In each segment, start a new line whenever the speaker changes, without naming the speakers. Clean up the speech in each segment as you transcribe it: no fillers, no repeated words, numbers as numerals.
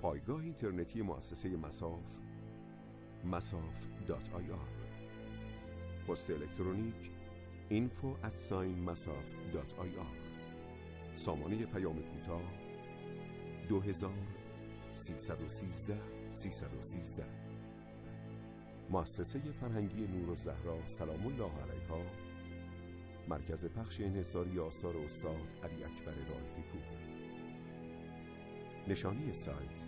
پایگاه اینترنتی مؤسسه مساف masaf.ir. پست الکترونیک info@masaf.ir. سامانه پیام کوتاه 2313 مؤسسه فرهنگی نورالزهرا سلام الله علیها، مرکز پخش انحصاری آثار استاد علی اکبر رائفی پور. نشانی سایت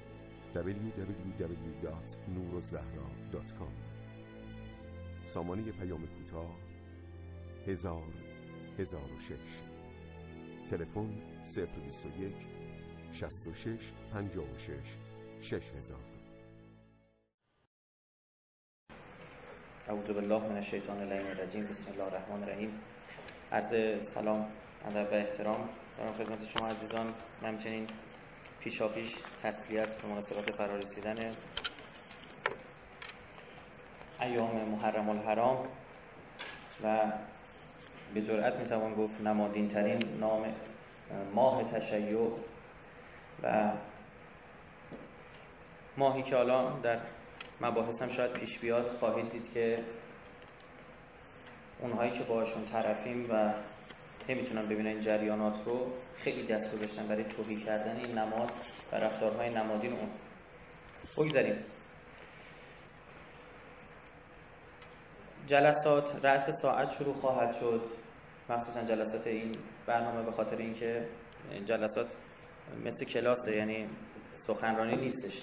www.nurozahra.com. سامانه پیام کوتاه 1006. تلفن 021 66 56 6000.
اعوذ بالله من الشیطان اللعین الرجیم. بسم الله الرحمن الرحیم. عرض سلام، ادب و احترام دارم خدمت شما عزیزان. همچنین پیشاپیش تسلیت به مناسبت فرارسیدن ایام محرم الحرام و به جرئت میتوان گفت نمادین ترین نام ماه تشیع و ماهی که حالا در مباحث هم شاید پیش بیاد خواهید دید که اونهایی که باهاشون طرفیم و نمیتونن ببینن این جریانات رو خیلی دست گذاشتن برای توهی کردن این نماد و رفتارهای نمادین اون. بگذاریم جلسات رأس ساعت شروع خواهد شد، مخصوصا جلسات این برنامه، به خاطر اینکه جلسات مثل کلاسه، یعنی سخنرانی نیستش.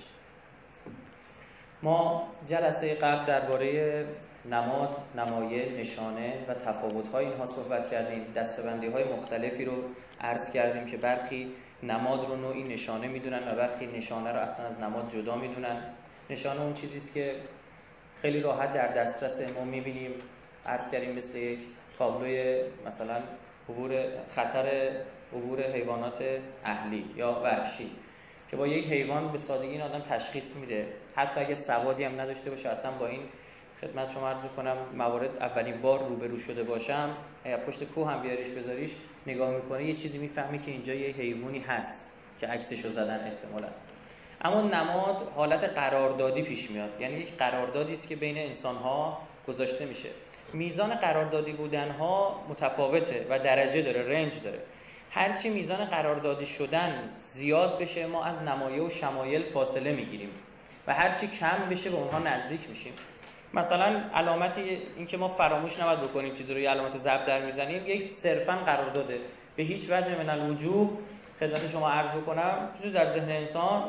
ما جلسه قبل درباره نماد، نمایه، نشانه و تفاوت‌های اینها صحبت کردیم. دسته‌بندی‌های مختلفی رو عرض کردیم که برخی نماد رو نوعی نشانه میدونن و برخی نشانه رو اصلا از نماد جدا میدونن. نشانه اون چیزی است که خیلی راحت در دسترس ما میبینیم. عرض کردیم مثل یک تابلوی مثلا خطر عبور حیوانات اهلی یا وحشی که با یک حیوان به سادگی این آدم تشخیص میده، حتی اگه سوادی هم نداشته باشه. اصلا با این خدمت شما عرض میکنم موارد اولین بار روبرو شده باشم، یا پشت کوه هم بیاریش بذاریش نگاه میکنه یه چیزی میفهمی که اینجا یه حیوانی هست که عکسشو زدن احتمالاً. اما نماد حالت قراردادی پیش میاد، یعنی یک قراردادی است که بین انسان‌ها گذاشته میشه. میزان قراردادی بودن‌ها متفاوته و درجه داره، رنج داره. هرچی میزان قراردادی شدن زیاد بشه ما از نمایه و شمایل فاصله میگیریم و هرچی کم بشه به اونها نزدیک میشیم. مثلا علامتی این که ما فراموش نباید بکنیم چیزی رو یه علامت ضرب در میزنیم، یک صرفاً قرارداده، به هیچ وجه من الوجوب خدمت شما عرض بکنم چیزی در ذهن انسان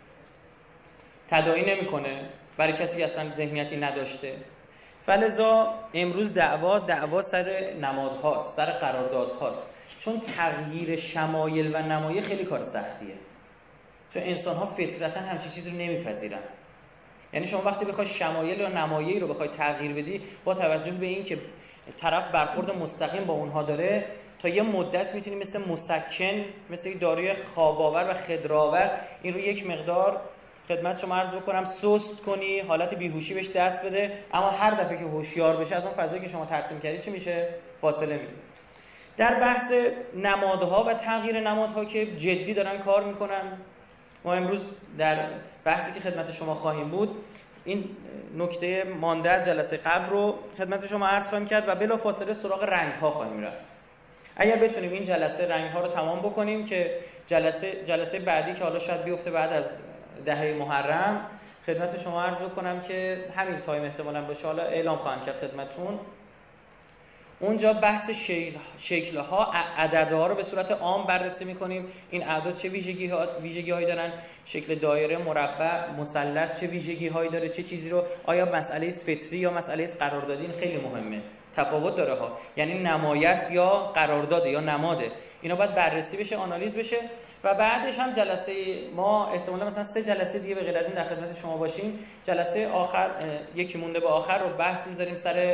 تداعی نمیکنه برای کسی که اصلا ذهنیتی نداشته. فلذا امروز دعوا سر نمادهاست، سر قراردادهاست، چون تغییر شمایل و نمایه خیلی کار سختیه، چون انسان‌ها فطرتاً همچین چیزی رو نمیپذیرن. یعنی شما وقتی بخوای شمایل و نمایه‌ای رو بخوای تغییر بدی، با توجه به این که طرف برخورد مستقیم با اونها داره، تا یه مدت میتونی مثل مسکن، مثل داروی خواب‌آور و خدرآور این رو یک مقدار خدمت شما عرض بکنم سست کنی، حالت بیهوشی بهش دست بده، اما هر دفعه که هوشیار بشه از اون فضایی که شما ترسیم کردی چی میشه؟ فاصله میگیره. در بحث نمادها و تغییر نمادها که جدی دارن کار میکنن، ما امروز در بحثی که خدمت شما خواهیم بود این نکته مانده از جلسه قبل رو خدمت شما عرض خواهیم کرد و بلافاصله سراغ رنگ‌ها خواهیم رفت. اگر بتونیم این جلسه رنگ‌ها رو تمام بکنیم که جلسه بعدی که حالا شاید بیفته بعد از دهه محرم، خدمت شما عرض بکنم که همین تایم احتمالاً باشه، حالا اعلام خواهم کرد خدمتتون. اونجا بحث شکل‌ها، عددها رو به صورت عام بررسی می‌کنیم. این اعداد چه ویژگی‌هایی دارن؟ شکل دایره، مربع، مثلث چه ویژگی‌هایی داره؟ چه چیزی رو، آیا مسئله فطری یا مسئله قراردادی؟ این خیلی مهمه، تفاوت داره ها، یعنی نمایش یا قرارداد یا نماده. اینا باید بررسی بشه، آنالیز بشه و بعدش هم جلسه ما احتمالاً مثلا 3 جلسه دیگه به غیر از این در خدمت شما باشیم. جلسه آخر یکی مونده به آخر رو بحث می‌ذاریم سر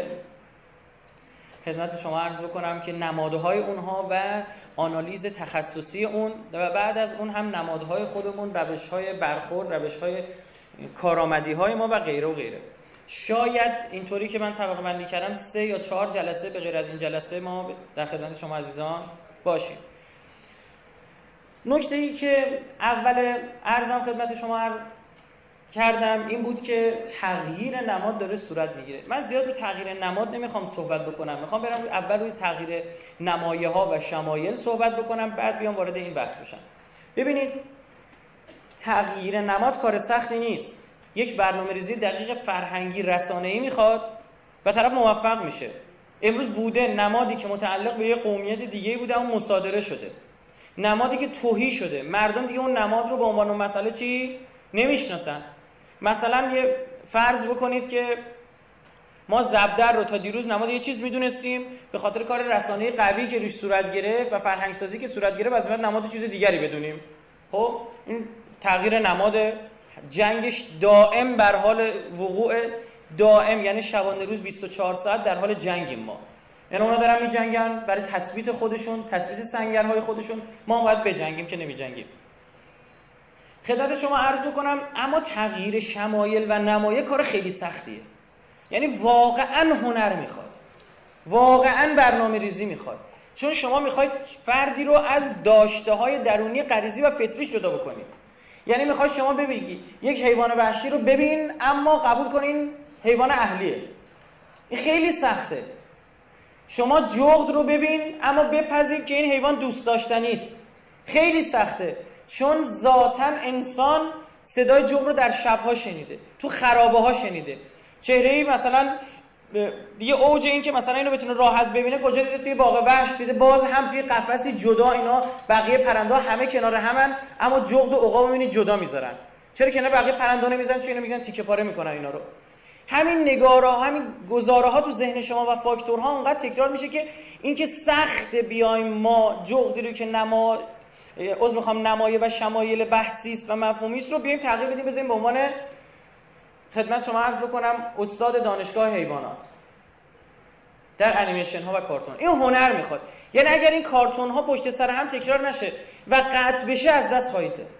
خدمت شما عرض بکنم که نمادهای اونها و آنالیز تخصصی اون و بعد از اون هم نمادهای خودمون، روش‌های برخورد، روش‌های کارآمدی‌های ما و غیره و غیره. شاید اینطوری که من طبقه بندی کردم 3 یا 4 جلسه به غیر از این جلسه ما در خدمت شما عزیزان باشیم. نکته‌ای که اول عرضم خدمت شما عرض کردم این بود که تغییر نماد داره صورت میگیره. من زیاد رو تغییر نماد نمیخوام صحبت بکنم، میخوام برم اول روی تغییر نمایه ها و شمایل صحبت بکنم، بعد بیام وارد این بحث بشم. ببینید تغییر نماد کار سختی نیست. یک برنامه‌ریزی دقیق فرهنگی رسانه‌ای میخواد و طرف موفق میشه. امروز بوده نمادی که متعلق به یه قومیت دیگه‌ای بوده اما مصادره شده، نمادی که توهی شده، مردم دیگه اون نماد رو به عنوان مسئله چی نمیشناسن. مثلا یه فرض بکنید که ما زبدر رو تا دیروز نماد یه چیز میدونستیم، به خاطر کار رسانه‌ای قوی که روش صورت گرفت و فرهنگ سازی که صورت گرفت از بعد نماد چیز دیگری بدونیم. خب این تغییر نماد جنگش دائم بر حال وقوع، دائم، یعنی شبانه روز 24 ساعت در حال جنگیم ما. یعنی اونا دارن میجنگن برای تثبیت خودشون، تثبیت سنگرهای خودشون، ما باید بجنگیم که نمیجنگیم. خدمت شما عرض بکنم اما تغییر شمایل و نمایه کار خیلی سختیه. یعنی واقعا هنر میخواد، واقعا برنامه ریزی میخواد، چون شما میخواید فردی رو از داشته‌های درونی غریزی و فطری جدا بکنید. یعنی میخواید شما ببینید یک حیوان وحشی رو ببین اما قبول کنین حیوان اهلیه. این خیلی سخته. شما جغد رو ببین اما بپذیر که این حیوان دوست داشتنی است. خیلی سخته، چون ذاتاً انسان صدای جغد رو در شب‌ها شنیده، تو خرابه‌ها شنیده. چهره‌ای مثلا دیگه اوج این که مثلا اینو بتونه راحت ببینه کجا دیده؟ توی باغ وحش دیده، باز هم توی قفسی جدا. اینا بقیه پرنده همه کنار همن اما جغد و عقاب می‌بینید جدا میذارن. چرا کنار بقیه پرنده نمیذارن؟ چون اینا میگن تیکه پاره میکنن اینا رو. همین نگاره‌ها، همین گزاره‌ها تو ذهن شما و فاکتورها اونقدر تکرار میشه که اینکه سخت بیایم ما جغدی رو که نمایه و شمایل بحثی است و مفهومی است رو بیایم تغییر بدیم، بذاریم به عنوان خدمت شما عرض بکنم استاد دانشگاه حیوانات در انیمیشن ها و کارتون. این هنر میخواد. یعنی اگر این کارتون ها پشت سر هم تکرار نشه و قطع بشه از دست خواهید داد.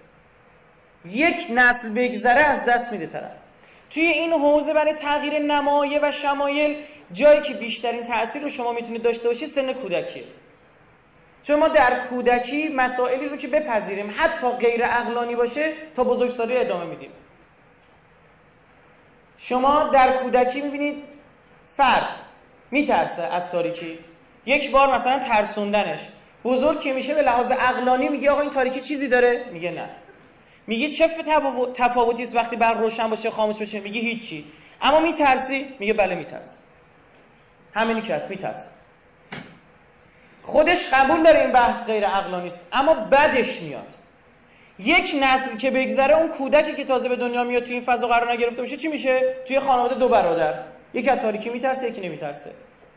یک نسل بگذره از دست میده طرف. توی این حوزه برای تغییر نمایه و شمایل جایی که بیشترین تأثیر رو شما میتونید داشته باشید سن کودکیه. چون ما در کودکی مسائلی رو که بپذیریم حتی غیر عقلانی باشه تا بزرگسالی ادامه میدیم. شما در کودکی میبینید فرد میترسه از تاریکی، یک بار مثلا ترسوندنش، بزرگ که میشه به لحاظ عقلانی میگه آقا این تاریکی چیزی داره؟ میگه نه. میگه چه تفاوتی است وقتی برق روشن باشه خاموش بشه؟ میگه هیچی. اما میترسی؟ میگه بله میترسم. همینی که هست، میترسم. خودش قبول داره این بحث غیر عقلانی است اما بدش میاد. یک نسل که بگذره اون کودکی که تازه به دنیا میاد توی این فضا قرار نگرفته باشه چی میشه؟ توی خانواده دو برادر، یکی از تاریکی میترسه یکی نمیترسه.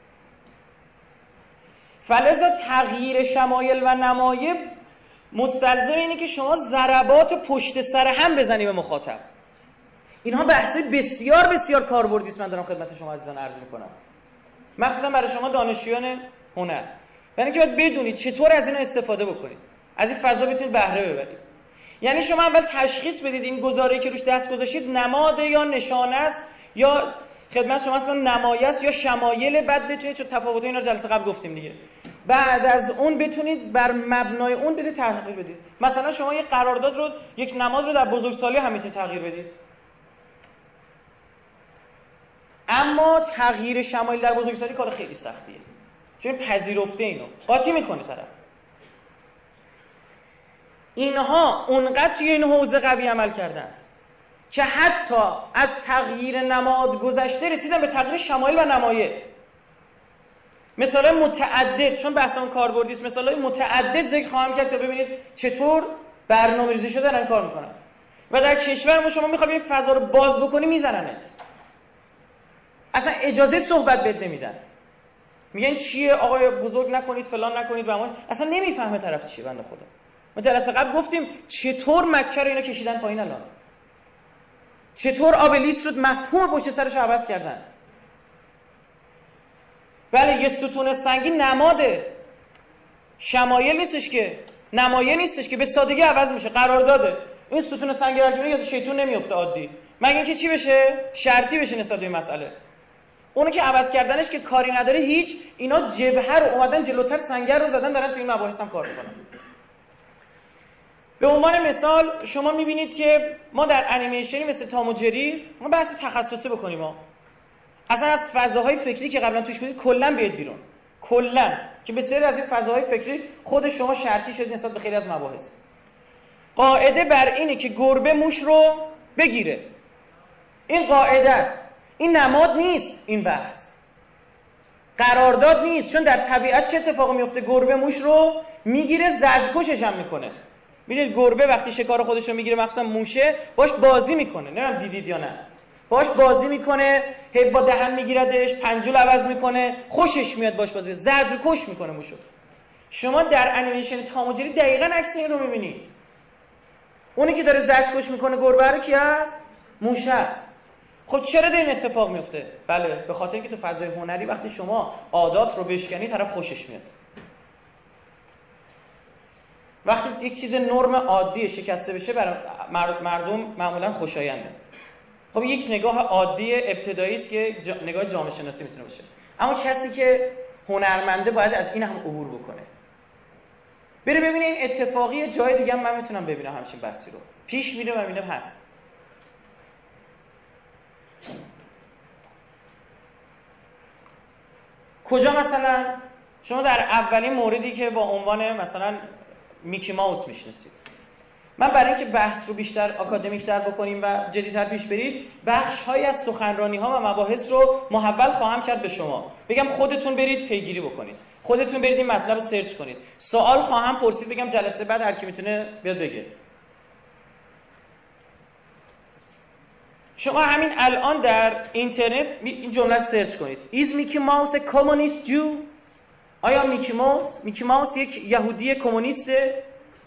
فلذا تغییر شمایل و نمایه مستلزم اینه که شما ضربات پشت سر هم بزنی به مخاطب. اینها بحثی بسیار بسیار کاربردی است. من دارم خدمت شما عزیزان عرض میکنم، مخصوصا برای شما دانشجویان هنر، یعنی که باید بدونید چطور از اینا استفاده بکنید، از این فضا بتونید بهره ببرید. یعنی شما اول تشخیص بدید این گزاره‌ای که روش دست گذاشتید نماد یا نشانه است یا خدمت شما اصلا نمایه است یا شمایل، بعد بتونید چون تفاوت اینا جلسه قبل گفتیم دیگه، بعد از اون بتونید بر مبنای اون بتونید تغییر بدید. مثلا شما یک قرارداد رو، یک نماد رو در بزرگسالی هم میتونید تغییر بدید، اما تغییر شمایل در بزرگسالی کار خیلی سختیه، چون پذیرفته اینو قاطی میکنه طرف. اینها اونقدر توی این حوزه قوی عمل کردند که حتی از تغییر نماد گذشته رسیدن به تغییر شمایل و نمایه. مثلا متعدد، چون بحثمون کاربردی است، مثلا متعدد ذکر خواهم کرد تا ببینید چطور برنامه‌ریزی شده دارن کار میکنن. و در کشور ما شما میخوای این فضا رو باز بکنی میزننت، اصلا اجازه صحبت بد نمیدن، میگن چیه آقای بزرگ نکنید فلان نکنید و اما اصلا نمیفهمه طرف چیه. بنده خدا ما جلسه قبل گفتیم چطور مکه رو اینا کشیدن پایین، الان چطور آبلیس رو مفهوم پشت سرش عوض کردن. بله یه ستون سنگی نماده، شمایل نیستش که، نمایه نیستش که، به سادگی عوض میشه، قرارداده. این ستون سنگی رو یاد شیطون نمیفته عادی، مگه اینکه چی بشه؟ شرطی بشه نسبت به مسئله. اونو که عوض کردنش که کاری نداره هیچ، اینا جبهه رو اومدن جلوتر سنگر رو زدن، دارن تو این مباحث هم کار میکنن. به عنوان مثال شما میبینید که ما در انیمیشنی مثل تام و جری ما بحث تخصصی بکنیم، اصلا از فضاهای فکری که قبلا توش بودید کلا بیاید بیرون، کلا، که بسیاری از این فضاهای فکری خود شما شرطی شد نسبت به خیلی از مباحث. قاعده بر اینه که گربه موش رو بگیره، این قاعده است، این نماد نیست، این بحث قرارداد نیست، چون در طبیعت چه اتفاقی میفته؟ گربه موش رو میگیره، زجرکشش هم میکنه. میدونید گربه وقتی شکار خودش رو میگیره، مخصوصا موشه، باش بازی میکنه، نمیدونم دیدید یا نه، باش بازی میکنه، هی با دهن میگیردش، پنجول عوض میکنه، خوشش میاد باش بازی، زجرکش میکنه موشو. شما در انیمیشن تام و جری دقیقاً عکس این رو میبینید. اونی که داره زجرکش میکنه گربه رو کی هست؟ موشه است. خب چرا این اتفاق میفته؟ بله، به خاطر اینکه تو فضای هنری وقتی شما عادات رو بشکنی طرف خوشش میاد. وقتی یک چیز نرم عادی شکسته بشه برای مردم معمولا خوشاینده. خب یک نگاه عادی ابتدایی است که نگاه جامعه شناسی میتونه باشه، اما کسی که هنرمنده باید از این هم عبور بکنه، بره ببینه این اتفاقی جای دیگه هم من میتونم ببینم همچین بحثی رو، پیش میره و میبینم هست. کجا مثلا شما در اولین موردی که با عنوان مثلا میکی ماوس میشناسید، من برای اینکه بحث رو بیشتر آکادمیک‌تر بکنیم و جدی‌تر پیش برید، بخش‌هایی از سخنرانی‌ها و مباحث رو محول خواهم کرد به شما. بگم خودتون برید پیگیری بکنید، خودتون برید این مطلب رو سرچ کنید، سوال خواهم پرسید، بگم جلسه بعد هر کی میتونه بیاد بگه. شما همین الان در اینترنت این جمله رو سرچ کنید: Is Mickey Mouse a communist Jew؟ آیا میکی ماوس یک یهودی کمونیسته؟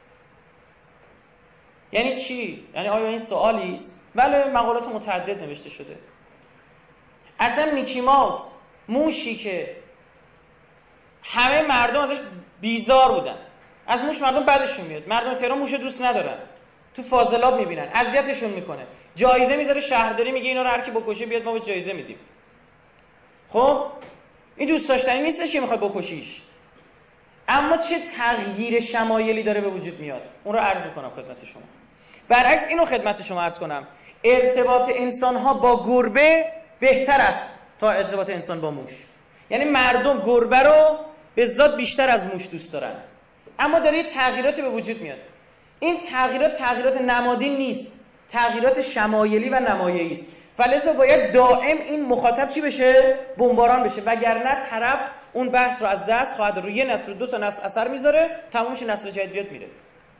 یعنی چی؟ یعنی آیا این سوالی است؟ بله، مقالات متعدد نوشته شده. اصلا میکی ماوس موشی که همه مردم ازش بیزار بودن، از موش مردم بدشون میاد، مردم تهران موشو دوست ندارن، تو فاضلاب میبینن، اذیتشون میکنه، جایزه میذاره شهرداری، میگه اینا رو هر کی بکشه بیاد ما به جایزه میدیم. خب این دوست داشتنی نیستش که میخواد بکشیش، اما چه تغییر شمایلی داره به وجود میاد، اون رو عرض میکنم خدمت شما. برعکس اینو خدمت شما عرض کنم: ارتباط انسان‌ها با گربه بهتر است تا ارتباط انسان با موش. یعنی مردم گربه رو به ذات بیشتر از موش دوست دارن، اما داره یه تغییراتی به وجود میاد. این تغییرات نمادی نیست، تغییرات شمایلی و نمایه‌ای است. فلذا باید دائم این مخاطب چی بشه؟ بمباران بشه، وگرنه طرف اون بحث رو از دست خواهد، روی یه نسل، دو تا نسل اثر میذاره، تمامش نسل جدید بیاد میره.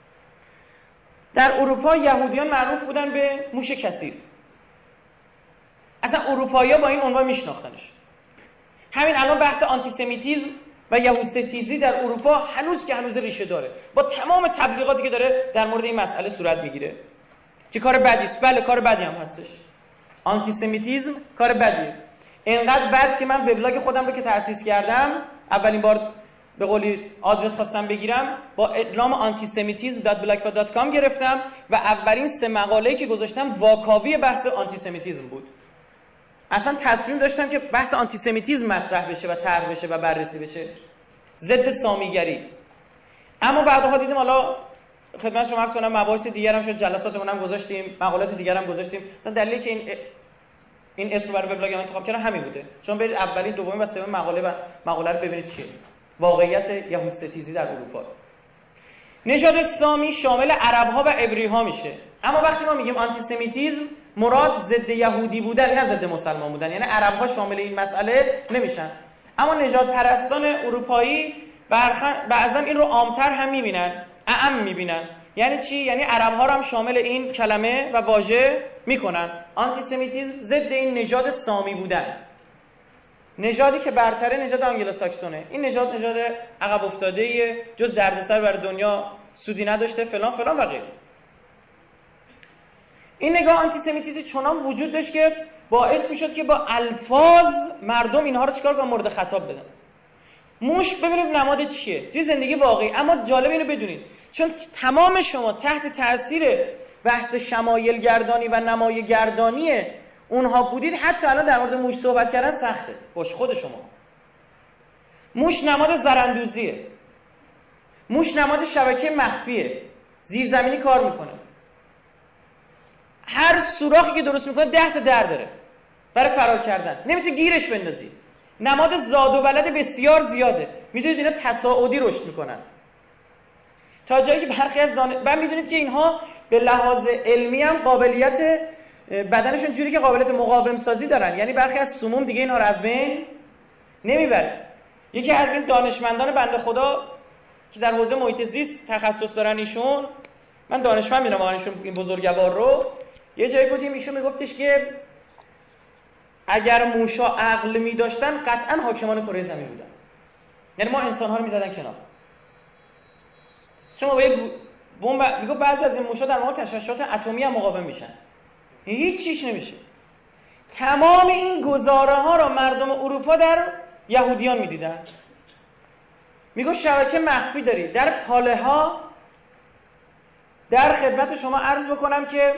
در اروپا یهودیان معروف بودن به موش کثیف. اصلا اروپایی‌ها با این عنوان میشناختنش. همین الان بحث آنتیسمیتیسم و یهودستیزی در اروپا هنوز ریشه داره، با تمام تبلیغاتی که داره در مورد این مسئله صورت میگیره که کار بدی است. بله، کار بدی هم هستش. آنتیسمیتیسم کار بدیه، اینقدر بد که من وبلاگ خودم رو که تأسیس کردم، اولین بار به قولی آدرس خواستم بگیرم، با اعلام antisemitism.blogspot.com گرفتم و اولین 3 مقاله‌ای که گذاشتم واکاوی بحث آنتیسمیتیسم بود. اصلا تصمیم داشتم که بحث آنتیسمیتیسم مطرح بشه و طرح بشه و بررسی بشه، ضد سامیگری. اما بعدها دیدیم، حالا خدمت شما عرض کنم، مباحث دیگر هم شد، جلساتمون هم گذاشتیم، مقالات دیگر هم گذاشتیم. مثلا دلیلی که این اسم رو برای وبلاگم انتخاب کردم همین بوده. شما برید اولین، دومین و سومین مقاله رو ببینید چیه واقعیت یهودستیزی در اروپا. نژاد سامی شامل عرب‌ها و عبری‌ها میشه. اما وقتی ما میگیم آنتیسمیتیسم، مراد ضد یهودی بودن، نه ضد مسلمان بودن. یعنی عرب‌ها شامل این مسئله نمیشن. اما نژاد پرستان اروپایی بعضا این رو عام‌تر هم میبینن، اعم میبینن. یعنی چی؟ یعنی عرب‌ها رو هم شامل این کلمه و واژه میکنن. آنتیسمیتیسم ضد این نژاد سامی بودن، نژادی که برتره، نژاد آنگلوساکسونه. این نژاد عقب افتاده‌ایه، جز دردسر برای دنیا سودی نداشته، فلان فلان و غیره. این نگاه آنتیسمیتیسم چنان وجود داشت که باعث میشد که با الفاظ مردم اینها رو چیکار کنن؟ مورد خطاب بدن. موش ببینید نماد چیه توی زندگی واقعی. اما جالب اینو بدونید، چون تمام شما تحت تاثیر بحث شمایل گردانی و نمای گردانی اونها بودید، حتی الان در مورد موش صحبت کردن سخته. باش خود شما، موش نماد زرندوزیه، موش نماد شبکه مخفیه، زیرزمینی کار میکنه. هر سوراخی که درست میکنه 10 تا در داره برای فرار کردن، نمیتونی گیرش بندازی. نماد زاد و ولد بسیار زیاده. میدونید اینا تصاعدی رشد میکنن تا جایی که برخی از بعد میدونید که اینها به لحاظ علمی هم قابلیت بدنشون جوری که قابلیت مقاوم سازی دارن، یعنی برخی از سموم دیگه اینها رو از بین نمیبره. یکی از این دانشمندان بنده خدا که در حوزه محیط زیست تخصص دارن، ایشون، من دانشمند میدونم آقایشون این بزرگوار رو، یه جایی بودیم ایشون میگفتش که اگر موشا عقل میداشتن قطعا حاکمان کره زمین بودن، یعنی ما انسان ها رو میزدن کنار. شما با یک بمب میگه بعضی از این موشا در مقابل تشعشعات اتمی هم مقاوم میشن، هیچ چیش نمیشه. تمام این گزاره ها رو مردم اروپا در یهودیان میدیدن. میگه شبکه مخفی دارید در پاله ها. در خدمت شما عرض بکنم که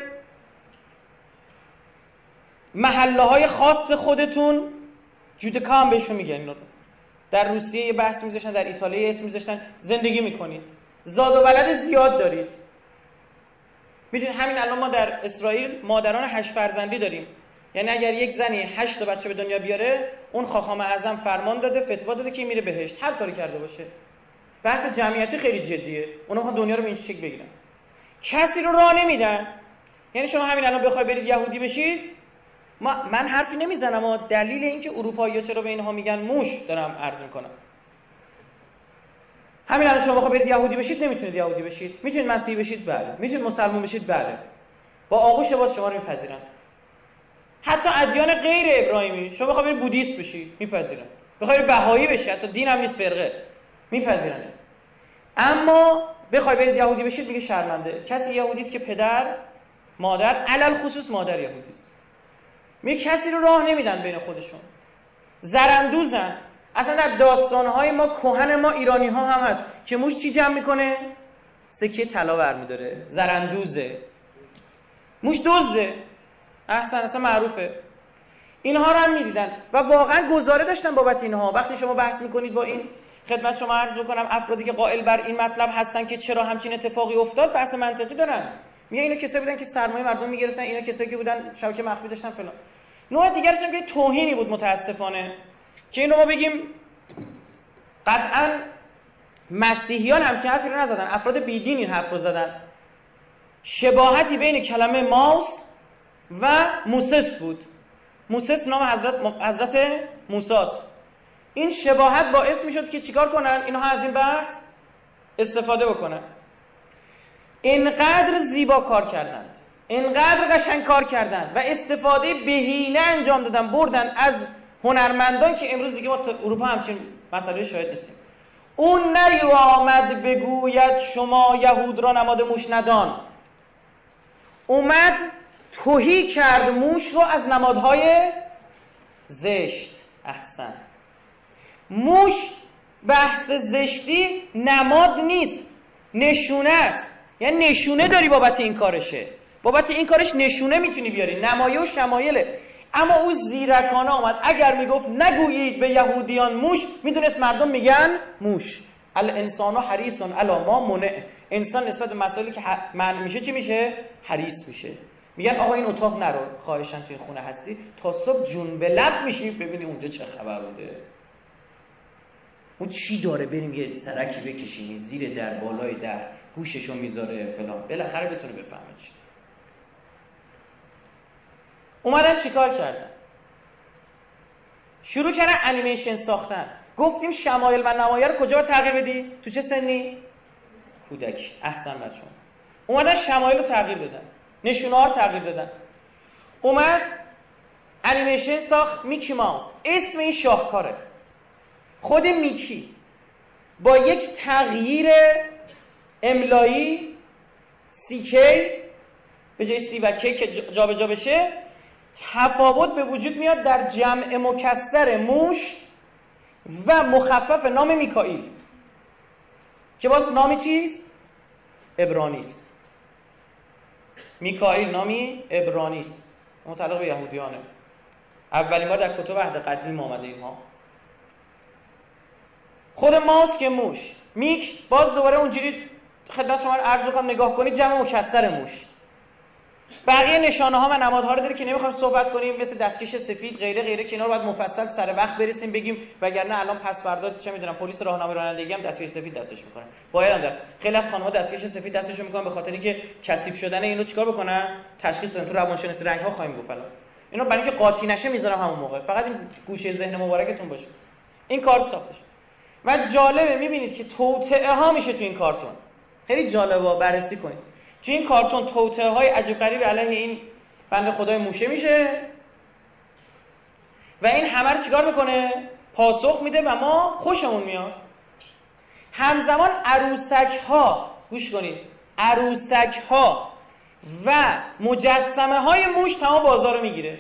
محله های خاص خودتون جودکا هم بهشون میگن، در روسیه یه بحث میذاشتن، در ایتالیا اسم میذاشتن، زندگی میکنید، زاد و ولد زیاد دارید. میدونید همین الان ما در اسرائیل مادران 8 فرزندی داریم، یعنی اگر یک زنی 8 تا بچه به دنیا بیاره، اون خاخام اعظم فرمان داده، فتوا داده که میره بهشت، هر کاری کرده باشه. بحث جمعیتی خیلی جدیه، اونا میخوان دنیا رو به این شکل بگیرن. کسی رو راه نمیدن. یعنی شما همین الان بخوای برید یهودی بشید، من حرفی نمیزنم، اما دلیل اینکه اروپایی‌ها چرا به اینها میگن موش دارم عرض میکنم. همین الان شما بخواید برید یهودی بشید نمیتونید یهودی بشید. میتونید مسیحی بشید، بله. میتونید مسلمان بشید، بله. با آغوش باز شما رو میپذیرن. حتی ادیان غیر ابراهیمی، شما بخواید برید بودیست بشید میپذیرن. بخواید بهایی بشید، حتی دین هم نیست، فرقه، میپذیرن. اما بخواید برید یهودی بشید میگه شرمنده. کسی یهودی است که پدر، مادر، علل خصوص مادر یهودی است. میگه کسی رو راه نمیدن بین خودشون. زرندوزن. اصلا در داستانهای ما کهن ما ایرانی ها هم هست که موش چی جمع میکنه؟ سکه طلا برمی‌داره. زرندوزه. موش دزده. اصلا معروفه. اینها رو هم میدیدن و واقعا گزاره داشتن بابت اینها. وقتی شما بحث میکنید با این، خدمت شما عرض بکنم، افرادی که قائل بر این مطلب هستن که چرا همچین اتفاقی افتاد، بحث منطقی دارن. میگه اینا کسایی بودن که سرمایه مردم میگرفتن، اینا کسایی که بودن شبکه مخفی داشتن فلان. نوع دیگرش هم که توهینی بود متاسفانه، که اینو ما بگیم قطعاً مسیحیان همچین حرفی رو نزدن، افراد بیدین این حرف رو زدن. شباهتی بین کلمه ماوس و موسس بود. موسس نام حضرت موسی است. این شباهت باعث میشد که چیکار کنن؟ اینها از این بحث استفاده بکنن. اینقدر زیبا کار کردند، اینقدر قشنگ کار کردند و استفاده بهینه انجام دادن، بردن از هنرمندان که امروز دیگه ما تو اروپا همچین مسئله شاهد نیستیم. اون نیامد بگوید شما یهود را نماد موش ندان، اومد تهی کرد موش رو از نمادهای زشت. احسن. موش بحث زشتی نماد نیست، نشونه است. یعنی نشونه داری بابت این کارشه، بابت این کارش نشونه میتونی بیاری، نمایه و شمایله. اما او زیرکانه آمد، اگر میگفت نگویید به یهودیان موش، میدونست مردم میگن موش. الانسان حریص علی ما منع. انسان نسبت به مسائلی که منع میشه چی میشه؟ حریص میشه. میگن آقا این اتاق نرو، خواهشاً توی خونه هستی تا صبح جون به لب میشی ببینی اونجا چه خبر بوده، اون چی داره، بریم یه سرکی بکشیم زیر در، بالای در، گوششو میذاره فلان، بالاخره بتونه بفهمه چی. اومدن چیکار کردن؟ شروع کردن انیمیشن ساختن. گفتیم شمایل و نمایه رو کجا تغییر بدی؟ تو چه سنی؟ کودکی. احسن بچه‌ها. اومدن شمایل رو تغییر دادن، نشونه ها رو تغییر دادن. اومد انیمیشن ساخت میکی ماوس. اسم این شاهکاره. خود میکی با یک تغییر املایی CK به جای C و K که جابجا بشه، تفاوت به وجود میاد در جمع مکسر موش و مخفف نام میکائیل که باز نامی چیست؟ عبرانی است. میکائیل نامی عبرانی است، متعلق به یهودیانه. اولین بار در کتب عهد قدیم آمده اینها. خود ماوس که موش، میک باز دوباره اونجوری خدمت شما عرض بکنم نگاه کنید جمع مکسر موش. بقیه نشانه ها و نمادها رو داره که نمیخوایم صحبت کنیم، مثل دستکش سفید غیره غیره که اینا رو باید مفصل سر وقت برسیم بگیم، وگرنه الان پس فردا چه میدونم پلیس راهنمای رانندگی هم دستکش سفید دستش میکنه. باید هم خیلی از خانم‌ها دستکش سفید دستشون میکنن به خاطر اینکه کثیف شدن اینو چیکار بکنن؟ تشخیص بدن. تو روانشناسی رنگ‌ها خواهیم گفت الان. اینو برای اینکه قاطی نشه میذارم همون موقع. فقط این گوشه ذهن مبارکتون باشه. این کار ساخته شد. و جالبه میبینید که توطئه ها میشه تو این کارتون. خیلی جالبه بررسی کنید. تو این کارتون توطئه های عجیب غریب علیه این بنده خدای موشه میشه و این همه رو چیکار میکنه؟ پاسخ میده و ما خوشمون میاد. همزمان عروسک ها، گوش کنید، عروسک ها و مجسمه های موش تمام بازار رو میگیره.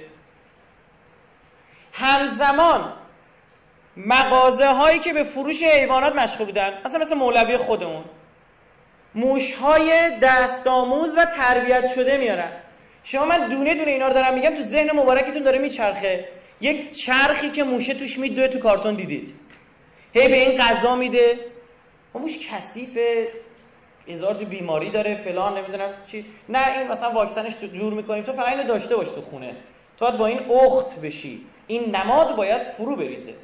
همزمان مغازه هایی که به فروش حیوانات مشغول بودن، مثل مولوی خودمون، موش های دست آموز و تربیت شده میارن. شما من دونه دونه اینا رو دارم میگم، تو ذهن مبارکتون داره میچرخه. یک چرخی که موشه توش میدوه تو کارتون دیدید، هی به این غذا میده، موش کثیفه، هزار جو بیماری داره فلان نمیدونم چی. نه این مثلا واکسنش جور میکنیم، تو فقط اینو داشته باش تو خونه، تو باید با این اخت بشی، این نماد باید فرو بریزه.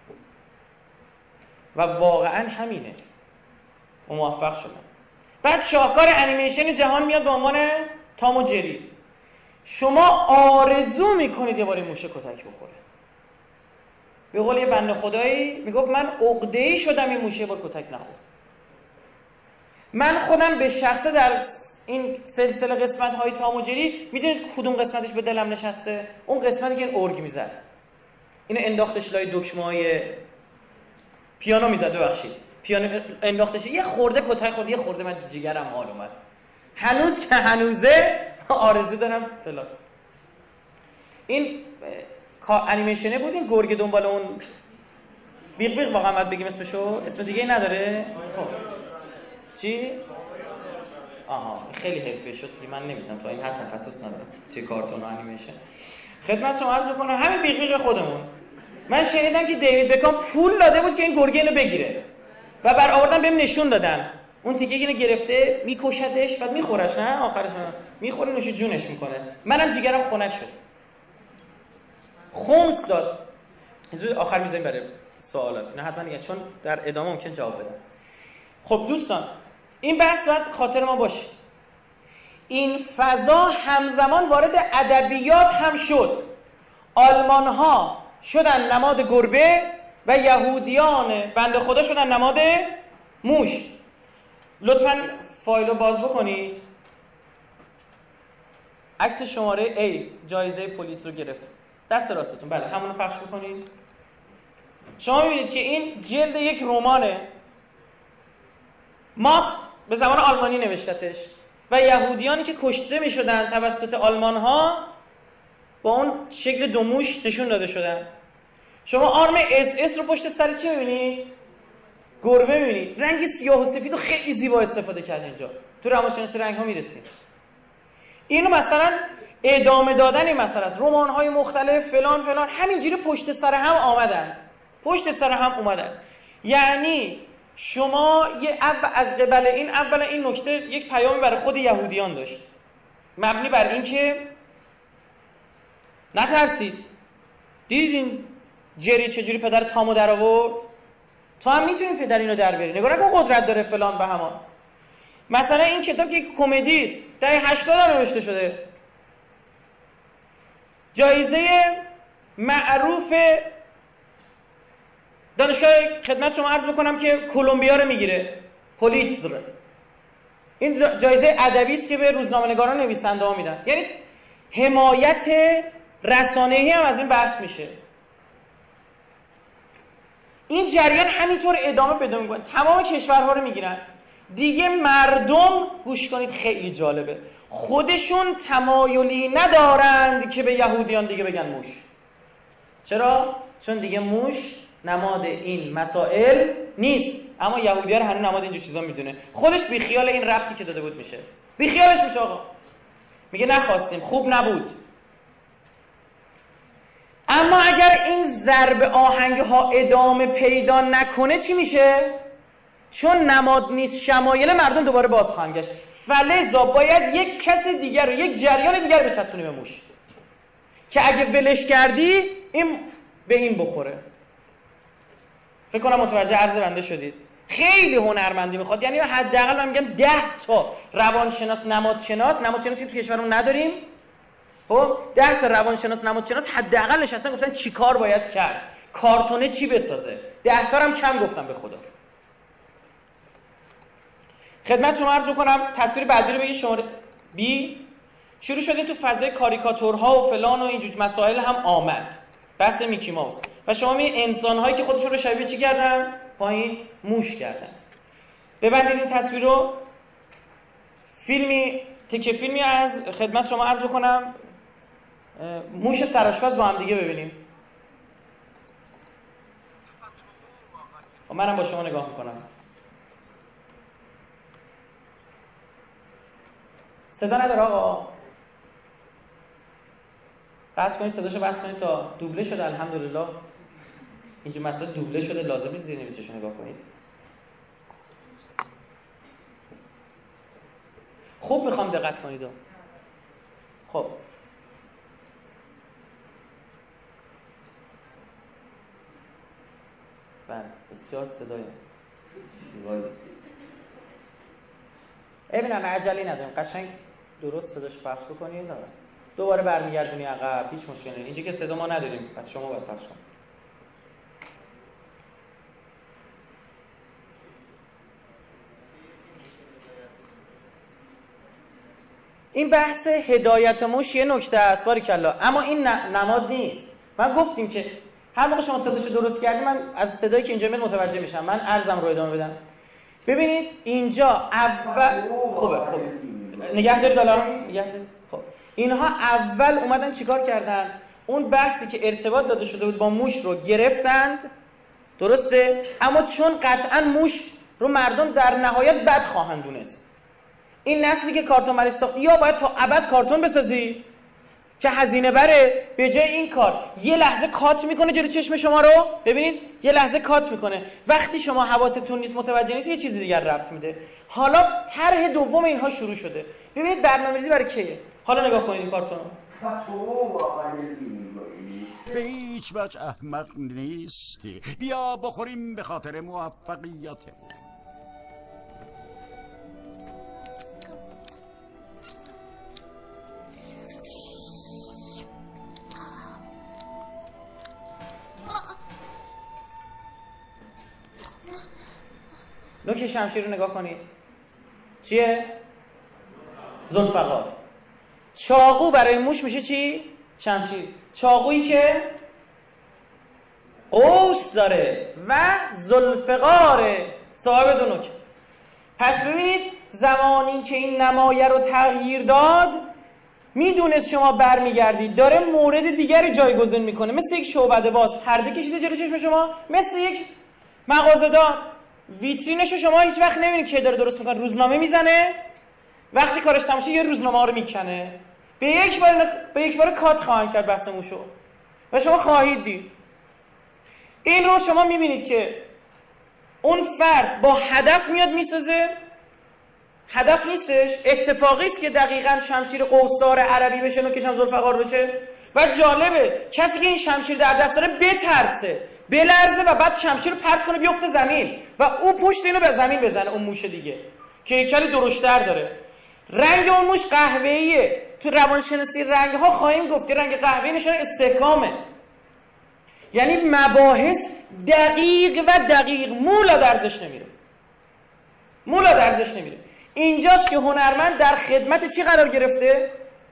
و واقعا همینه. و موفق شدن. بعد شاهکار انیمیشن جهان میاد به عنوان تام و جری. شما آرزو میکنید یه بار موشه کتک بخوره. به قول یه بنده خدایی میگفت من عقده‌ای شدم این موشه بار کتک نخورد. من خودم به شخصه در این سلسله قسمت های تام و جری میدونید کدوم قسمتش به دلم نشسته؟ اون قسمتی که این ارگ میزد، اینو انداختش لای دکمه های پیانو میزد، ببخشید پیانو انداختش، یه خورده کتک خورد، یه خورده من جیگرم حال اومد. هنوز که هنوزه آرزو دارم فلان. این انیمیشنه بود، این گرگ دنبال اون بیق بیق واقعا باید بگیم اسمشو، اسم دیگه نداره. خب چی؟ آها خیلی حرفه‌ای شد که من نمی‌تونم، تو این حد تخصص ندارم توی کارتون و انیمیشن. خدمت شما عرض می‌کنم همین بیق بیق خودمون، من شنیدم که دیوید بکام پول داده بود که این گرگه اینو بگیره و بر آوردن بهم نشون دادن اون تیکه اینو گرفته میکشدش بعد میخورش، نه آخرش میخوره نوش جونش میکنه. منم جیگرم خنک شد، خمس داد. زود آخر میذاریم برای سوالات، نه حتما دیگه چون در ادامه ممکن جواب بدم. خب دوستان این بحث باید خاطر ما باشه. این فضا همزمان وارد ادبیات هم شد. آلمان ها شدن نماد گربه و یهودیان بنده خدا شدن نماد موش. لطفاً فایلو باز بکنید. عکس شماره A جایزه پلیس رو گرفت، دست راستتون، بله همونو پخش بکنید. شما می‌بینید که این جلد یک رمانه، ماس به زبان آلمانی نوشتتش و یهودیانی که کشته می‌شدن توسط آلمان‌ها با اون شکل دوموش نشون داده شدن. شما آرم SS رو پشت سر چی می‌بینید؟ گربه می‌بینید. رنگ سیاه و سفید رو خیلی زیبا استفاده کرده اینجا. تو روانشناسی رنگ‌ها می‌رسیم. اینو مثلا ادامه دادن این مسئله است. رمان‌های مختلف فلان فلان همینجوری پشت سر هم آمدن. پشت سر هم اومدن. یعنی شما از قبل این اول این نکته یک پیامی برای خود یهودیان داشت. مبنی بر این که نترسید. دیدین جری چجوری پدر تامو در آورد؟ تو هم میتونی پدر اینو در بری. نگاه نکن قدرت داره فلان به همان. مثلا این کتاب که یک کمدی است، دهه 80 هم نوشته شده. جایزه معروف دانشگاه خدمت شما عرض بکنم که کلمبیا رو میگیره، پولیتزر. این جایزه ادبی است که به روزنامه‌نگاران نویسنده ها میدن. یعنی حمایت رسانه‌ای هم از این بحث میشه. این جریان همینطور ادامه پیدا میکنه، تمام کشورها رو میگیرن. دیگه مردم گوش کنید خیلی جالبه، خودشون تمایلی ندارند که به یهودیان دیگه بگن موش. چرا؟ چون دیگه موش نماد این مسائل نیست، اما یهودیان هنوز نماد اینجور چیزا میدونه. خودش بیخیال این ربطی که داده بود میشه، بیخیالش میشه. آقا میگه نخواستیم، خوب نبود. اما اگر این ضرب آهنگ ها ادامه پیدا نکنه چی میشه؟ چون نماد نیست شمایل، مردم دوباره باز خواهند گشت. فلذا باید یک کس دیگر رو، یک جریان دیگر بچسبونی به موش که اگه ولش کردی این به این بخوره. فکر کنم متوجه عرض بنده شدید. خیلی هنرمندی میخواد، یعنی حداقل من میگم 10 تا روانشناس نمادشناس که تو کشورمون نداریم، خب 10 تا روانشناس نمادشناس حداقل نشستن گفتن چی کار باید کرد، کارتونه چی بسازه. 10 تا هم کم گفتم به خدا. خدمت شما عرض میکنم تصویر بعدی رو بگید. شماره بی شروع شدیم تو فضای کاریکاتورها و فلان و اینجور مسائل هم آمد، بحث میکی ماوس و شما می انسان‌هایی که خودشون رو شبیه چی کردن؟ پایین موش کردن. ببندید این تصویر رو. تکه فیلمی از خدمت شما عرض بکنم، موش سرآشپز با هم دیگه ببینیم. منم با شما نگاه میکنم. صدا نداره آقا؟ قطع کنید صداشو بس کنید تا دوبله شده. الحمدلله اینجا مسئله دوبله شده، لازم نیست زیر نویسشو نگاه کنید. خوب میخوام دقت کنید. خب بله بسیار صدای ببینم عجلی نداریم، قشنگ درست صداش پخش بکنید. دوباره برمیگردونی عقب، هیچ مشکلی نیست. اینجا که صدا ما نداریم، پس شما باید پخش کنید. این بحث هدایت موش یه نکته است باریکلا، اما این نماد نیست. من گفتیم که هر موقع شما صداشو درست کردی من از صدایی که اینجا میاد متوجه میشم. من عرضم رو ادامه بدم. ببینید اینجا اول خوبه نگه دارید الان نگه دارید. خب اینها اول اومدن چیکار کردن؟ اون بحثی که ارتباط داده شده بود با موش رو گرفتند، درسته؟ اما چون قطعا موش رو مردم در نهایت بد خواهند دونست، این نسلی که کارتون برش ساخت یا باید تا ابد کارتون بسازی که هزینه بره، به جای این کار یه لحظه کات میکنه جلوی چشم شما رو. ببینید یه لحظه کات میکنه، وقتی شما حواستون نیست متوجه نیست یه چیز دیگر ربط میده. حالا طرح دوم اینها شروع شده. ببینید برنامه‌ریزی برای کیه. حالا نگاه کنید این کارتون رو.
به هیچ وجه احمق نیستی. بیا بخوریم به خاطر موفقیتمون.
نوک شمشیر رو نگاه کنید. چیه؟ ذوالفقار. چاقو برای موش میشه چی؟ شمشیر. چاقویی که قوس داره و ذوالفقاره، صاحب دو نوک. پس ببینید زمانی که این نمایه رو تغییر داد میدونست شما برمیگردید داره مورد دیگری جایگزین میکنه، مثل یک شعبده باز پرده کشیده جلوی چشم شما، مثل یک مغازه‌دار ویترینشو شما هیچ وقت نمیبینید که داره درست میکنه. روزنامه میزنه، وقتی کارش تموم شه یه روزنامه ها رو میکنه. به یک بار کات خواهند کرد بحث موشو و شما خواهید دید. این رو شما میبینید که اون فرد با هدف میاد میسازه، هدف نیستش، اتفاقی است که دقیقاً شمشیر قوسدار عربی بشه، نوکش هم ذوالفقار بشه. و جالبه کسی که این شمشیر در دست داره بترسه، بلرزه و بعد شمشیر رو پرت کنه بیفته زمین و او پشت اینو به زمین بزنه. اون موش دیگه که هیکل درشتر داره. رنگ اون موش قهوه‌ایه. تو روانشناسی رنگ ها خواهیم گفت که رنگ قهوه‌ای نشانه استحکامه، یعنی مباحث دقیق و دقیق، مولا درزش نمیره. اینجاست که هنرمند در خدمت چی قرار گرفته؟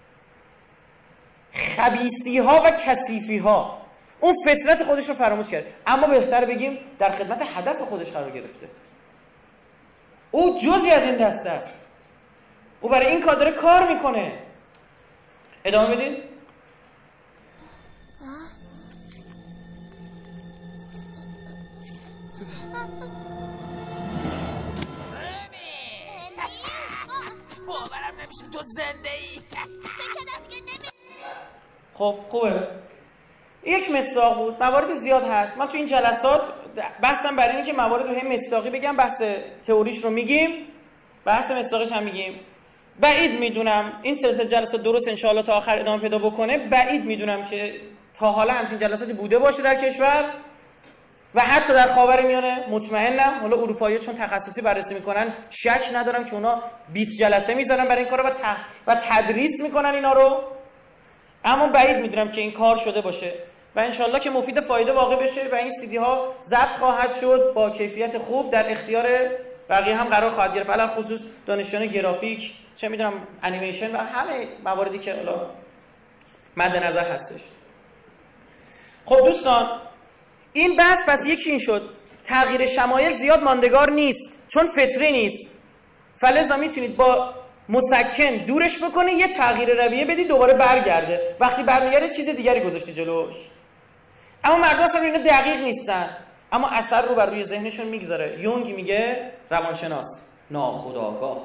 خبیثی ها و کثیفی ها. اون فطرت خودش رو فراموش کرد، اما بهتر بگیم در خدمت هدف خودش قرار گرفته. او جزئی از این دسته است، او برای این کار داره کار میکنه. ادامه بدید.
باورم نمیشه تو زنده ای.
خب خوبه. یک مصداق بود، موارد زیاد هست. من تو این جلسات بحثم برای اینه که موارد رو هم مصداقی بگم، بحث تئوریش رو میگیم، بحث مصداقیش هم میگیم. بعید میدونم این سلسله جلسات درست انشاءالله تا آخر ادامه پیدا بکنه. بعید میدونم که تا حالا همچین جلساتی بوده باشه در کشور و حتی در خاورمیانه. مطمئنم حالا اروپایی‌ها چون تخصصی بررسی میکنن شک ندارم که اونا 20 جلسه میذارن برای این کارا و تدریس میکنن اینا رو. اما بعید میدونم که این کار شده باشه و انشالله که مفید فایده واقع بشه و این CD ها ضبط خواهد شد با کیفیت خوب در اختیار بقیه هم قرار خواهد گرفت، علل خصوص دانشجویان گرافیک، چه میدونم انیمیشن و همه مواردی که حالا مد نظر هستش. خب دوستان، این بحث پس یکی این شد، تغییر شمایل زیاد ماندگار نیست چون فطری نیست، فلذا میتونید با مسکن دورش بکنی، یه تغییر رویه بدی دوباره برگرده، وقتی برمیگرده چیز دیگری گذاشتی جلوش. اما مردم اصلا اینا دقیق نیستن، اما اثر رو بر روی ذهنشون میگذاره. یونگ میگه، روانشناس، ناخودآگاه.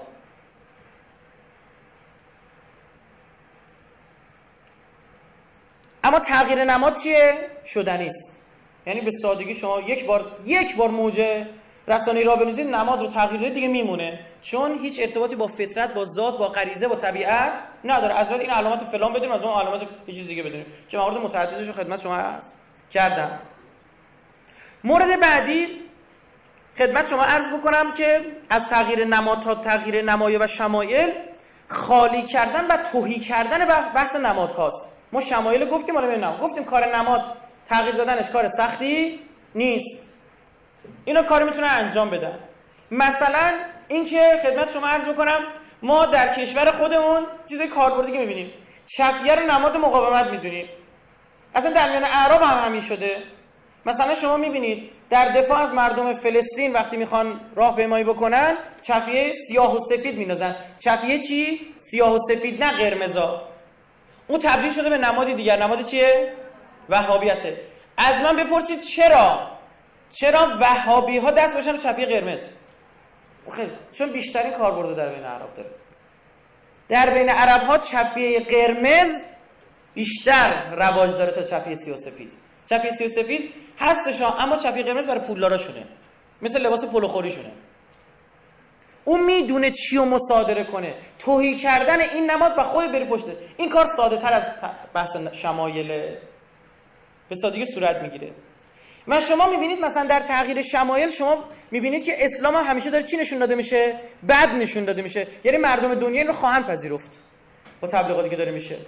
اما تغییر نماد چیه؟ شدنی است. یعنی به سادگی شما یک بار موج رسانه‌ای را بنویسید، نماد رو تغییر دیگه میمونه، چون هیچ ارتباطی با فطرت، با ذات، با غریزه، با طبیعت نداره. از این علامت فلان بدونیم، از اون علامت یه چیز دیگه بدونیم که موارد متعددش رو خدمت شما عرض کردم. مورد بعدی خدمت شما عرض بکنم که از تغییر نماد تا تغییر نمایه و شمایل خالی کردن و تهی کردن بحث نماد هاست. ما شمایل گفتیم، گفتیم کار نماد تغییر دادنش کار سختی نیست، اینا کاری میتونه انجام بدن. مثلا اینکه خدمت شما عرض بکنم ما در کشور خودمون چیزای کاربردی که میبینیم، چپیه رو نماد مقاومت میدونیم، اصلا در میان اعراب هم همین شده. مثلا شما میبینید در دفاع از مردم فلسطین وقتی میخوان راهپیمایی بکنن چپیه سیاه و سفید میندازن. چپیه چی؟ سیاه و سفید، نه قرمزا. اون تبدیل شده به نمادی دیگر. نماد چیه؟ وهابیته. از من بپرسید چرا وهابی ها دست باشن رو چپیه قرمز؟ خیلی، چون بیشترین کاربرد در بین عرب داره. در بین عرب ها چپیه قرمز بیشتر رواج داره تا چپیه سیاه و سفید. چپیه سیاه و سفید هستش اما چپیه قرمز برای پولداراشونه، مثل لباس پولوخوریشونه. اون میدونه چی رو مصادره کنه، تهی کردن این نماد و خود بری پشته. این کار ساده تر از بحث شمایل به سادگی صورت میگیره. و شما میبینید مثلا در تغییر شمایل شما میبینید که اسلام همیشه داره چی نشون داده میشه؟ بد نشون داده میشه. یعنی مردم دنیا این رو خواهند پذیرفت با تبلیغاتی که داره میشه.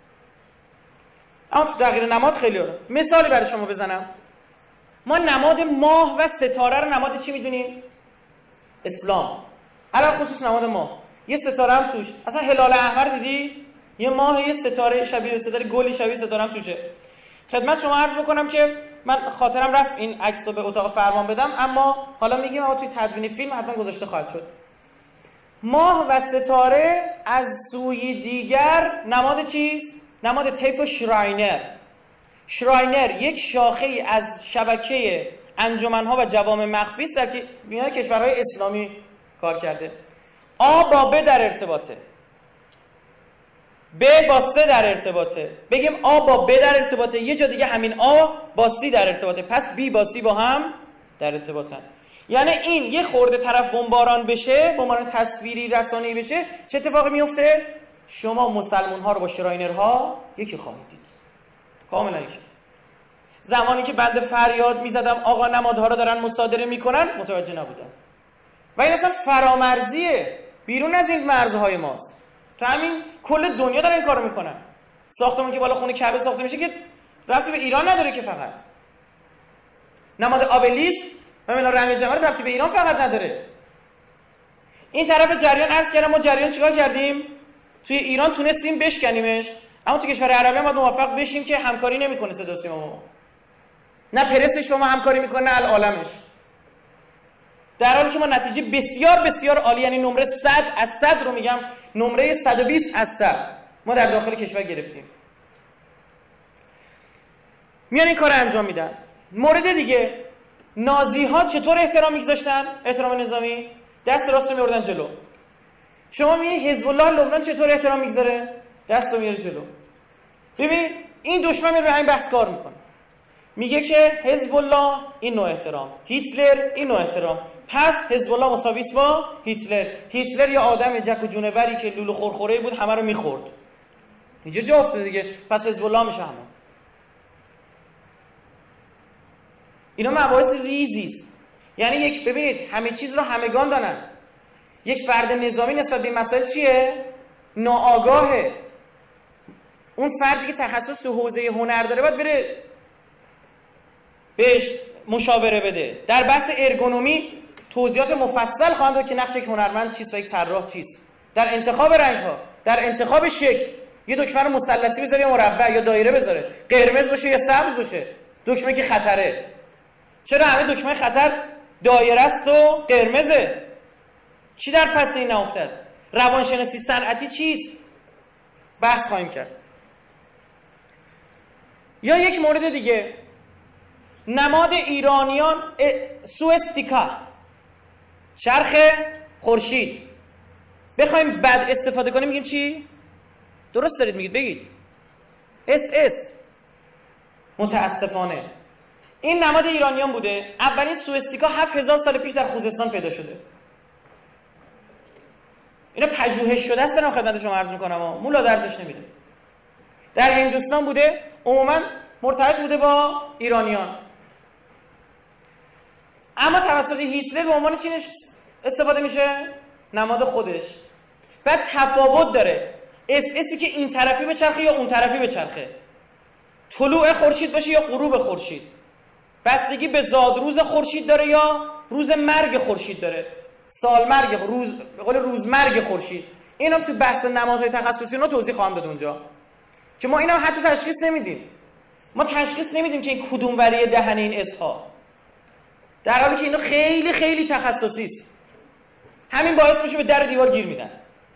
اما تو تغییر نماد خیلی مثالی برای شما بزنم. ما نماد ماه و ستاره رو نماد چی میدونیم؟ اسلام. علل خصوص نماد ماه، یه ستاره هم توش، اصلا هلال احمر دیدی؟ یه ماه، یه ستاره شبیه به ستاره، گلی شبیه ستاره هم توشه. خدمت شما عرض بکنم که من خاطرم رفت این عکس رو به اتاق فرمان بدم، اما حالا میگیم اما توی تدوین فیلم حتما گذاشته خواهد شد. ماه و ستاره از سوی دیگر نماد چیست؟ نماد طیف شراینر. شراینر یک شاخه از شبکه انجمن‌ها و جوامع مخفی است در میان کشورهای اسلامی کار کرده. آ با ب در ارتباطه، ب با س در ارتباطه. بگیم آ با ب در ارتباطه، یه جا دیگه همین آ با سی در ارتباطه، پس بی با سی با هم در ارتباطن. یعنی این یه خورده طرف بمباران بشه، بمباران تصویری رسانه‌ای بشه، چه اتفاقی میفته؟ شما مسلمان ها رو با شراینرها یکی خواهید دید، کاملا یکی. زمانی که بنده فریاد میزدم آقا نمادها رو دارن مصادره میکنن، متوجه نبودم. و این اصلا فرامرزیه، بیرون از این مرزهای ماست. تو همین کل دنیا دارن این کارو میکنن. ساختمون که بالا خونه کعبه ساخته میشه که ربطی به ایران نداره، که فقط نماد آبلیسک و ملال رنگ جمعه ربطی به ایران فقط نداره. این طرف جریان عرض کردم ما جریان چیکار کردیم؟ توی ایران تونستیم بشکنیمش، اما توی کشور عربی ما موفق بشیم که همکاری نمیکنه صدا و سیما ما. نه پرسش با ما همکاری میکنه، نه العالمش. در حالی که ما نتیجه بسیار بسیار عالی، یعنی نمره 100 از 100 رو میگم، نمره 120 از 100 ما در داخل کشور گرفتیم. میان این کار انجام میدن. مورد دیگه، نازی ها چطور احترام میگذاشتن؟ احترام نظامی، دست راست رو میوردن جلو. شما میبینید حزب الله لبنان چطور احترام میگذاره؟ دست رو میاره جلو. ببینید این دشمن رو همین بحث کار میکنه. میگه که حزب الله این نوع احترام، هیتلر این نوع احترام، پس حزب الله مساوی است با هیتلر. هیتلر یه آدم جک و جونوری که لولو خورخوره بود، همه رو میخورد. اینجا جا افتاده دیگه، پس حزب الله میشه همون. اینا مباحث ریزی است. یعنی ببینید همه چیز رو همگان دارن. یک فرد نظامی نسبت به این مسائل چیه؟ ناآگاهه. اون فردی که تخصص تو حوزه هنر داره باید بره بهش مشاوره بده. در بحث ارگونومی توضیحات مفصل خواهم داد که نقش یک هنرمند چیست و یک طراح چیست. در انتخاب رنگ‌ها، در انتخاب شکل، یه دکمه رو مثلثی بذاره یا مربع یا دایره بذاره، قرمز باشه یا سبز باشه، دکمه که خطره. چرا همه دکمه خطر دایره است و قرمزه؟ چی در پس این نهفته است؟ روانشناسی صنعتی چیست؟ بحث خواهیم کرد. یا یک مورد دیگه، نماد ایرانیان سوئستیکا، چرخ خورشید. بخوایم بد استفاده کنیم میگیم چی؟ درست دارید میگید، بگید SS. متاسفانه این نماد ایرانیان بوده. اولین سوئستیکا 7000 سال پیش در خوزستان پیدا شده. اینا پژوهش شده است، دارم خدمت شما عرض میکنم، مولا درزش نمیده. در هندوستان بوده، عموما مرتبط بوده با ایرانیان. اما توسط هیتلر به عنوان چی استفاده میشه؟ نماد خودش. بعد تفاوت داره، SSی که این طرفی به چرخه یا اون طرفی به چرخه، طلوع خورشید باشه یا غروب خورشید، بستگی به زادروز خورشید داره یا روز مرگ خورشید داره، سال مرگ، به قول روزمرگ خورشید. اینم تو بحث نمادهای تخصصی اونا توضیح خواهم داد اونجا که ما اینا حتی تشخیص نمیدیم. ما تشخیص نمیدیم که این کدوم وریه دهن این اسها، در حالی که اینا خیلی خیلی تخصصی است. همین باعث میشه به در دیوار گیر میدن.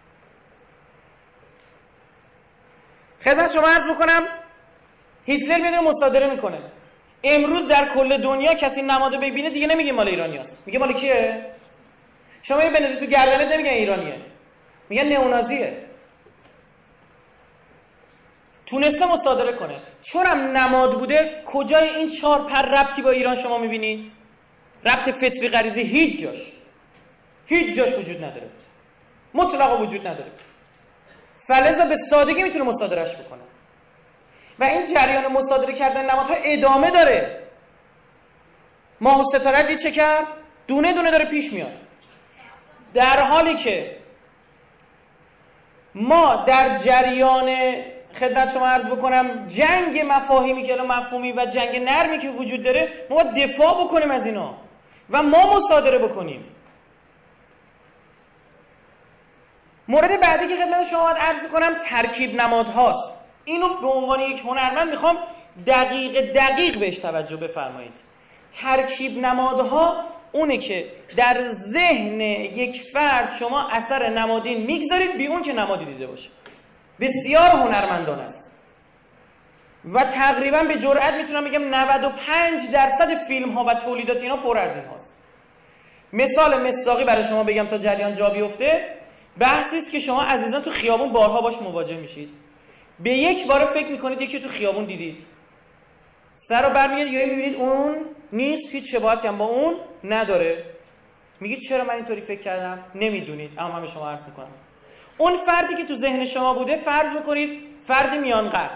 خدمت شما عرض بکنم هیتلر میاد مصادره میکنه. امروز در کل دنیا کسی نمادو ببینه دیگه نمیگه مال ایرانیاست، میگه مال کیه؟ شما ببینید تو گردنت نمیگن ایرانیه، میگن نئونازیه. تونسته مصادره کنه. چون هم نماد بوده، کجای این 4 پر ربطی با ایران شما میبینید؟ ربط فطری غریزی هیچ جاش وجود نداره، مطلقا وجود نداره. فلذا به سادگی میتونه مصادرهش بکنه و این جریان مصادره کردن نمادها ادامه داره. ماه و ستاره دید چه کرد؟ دونه دونه داره پیش میاد، در حالی که ما در جریان خدمت شما عرض بکنم جنگ مفاهیمی که مفهومی و جنگ نرمی که وجود داره، ما باید دفاع بکنیم از اینا و ما مصادره بکنیم. مورد بعدی که خدمت شما عرض کنم ترکیب نمادهاست. اینو به عنوان یک هنرمند میخوام دقیق بهش توجه بفرمایید. ترکیب نمادها اونه که در ذهن یک فرد شما اثر نمادین میگذارید بی اون که نمادی دیده باشه. بسیار هنرمندان است و تقریبا به جرئت میتونم بگم 95% فیلم ها و تولیدات اینا پر از این هاست. مثال مصداقی برای شما بگم تا جریان جا بیفته، بحثی است که شما عزیزان تو خیابون بارها باش مواجه میشید. به یک بار فکر میکنید یکی تو خیابون دیدید، سر رو برمیگردید یا میبینید اون نیست، هیچ شباهتی هم با اون نداره. میگید چرا من اینطوری فکر کردم؟ نمیدونید، اما من به شما عرض میکنم. اون فردی که تو ذهن شما بوده، فرض بکنید فردی میان قد،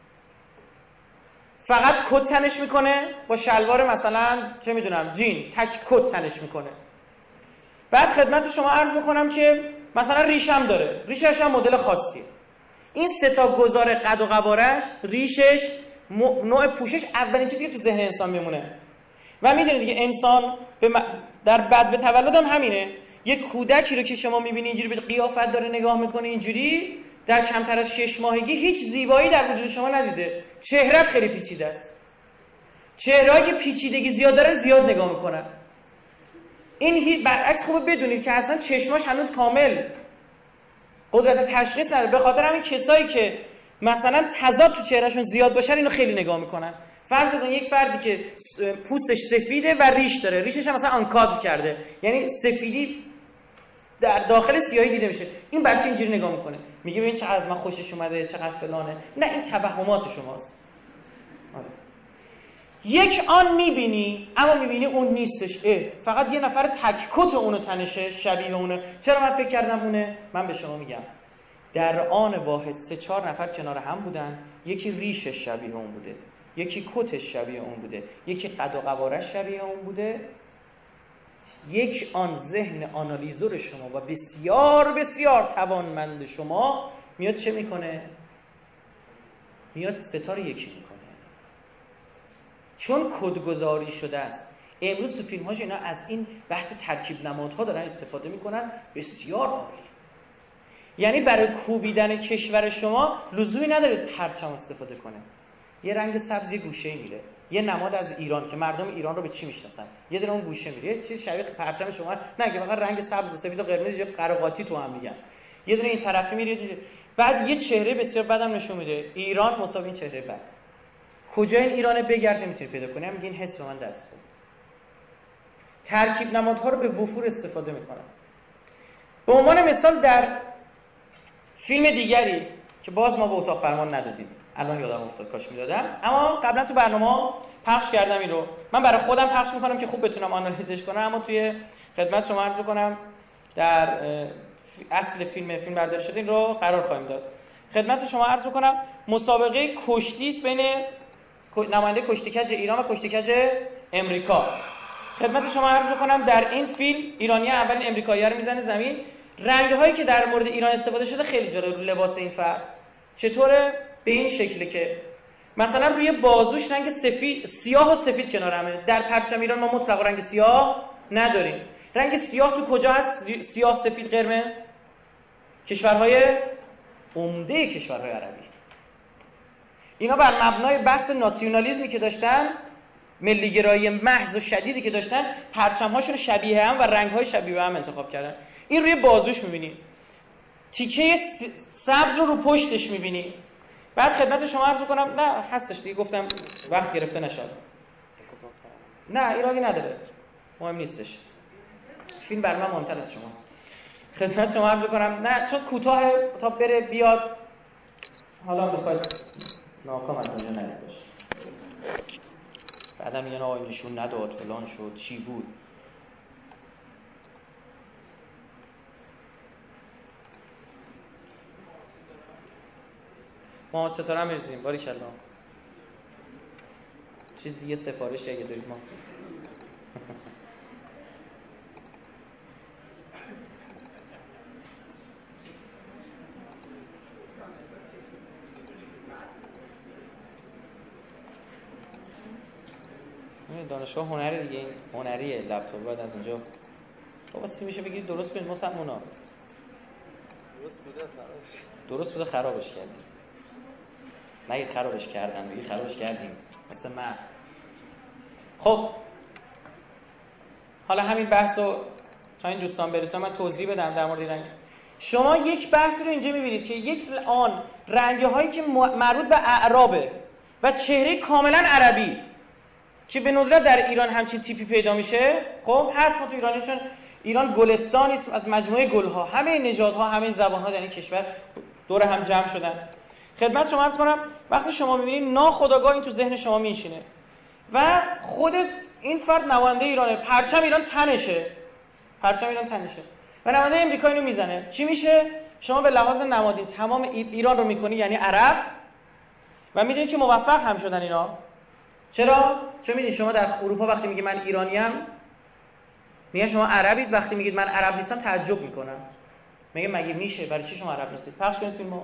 فقط کت تنش میکنه با شلوار مثلا چه میدونم جین، تک کت تنش میکنه. بعد خدمت شما عرض میکنم که مثلا ریشم داره، ریشش هم مدل خاصیه. این سه تا گزار قد و قوارش، ریشش، نوع پوشش، اولین چیزی که تو ذهن انسان میمونه. و میدونید دیگه انسان در بعد به تولد هم همینه. یک کودکی رو که شما میبینی اینجوری به قیافت داره نگاه میکنه، اینجوری در کمتر از 6 ماهگی هیچ زیبایی در وجود شما ندیده. چهرهت خیلی پیچیده است. چهرهایی که پیچیدگی زیاد داره زیاد نگاه میکنن. این برعکس خوبه بدونید که اصلا چشماش هنوز کامل قدرت تشخیص نداره. به خاطر همین کسایی که مثلا تضاد تو چهرهشون زیاد باشه اینو خیلی نگاه میکنن. فرض کنید یک فردی که پوستش سفیده و ریش داره، ریشش هم مثلا آنکادر کرده، یعنی سفیدی در داخل سیاهی دیده میشه. این بچه اینجوری نگاه میکنه، میگه ببین چقدر از من خوشش اومده، چقدر فلانه. نه، این توهمات شماست. یک آن میبینی اما میبینی اون نیستش. فقط یه نفر تک‌کت اونو تنشه، شبیه اونه. چرا من فکر کردم اونه؟ من به شما میگم در آن واحد 3-4 نفر کنار هم بودن، یکی ریشش شبیه اون بوده، یکی کتش شبیه اون بوده، یکی قد و قوارش شبیه اون بوده. یک آن ذهن آنالیزور شما و بسیار بسیار توانمند شما میاد چه میکنه؟ میاد ستا رو یکی میکنه، چون کدگذاری شده است. امروز تو فیلم‌هاش اینا از این بحث ترکیب نمادها دارن استفاده میکنن، بسیار عالی. یعنی برای کوبیدن کشور شما لزومی نداره پرچم استفاده کنه. یه رنگ سبز یه گوشه میره، یه نماد از ایران که مردم ایران رو به چی میشناسن، یه دونه اون گوشه میره، یه چیز شبیه پرچم شما، نه که فقط رنگ سبز و سفید و قرمز یه قراقاتی تو هم میگن، یه دونه این طرفی میره، بعد یه چهره بسیار بدم نشون میده، ایران مساوی این چهره بد. کجا این ایرانه بگرده میتونی پیدا کنی؟ هم میگه این حس به من دست. ترکیب نمادها رو به وفور استفاده میکنن. به عنوان مثال در فیلم دیگری که باز ما به اتاق فرمان ندادیم، الان یادم افتاد کاش میدادم، اما قبلا تو برنامه پخش کردم این رو. من برای خودم پخش میکنم که خوب بتونم آنالیزش کنم، اما توی خدمت شما عرض بکنم در اصل فیلم برداری شده این رو قرار خواهیم داد. خدمت شما عرض بکنم مسابقه کشتی است بین نماینده کشتیکج ایران و کشتیکج امریکا. خدمت شما عرض بکنم در این فیلم ایرانی اولین امریکایی رو میزنه زمین. رنگ‌هایی که در مورد ایران استفاده شده خیلی جالب. لباس این فرد چطوره؟ به این شکله که مثلا روی بازوش رنگ سیاه و سفید کنار همه. در پرچم ایران ما مطلق رنگ سیاه نداریم. رنگ سیاه تو کجا هست؟ سیاه، سفید، قرمز. کشورهای عمده کشورهای عربی. اینا بر مبنای بحث ناسیونالیسمی که داشتن، ملیگرایی محض و شدیدی که داشتن، پرچم‌هاشون شبیه هم و رنگ‌های شبیه هم انتخاب کردن. این روی بازوش می‌بینی. تیکه سبز رو پشتش می‌بینی. بعد خدمت شما عرض کنم نه هستش دیگه، گفتم وقت گرفته نشد. نه ایرادی نداره، مهم نیستش. فیلم بر من مهمتر از شماست. خدمت شما عرض کنم نه چون کوتاه تا بره بیاد، حالا بخواید ناکام از دنیا نرید باشه. بعدا میگن آقای نشون نداد فلان شد چی بود. ما ستاره هم می‌ریزیم باریکلا. چیزی یه سفارش اگه دارید ما دانشگاه هنری دیگه، این هنریه لپتاپ باید از اینجا بابا سی میشه بگید درست کنید. مسلمونا درست بوده خرابش کردید. نگید خرابش کردن، بگید خرابش کردیم مثل من. خب حالا همین بحث رو تا این دوستان برسه من توضیح بدم در مورد رنگ. شما یک بحث رو اینجا میبینید که یک آن رنگ‌هایی که مربوط به اعرابه و چهره کاملا عربی که به ندرت در ایران همچین تیپی پیدا میشه. خب هست ما تو ایرانیشون، ایران گلستانی است از مجموعه گلها، همه نژادها همه زبانها در این کشور دور هم جمع شدن. خدمت شما عرض کنم وقتی شما میبینید ناخودآگاه این تو ذهن شما میشینه و خودت این فرد نماینده ایرانه، پرچم ایران تنشه و نماینده امریکا اینو میزنه، چی میشه؟ شما به لحاظ نمادین تمام ایران رو میکنی یعنی عرب و میدونید که موفق هم شدن اینا. چرا؟ چون میدونید شما در اروپا وقتی میگی من ایرانیم میگن شما عربید، وقتی میگید من عرب نیستم تعجب میکنن، میگه مگه میشه؟ برای چی شما عرب نیستید؟ پخش کنید فیلمو.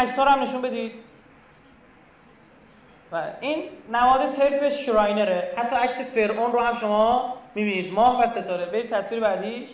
عکس‌ها رو هم نشون بدید. و این نماد طرف شراینره. حتی عکس فرعون رو هم شما می‌بینید، ماه و ستاره. برید تصویر بعدیش.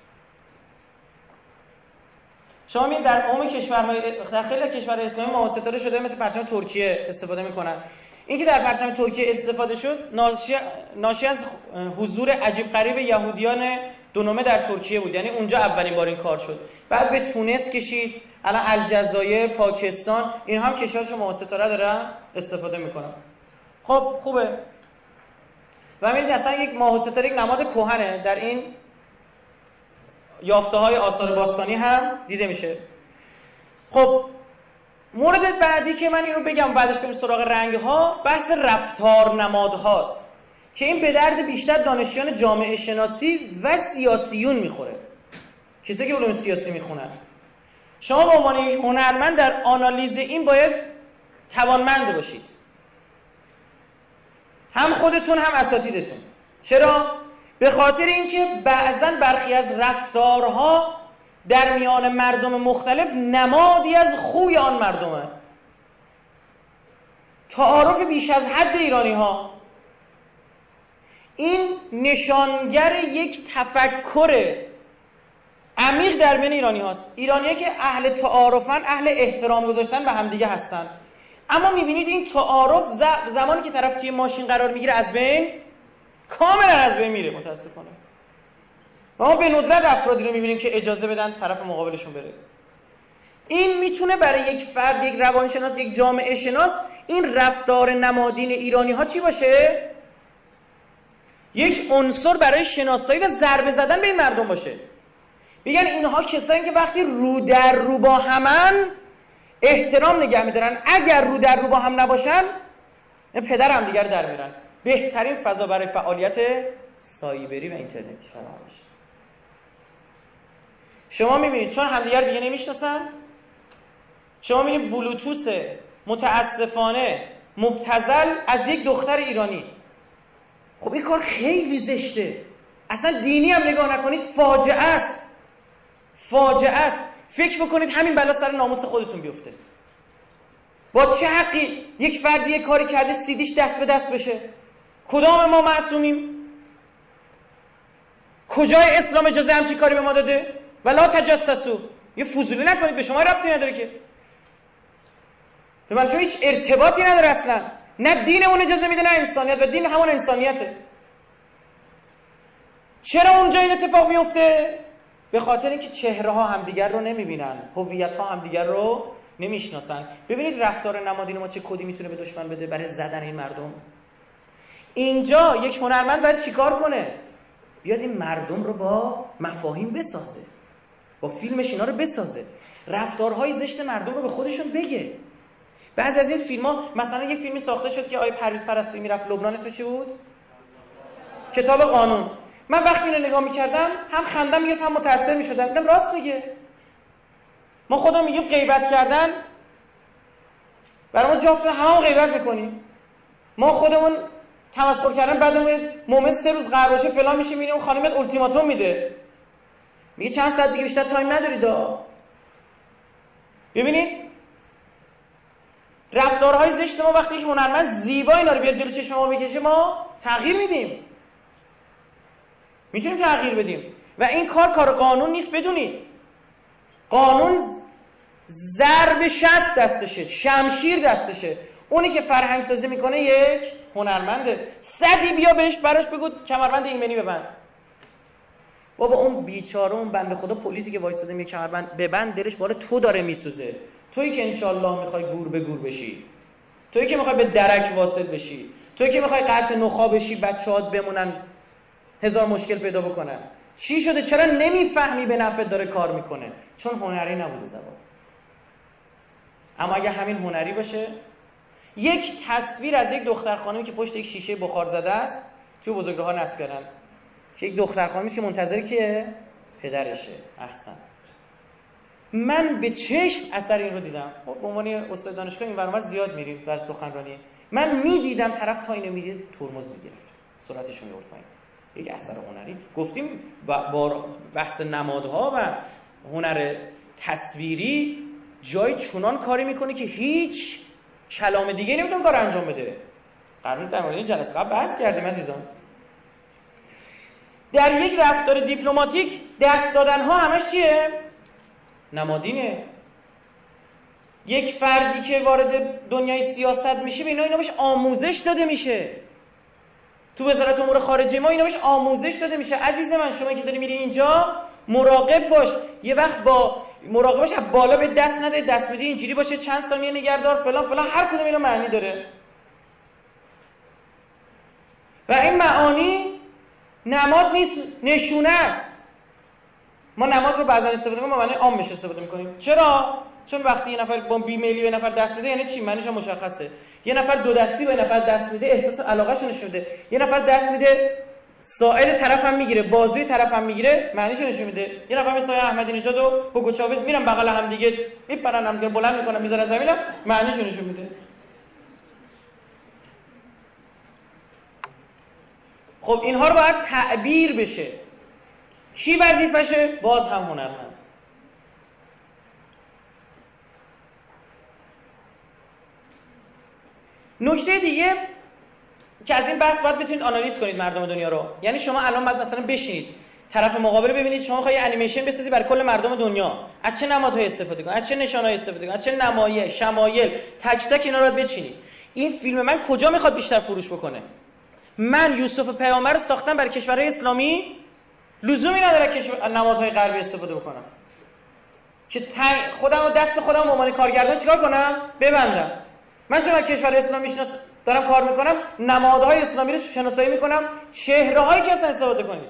شما می‌بینید در عموم کشورهای، در خیلی از کشورهای اسلامی ماه و ستاره شده مثل پرچم ترکیه استفاده می‌کنن. این که در پرچم ترکیه استفاده شد ناشی از حضور عجیب غریب یهودیان دونومه در ترکیه بود. یعنی اونجا اولین بار این کار شد. بعد به تونس کشید، الان الجزایر، پاکستان، این هم کشورش ماه و ستاره دارن استفاده میکنن. خب خوبه. و می‌بینید اصلا یک ماه و ستاره یک نماد کهنه، در این یافته‌های آثار باستانی هم دیده میشه. خب مورد بعدی که من این رو بگم بعدش بریم سراغ رنگ‌ها، بحث رفتار نمادهاست که این به درد بیشتر دانشیان جامعه شناسی و سیاسیون میخوره، کسی که علوم سیاسی میخونن. شما به عنوان یک هنرمند در آنالیز این باید توانمند باشید، هم خودتون هم اساتیدتون. چرا؟ به خاطر اینکه بعضاً برخی از رفتارها در میان مردم مختلف نمادی از خوی آن مردمه. تعارف بیش از حد ایرانی ها، این نشانگر یک تفکر عمیق در بین ایرانی هاست. ایرانی که اهل تعارفن، اهل احترام گذاشتن به همدیگه هستن. اما میبینید این تعارف زمانی که طرف توی ماشین قرار میگیره از بین، کاملا از بین میره متاسفانه. و ما به ندرت افرادی رو میبینیم که اجازه بدن طرف مقابلشون بره. این میتونه برای یک فرد، یک روانشناس، یک جامعه شناس، این رفتار نمادین ایرانی ها چی باشه؟ یک عنصر برای شناسایی و ضربه زدن به این مردم باشه. میگن اینها کسایی که وقتی رو در رو با همن احترام نگه میدارن، اگر رو در رو با هم نباشن پدر هم دیگر در میرن. بهترین فضا برای فعالیت سایبری و اینترنتی فراهم میشه. شما میبینید چون همدیگر دیگه نمیشناسن، شما میبینید بلوتوث متاسفانه مبتذل از یک دختر ایرانی. خب این کار خیلی زشته، اصلا دینی هم نگاه نکنید، فاجعه است. فاجعه است. فکر بکنید همین بلا سر ناموس خودتون بیفته. با چه حقی یک فردی یک کاری کرده سیدیش دست به دست بشه؟ کدام ما معصومیم؟ کجای اسلام اجازه همچین کاری به ما داده؟ ولا تجسسوا، یه فضولی نکنید، به شما ربطی نداره که، به من شما هیچ ارتباطی نداره اصلا. نه دینمون اجازه میده نه انسانیت، و دین همون انسانیته. چرا اونجا این اتفاق میفته؟ به خاطر اینکه چهره ها همدیگر رو نمیبینن، هویت ها همدیگر رو نمیشناسن. ببینید رفتار نمادین ما چه کدی میتونه به دشمن بده برای زدن این مردم. اینجا یک هنرمند باید چیکار کنه؟ بیاد این مردم رو با مفاهیم بسازه، با فیلمش اینا رو بسازه، رفتارهای زشت مردم رو به خودشون بگه. بعضی از این فیلم‌ها، مثلا یک فیلمی ساخته شد که آقای پرویز پرستویی میرفت لبنان، اسمش چی بود؟ کتاب قانون. من وقتی اینو نگاه می‌کردم هم خندم می‌گرفت هم متأثر می‌شدم. دیدم راست میگه. ما خودمون میگیم غیبت کردن برای ما جفت، هممون غیبت می‌کنیم. ما خودمون تمسخر کردن، بعدم مومن 3 روز قرار باشه فلان میشه، میریم اون خانمت التیماتوم میده، میگه چند ساعت دیگه بیشتر تایم ندارید. ببینید رفتارهای زشت ما وقتی که هنرمند زیبا اینا رو بیاد جلو چشم ما بکشه، ما تغییر میدیم، میتونیم تغییر بدیم. و این کار قانون نیست. بدونید قانون ضرب شست دستشه، شمشیر دستشه. اونی که فرهنگ سازی میکنه یک هنرمنده. صدی بیا بهش براش بگو کمربند ایمنی ببند. بابا اون بیچاره، اون بنده خدا پلیسی که وایستاده میگه کمربند ببند، دلش باره تو داره میسوزه. تویی که انشالله میخوای گور به گور بشی، تویی که میخوای به درک واصل بشی، تویی که میخوای قطع نخا بشی، بچه‌هات بمونن، هزار مشکل پیدا بکنن. چی شده؟ چرا نمیفهمی به نفعت داره کار میکنه؟ چون هنری نبوده زبان. اما اگه همین هنری باشه، یک تصویر از یک دختر خانمی که پشت یک شیشه بخار زده است توی بزرگراه‌ها نصب کردن، که یک دختر خانمی است که منتظر کیه؟ پدرشه. احسن. من به چشم اثر این رو دیدم. به عنوان استاد دانشگاه این ورانور زیاد میریم در سخنرانی، من میدیدم طرف تا اینو میدید ترمز میگرفت، سرعتش میورد پایین. یک اثر هنری. گفتیم با بحث نمادها و هنر تصویری جای چنان کاری میکنه که هیچ کلام دیگه نمیتونه کار انجام بده. قرار در مورد این جلسه قبل بحث کردیم عزیزان. در یک رفتار دیپلماتیک دست دادن ها همش چیه؟ نمادینه. یک فردی که وارد دنیای سیاست میشه به اینا بهش آموزش داده میشه. تو وزارت امور خارجه ما اینا بهش آموزش داده میشه. عزیز من شما که داری میری اینجا مراقب باش، یه وقت با مراقب باش بالا به دست نده، دست بدی اینجوری باشه، چند ثانیه نگهدار فلان فلان، هر کدوم اینا معنی داره. و این معانی نماد نیست، نشونه است. ما نماد رو بعضا استفاده می‌کنیم، ما معنی عامش استفاده می‌کنیم. چرا؟ چون وقتی یه نفر با بیمیلی به نفر دست میده یعنی چی؟ معنیش مشخصه. یه نفر دو دستی به نفر دست میده احساس علاقه‌شو نشون میده. یه نفر دست میده ساعد طرفم میگیره، بازوی طرفم میگیره، معنیشو نشون میده. یه نفر مثل احمدی نژاد و هوگو چاوز میرن بغل هم دیگه میپرن، هم دیگه بلند میکنن میذارن زمین، معنیشو نشون میده. خب اینها رو باید تعبیر بشه. کی وظیفشه؟ باز هم هنرمند. نکته دیگه که از این بحث باید بتونید آنالیز کنید مردم دنیا رو. یعنی شما الان باید مثلا بشینید طرف مقابل ببینید، شما می‌خواید انیمیشن بسازی برای کل مردم دنیا، از چه نمادهای استفاده کنید، از چه نشانه‌ای استفاده کنید، از چه نمایه، شمایل، تک تک اینا رو باید بچینید. این فیلم من کجا میخواد بیشتر فروش بکنه؟ من یوسف پیامبر رو ساختم برای کشورهای اسلامی، لزومی نداره که نمادهای غربی استفاده بکنم. که خودم و دست خودم به عنوان کارگردان چیکار کنم؟ ببندم. من چون کشور اسلامی دارم کار میکنم، نمادهای اسلامی رو شناسایی میکنم، چهره‌هایی که اصلا استفاده کنید.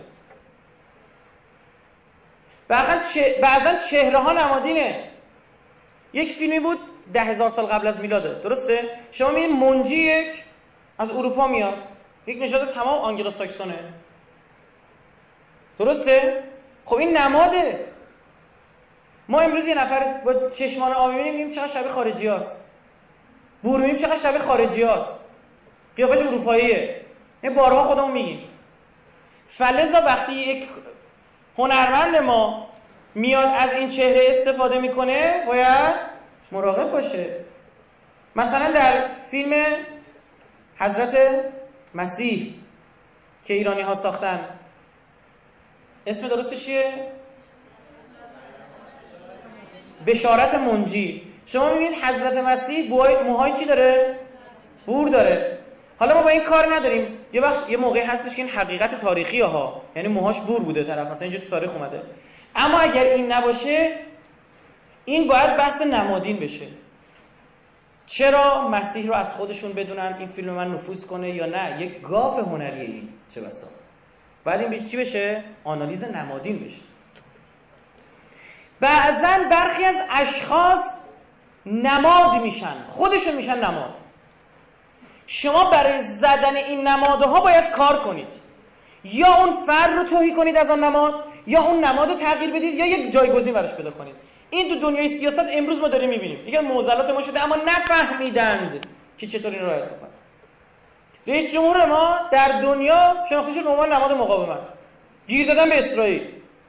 بعضا چهره‌ها نمادینه. یک فیلمی بود 10,000 سال قبل از میلاده، درسته؟ شما میبینید منجی یک از اروپا میاد، یک نژاد تمام آنگلو ساکسونه، درسته؟ خب این نماده. ما امروز یه نفر با چشمان آبی میبینیم چقدر شبیه خارجیاست، بور میبینیم چقدر شبیه خارجیاست، قیافش اروپاییه. این بارها خودمون میگیم. فلذا وقتی یک هنرمند ما میاد از این چهره استفاده میکنه باید مراقب باشه. مثلا در فیلم حضرت مسیح که ایرانی ها ساختن، اسم درستش چیه؟ بشارت منجی. شما میبینید حضرت مسیح موهای چی داره؟ بور داره. حالا ما با این کار نداریم. یه وقت یه موقعی هستش که این حقیقت تاریخی ها، یعنی موهاش بور بوده طرف، مثلا اینجا تو تاریخ اومده. اما اگر این نباشه، این باید بحث نمادین بشه. چرا مسیح رو از خودشون بدونن این فیلم من نفوذ کنه یا نه؟ یک گاف هنریه این چه بسا. بعد این چی بشه؟ آنالیز نمادین بشه. بعضن برخی از اشخاص نماد میشن، خودشون میشن نماد. شما برای زدن این نمادها باید کار کنید. یا اون فرد رو توهی کنید از آن نماد، یا اون نماد رو تغییر بدید، یا یک جایگزین براش پیدا کنید. این تو دنیای سیاست امروز ما داریم میبینیم. دیگه معضلات ما شده اما نفهمیدند که چطور این رعایت بکنن. رئیس جمهور ما در دنیا شناخته شد به عنوان نماد مقاومت. گیر دادن به اسرائیل.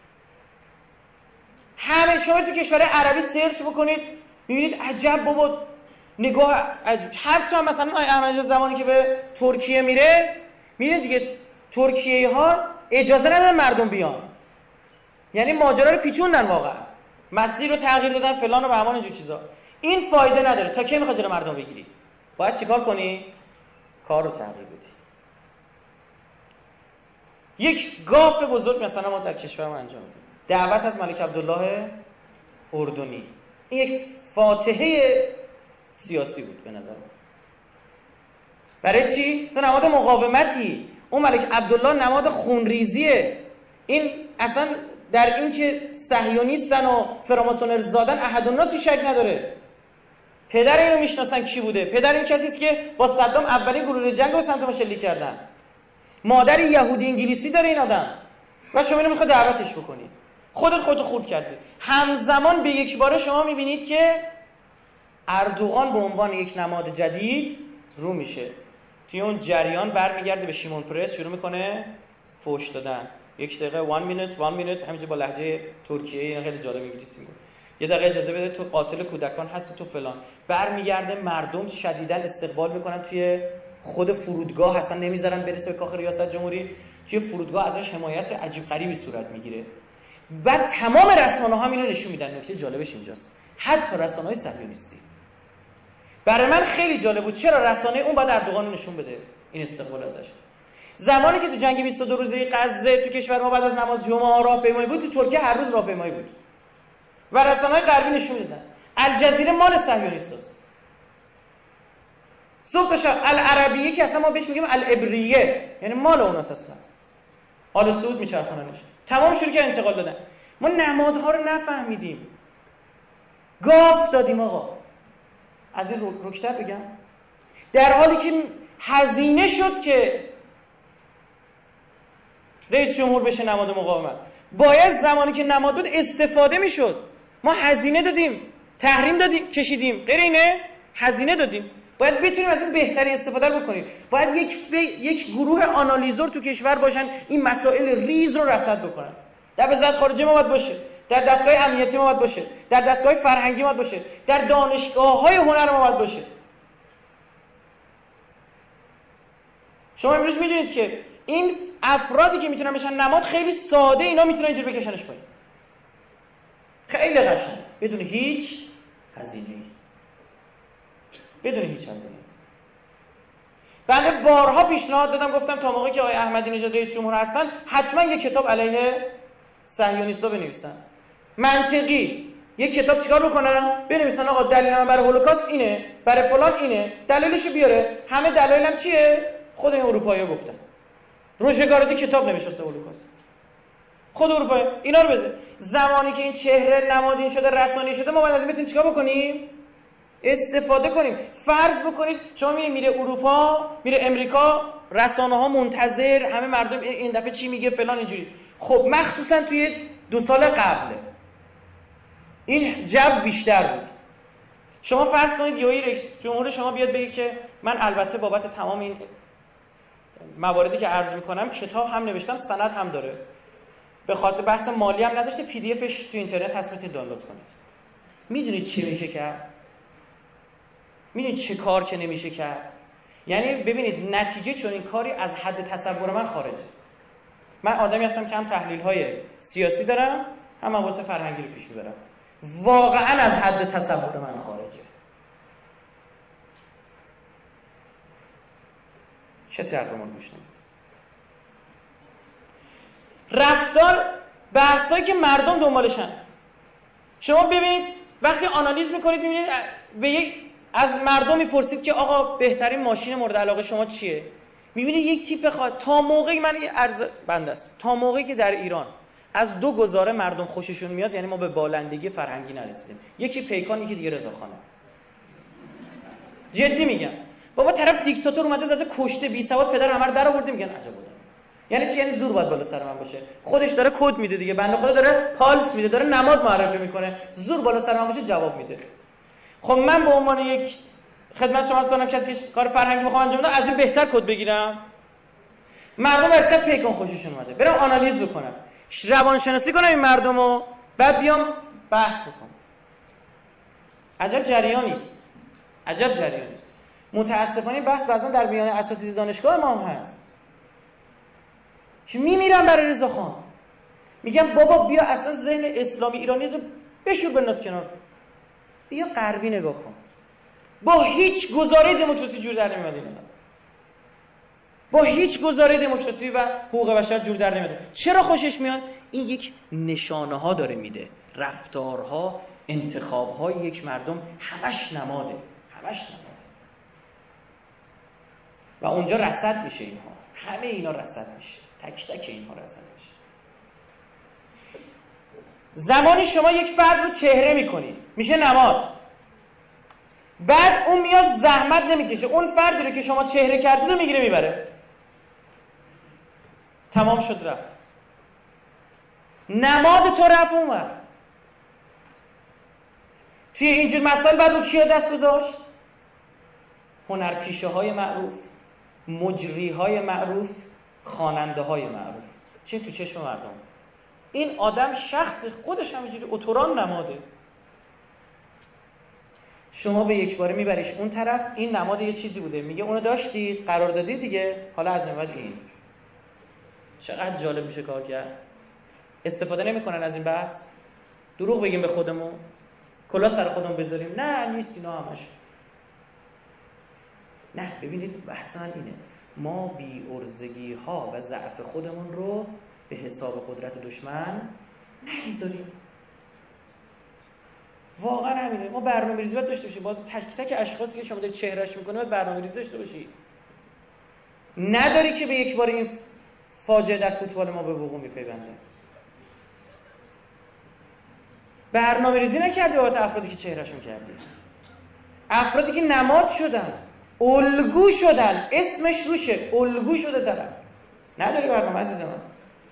همه شما تو کشور عربی سرچ بکنید میبینید عجب بابا، نگاه عجب. حتی مثلا احمدی نژاد زمانی که به ترکیه میره، میبینید دیگه ترکیه ها اجازه ندارن مردم بیان. یعنی ماجرا رو پیچوندن واقعا. مسیر رو تغییر دادن فلان و بهمان اینجور چیزا. این فایده نداره. تا کی میخواد جلو مردم بگیری؟ باید چیکار کنی؟ کار رو تغییر بدی. یک گاف بزرگ مثلا ما در کشورمون انجام دادیم. دعوت از ملک عبدالله اردنی. این یک فاتحه سیاسی بود به نظر من. برای چی؟ تو نماد مقاومتی. اون ملک عبدالله نماد خونریزیه. این اصلا در این که صهیونیستن و فراماسونر زادن احد الناسی شک نداره. پدر اینو میشناسن کی بوده؟ پدر این کسی است که با صدام اولین گلوله جنگ رو سمت ما شلیک کردن. مادر یهودی انگلیسی داره این آدم. و شما اینو میخواد دعوتش بکنید. خودت خورد کردی. همزمان به یک باره شما میبینید که اردوغان به عنوان یک نماد جدید رو میشه. توی اون جریان برمیگرده به شیمون پرس، شروع میکنه فوش دادن. یک دقیقه 1 minute همینجوری با لهجه ترکیه‌ای خیلی جالب انگلیسی میگه. یه دقیقه اجازه بده، تو قاتل کودکان هستی، تو فلان. برمیگرده مردم شدیداً استقبال میکنن، توی خود فرودگاه اصلا نمیذارن برسه به کاخ ریاست جمهوری، توی فرودگاه ازش حمایت عجیب غریبی صورت میگیره. بعد تمام رسانه‌ها اینو نشون میدن. نکته جالبش اینجاست، حتی رسانه‌های صهیونیستی. برای من خیلی جالب بود چرا رسانه اون بعد اردوغان رو نشون بده این استقبال ازش. زمانی که تو جنگ 22 روزه غزه تو کشور ما بعد از نماز جمعه راهپیمایی بود، تو ترکیه هر روز راهپیمایی بود و رسانه‌های غربی نشون میدادن الجزیره مال صهیونیستاست. صبح تا شب العربیه که اصلا ما بهش میگیم العبریه، یعنی مال اوناست اصلا. آل سعود میچرخوننش. تمام شروع کردن انتقال دادن. ما نمادها رو نفهمیدیم، گاف دادیم آقا. از این رکتر بگم، در حالی که هزینه شد که رئیس جمهور بشه نماد مقاومت، باید زمانی که نماد بود استفاده میشد. ما هزینه دادیم، تحریم دادیم، کشیدیم، غیر اینه هزینه دادیم، باید بتونیم از این بهتری استفاده بکنیم. باید یک گروه آنالیزور تو کشور باشن این مسائل ریز رو رصد بکنن. در وزارت خارجه ما باید باشه، در دستگاه امنیتی ما باید باشه، در دستگاه فرهنگی ما باید باشه، در دانشگاه‌های هنر ما باید باشه. شما امروز میدونید که این افرادی که میتونن بشن نماد خیلی ساده اینا میتونن اینجوری بکشنش پایین، خیلی قشنگ، بدون هیچ هزینه. بنده بارها پیشنهاد دادم، گفتم تا موقعی که آقای احمدی نژاد رئیس جمهور هستن حتما یک کتاب علیه صهیونیست‌ها بنویسن. منطقی یک کتاب چیکار بکنن؟ بنویسن آقا دلیل من برای هولوکاست اینه، برای فلان اینه، دلیلشو بیاره. همه دلایلم چیه؟ خود این اروپایی‌ها گفتن. روژگاردی کتاب نوشته واسه هولوکاست. خود اروپایی اینا رو بده. زمانی که این چهره نمادین شده، رسانه‌ای شده، ما باید از این بتونیم چیکار بکنیم؟ استفاده کنیم. فرض بکنید شما میره اروپا، میره امریکا، رسانه‌ها منتظر، همه مردم این دفعه چی میگه فلان اینجوری. خب مخصوصا توی 2 سال قبل این جو بیشتر بود. شما فرض کنید یهو رئیس جمهور شما بیاد بگه که من البته بابت تمام این مواردی که عرض میکنم کتاب هم نوشتم، سند هم داره، به خاطر بحث مالی هم نداشته، پی دی افش تو اینترنت هست میتونید دانلود کنید. میدونید چی میشه کرد؟ میدونید چه کار که نمیشه کرد؟ یعنی ببینید نتیجه چون این کاری از حد تصور من خارجه. من آدمی هستم که هم تحلیل‌های سیاسی دارم، هم مباحث فرهنگی رو پیش میبرم. واقعا از حد تصور من خارجه. کسی حرف ما رو گوش نمیده. رفتار بحثایی که مردم دنبالشن. شما ببینید وقتی آنالیز میکنید میبینید از مردم میپرسید که آقا بهترین ماشین مورد علاقه شما چیه؟ میبینید یک تیپ تا موقعی من عرض بنده است، تا موقعی که در ایران از 2 گزاره مردم خوششون میاد، یعنی ما به بالندگی فرهنگی نرسیدیم. یکی پیکان، یکی دیگه رضاخانه. جدی میگم. بابا طرف دیکتاتور اومده زده کشته، بی سواد پدر همه رو در آورده، میگن عجب بودن. یعنی چی؟ یعنی زور باید بالا سر من باشه. خودش داره کد میده دیگه، بنده خدا داره پالس میده، داره نماد معرفی میکنه، زور بالا سر من باشه جواب میده. خب من به عنوان یک خدمت شما عرض کنم کسی که کار فرهنگی میخوام انجام بدم، از این بهتر کد بگیرم؟ مردم از چه پیکان خوششون اومده، برم آنالیز بکنم، روانشناسی کنم این مردمو، بعد بیام بحث بکنم. عجب جریانی است. متاسفانه بحث بعضا در میان اساتید دانشگاه ما هم هست که میمیرن برای رضاخان. میگم بابا بیا اصلا ذهن اسلامی ایرانی رو بشور بنداز کنار، بیا غربی نگاه کن. با هیچ گزاره دموکراسی جور در نمیاد اینا. با هیچ گزاره دموکراسی و حقوق بشر جور در نمیاد. چرا خوشش میاد؟ این یک نشانه ها داره میده، رفتارها، انتخاب‌های یک مردم، همش نماده. و اونجا رصد میشه اینها، همه اینا رصد میشه، تک تک اینها رصد میشه. زمانی شما یک فرد رو چهره میکنید میشه نماد، بعد اون میاد زحمت نمیکشه، اون فردی رو که شما چهره کردید رو میگیره میبره، تمام شد رفت، نماد تو رفت اونور. توی اینجور مسائل بعد رو کیا دست گذاشت؟ هنرپیشه های معروف، مجری های معروف، خواننده های معروف. چه تو چشم مردم این آدم شخص خودش همینجوری اتوران نماده، شما به یک باره میبریش اون طرف. این نماد یه چیزی بوده، میگه اونو داشتید، قرار دادید دیگه، حالا از این بعد این. چقدر جالب میشه کار کرد. استفاده نمیکنن از این بحث. دروغ بگیم به خودمون، کلا سر خودمون بذاریم، نه نیست اینا همش. نه ببینید بحث من اینه، ما بی ارزگی ها و ضعف خودمون رو به حساب قدرت دشمن نمیذاریم. واقعا همینه. ما برنامه‌ریزی باید داشته باشیم. با تک تک اشخاصی که شما دارید چهرهش میکنه باید برنامه‌ریزی داشته باشید. نداری که به یک بار این فاجعه در فوتبال ما به وقوع میپیونده. برنامه‌ریزی نکردی بابت افرادی که چهرهشون کردی. افرادی که نماد شدن، الگو شدن، اسمش روشه، الگو شده طرف. نداری برنامه عزیز من.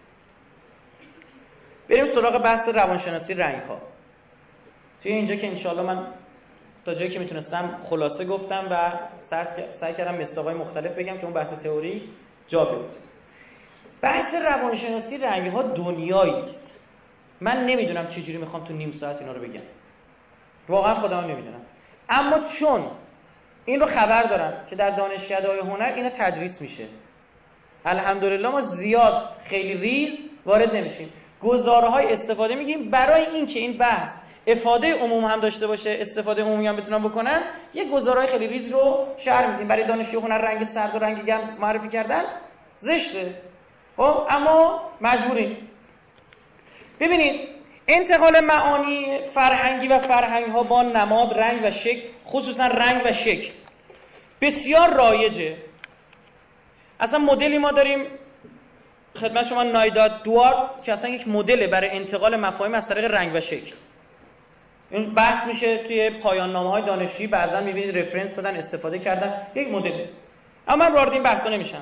بریم سراغ بحث روانشناسی رنگ‌ها. توی اینجا که انشالله من تا جایی که میتونستم خلاصه گفتم و سعی کردم مصداق‌های مختلف بگم که اون بحث تئوری جا بیفته. بحث روانشناسی رنگ‌ها دنیایی است. من نمیدونم چجوری میخوام تو نیم ساعت اینا رو بگم. واقعا خودم نمیدونم. اما چون این رو خبر دارم که در دانشکده‌های هنر اینا تدریس میشه. الحمدلله ما زیاد خیلی ریز وارد نمیشیم. گزاره‌های استفاده میگیم برای اینکه این بحث افاده عموم هم داشته باشه، استفاده عمومی هم بتونن بکنن. یه گزارهای خیلی ریز رو شرح میدیم. برای دانشجو هنر رنگ سرد و رنگ گرم معرفی کردن زشته. خب اما مجبوریم. ببینید انتقال معانی فرهنگی و فرهنگ‌ها با نماد، رنگ و شکل، خصوصا رنگ و شکل بسیار رایجه. اصلا مدلی ما داریم خدمت شما، نایداد دوار، که اصلا یک مدل برای انتقال مفاهیم از طریق رنگ و شکل. این بحث میشه توی پایان نامه‌های دانشجویی، بعضا می‌بینید رفرنس دادن، استفاده کردن، یک مدل است. اما من وارد این بحثا نمیشم.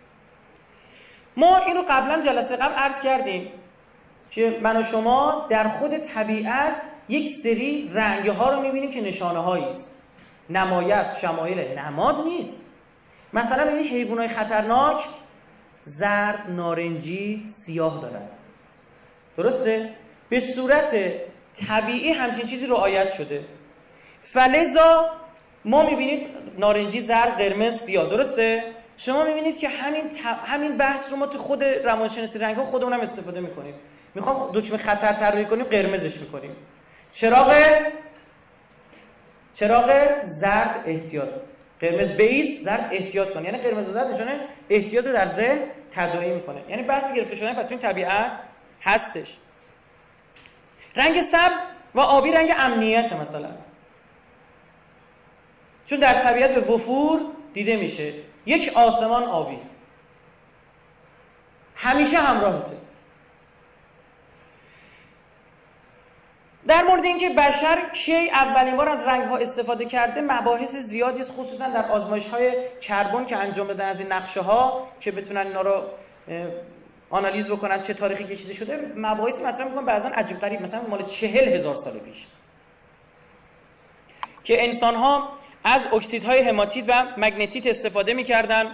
ما اینو قبلا جلسه قبل عرض کردیم که من و شما در خود طبیعت یک سری رنگ‌ها رو می‌بینیم که نشانه‌هایی است. نمایه است، شمایل، نماد نیست. مثلا ببینید حیوانات خطرناک زرد، نارنجی، سیاه دارن. درسته؟ به صورت طبیعی همچین چیزی رعایت شده. فلذا ما می‌بینید نارنجی، زرد، قرمز، سیاه. درسته؟ شما می‌بینید که همین بحث رو ما تو خود روانشناسی رنگ‌ها خودمون هم استفاده می‌کنیم. میخوام دکمه خطر طراحی کنیم، قرمزش می‌کنیم. چراغ زرد احتیاط، قرمز بیس، زرد احتیاط کن. یعنی قرمز و زرد نشانه احتیاط رو در ذهن تداعی می‌کنه. یعنی بحث گرفته شدن پس این طبیعت هستش. رنگ سبز و آبی رنگ امنیت مثلا، چون در طبیعت به وفور دیده میشه. یک آسمان آبی همیشه همراهته. در مورد اینکه بشر کی اولین بار از رنگ‌ها استفاده کرده مباحث زیادی است، خصوصا در آزمایش‌های کربن که انجام دادن از این نقشه‌ها که بتونن اینا رو آنالیز بکنن چه تاریخی کشیده شده. مباحثی مطرح می‌کنن بعضن عجیب غریب، مثلا مال 40,000 سال پیش که انسان‌ها از اکسیدهای هماتیت و مگنتیت استفاده می‌کردن.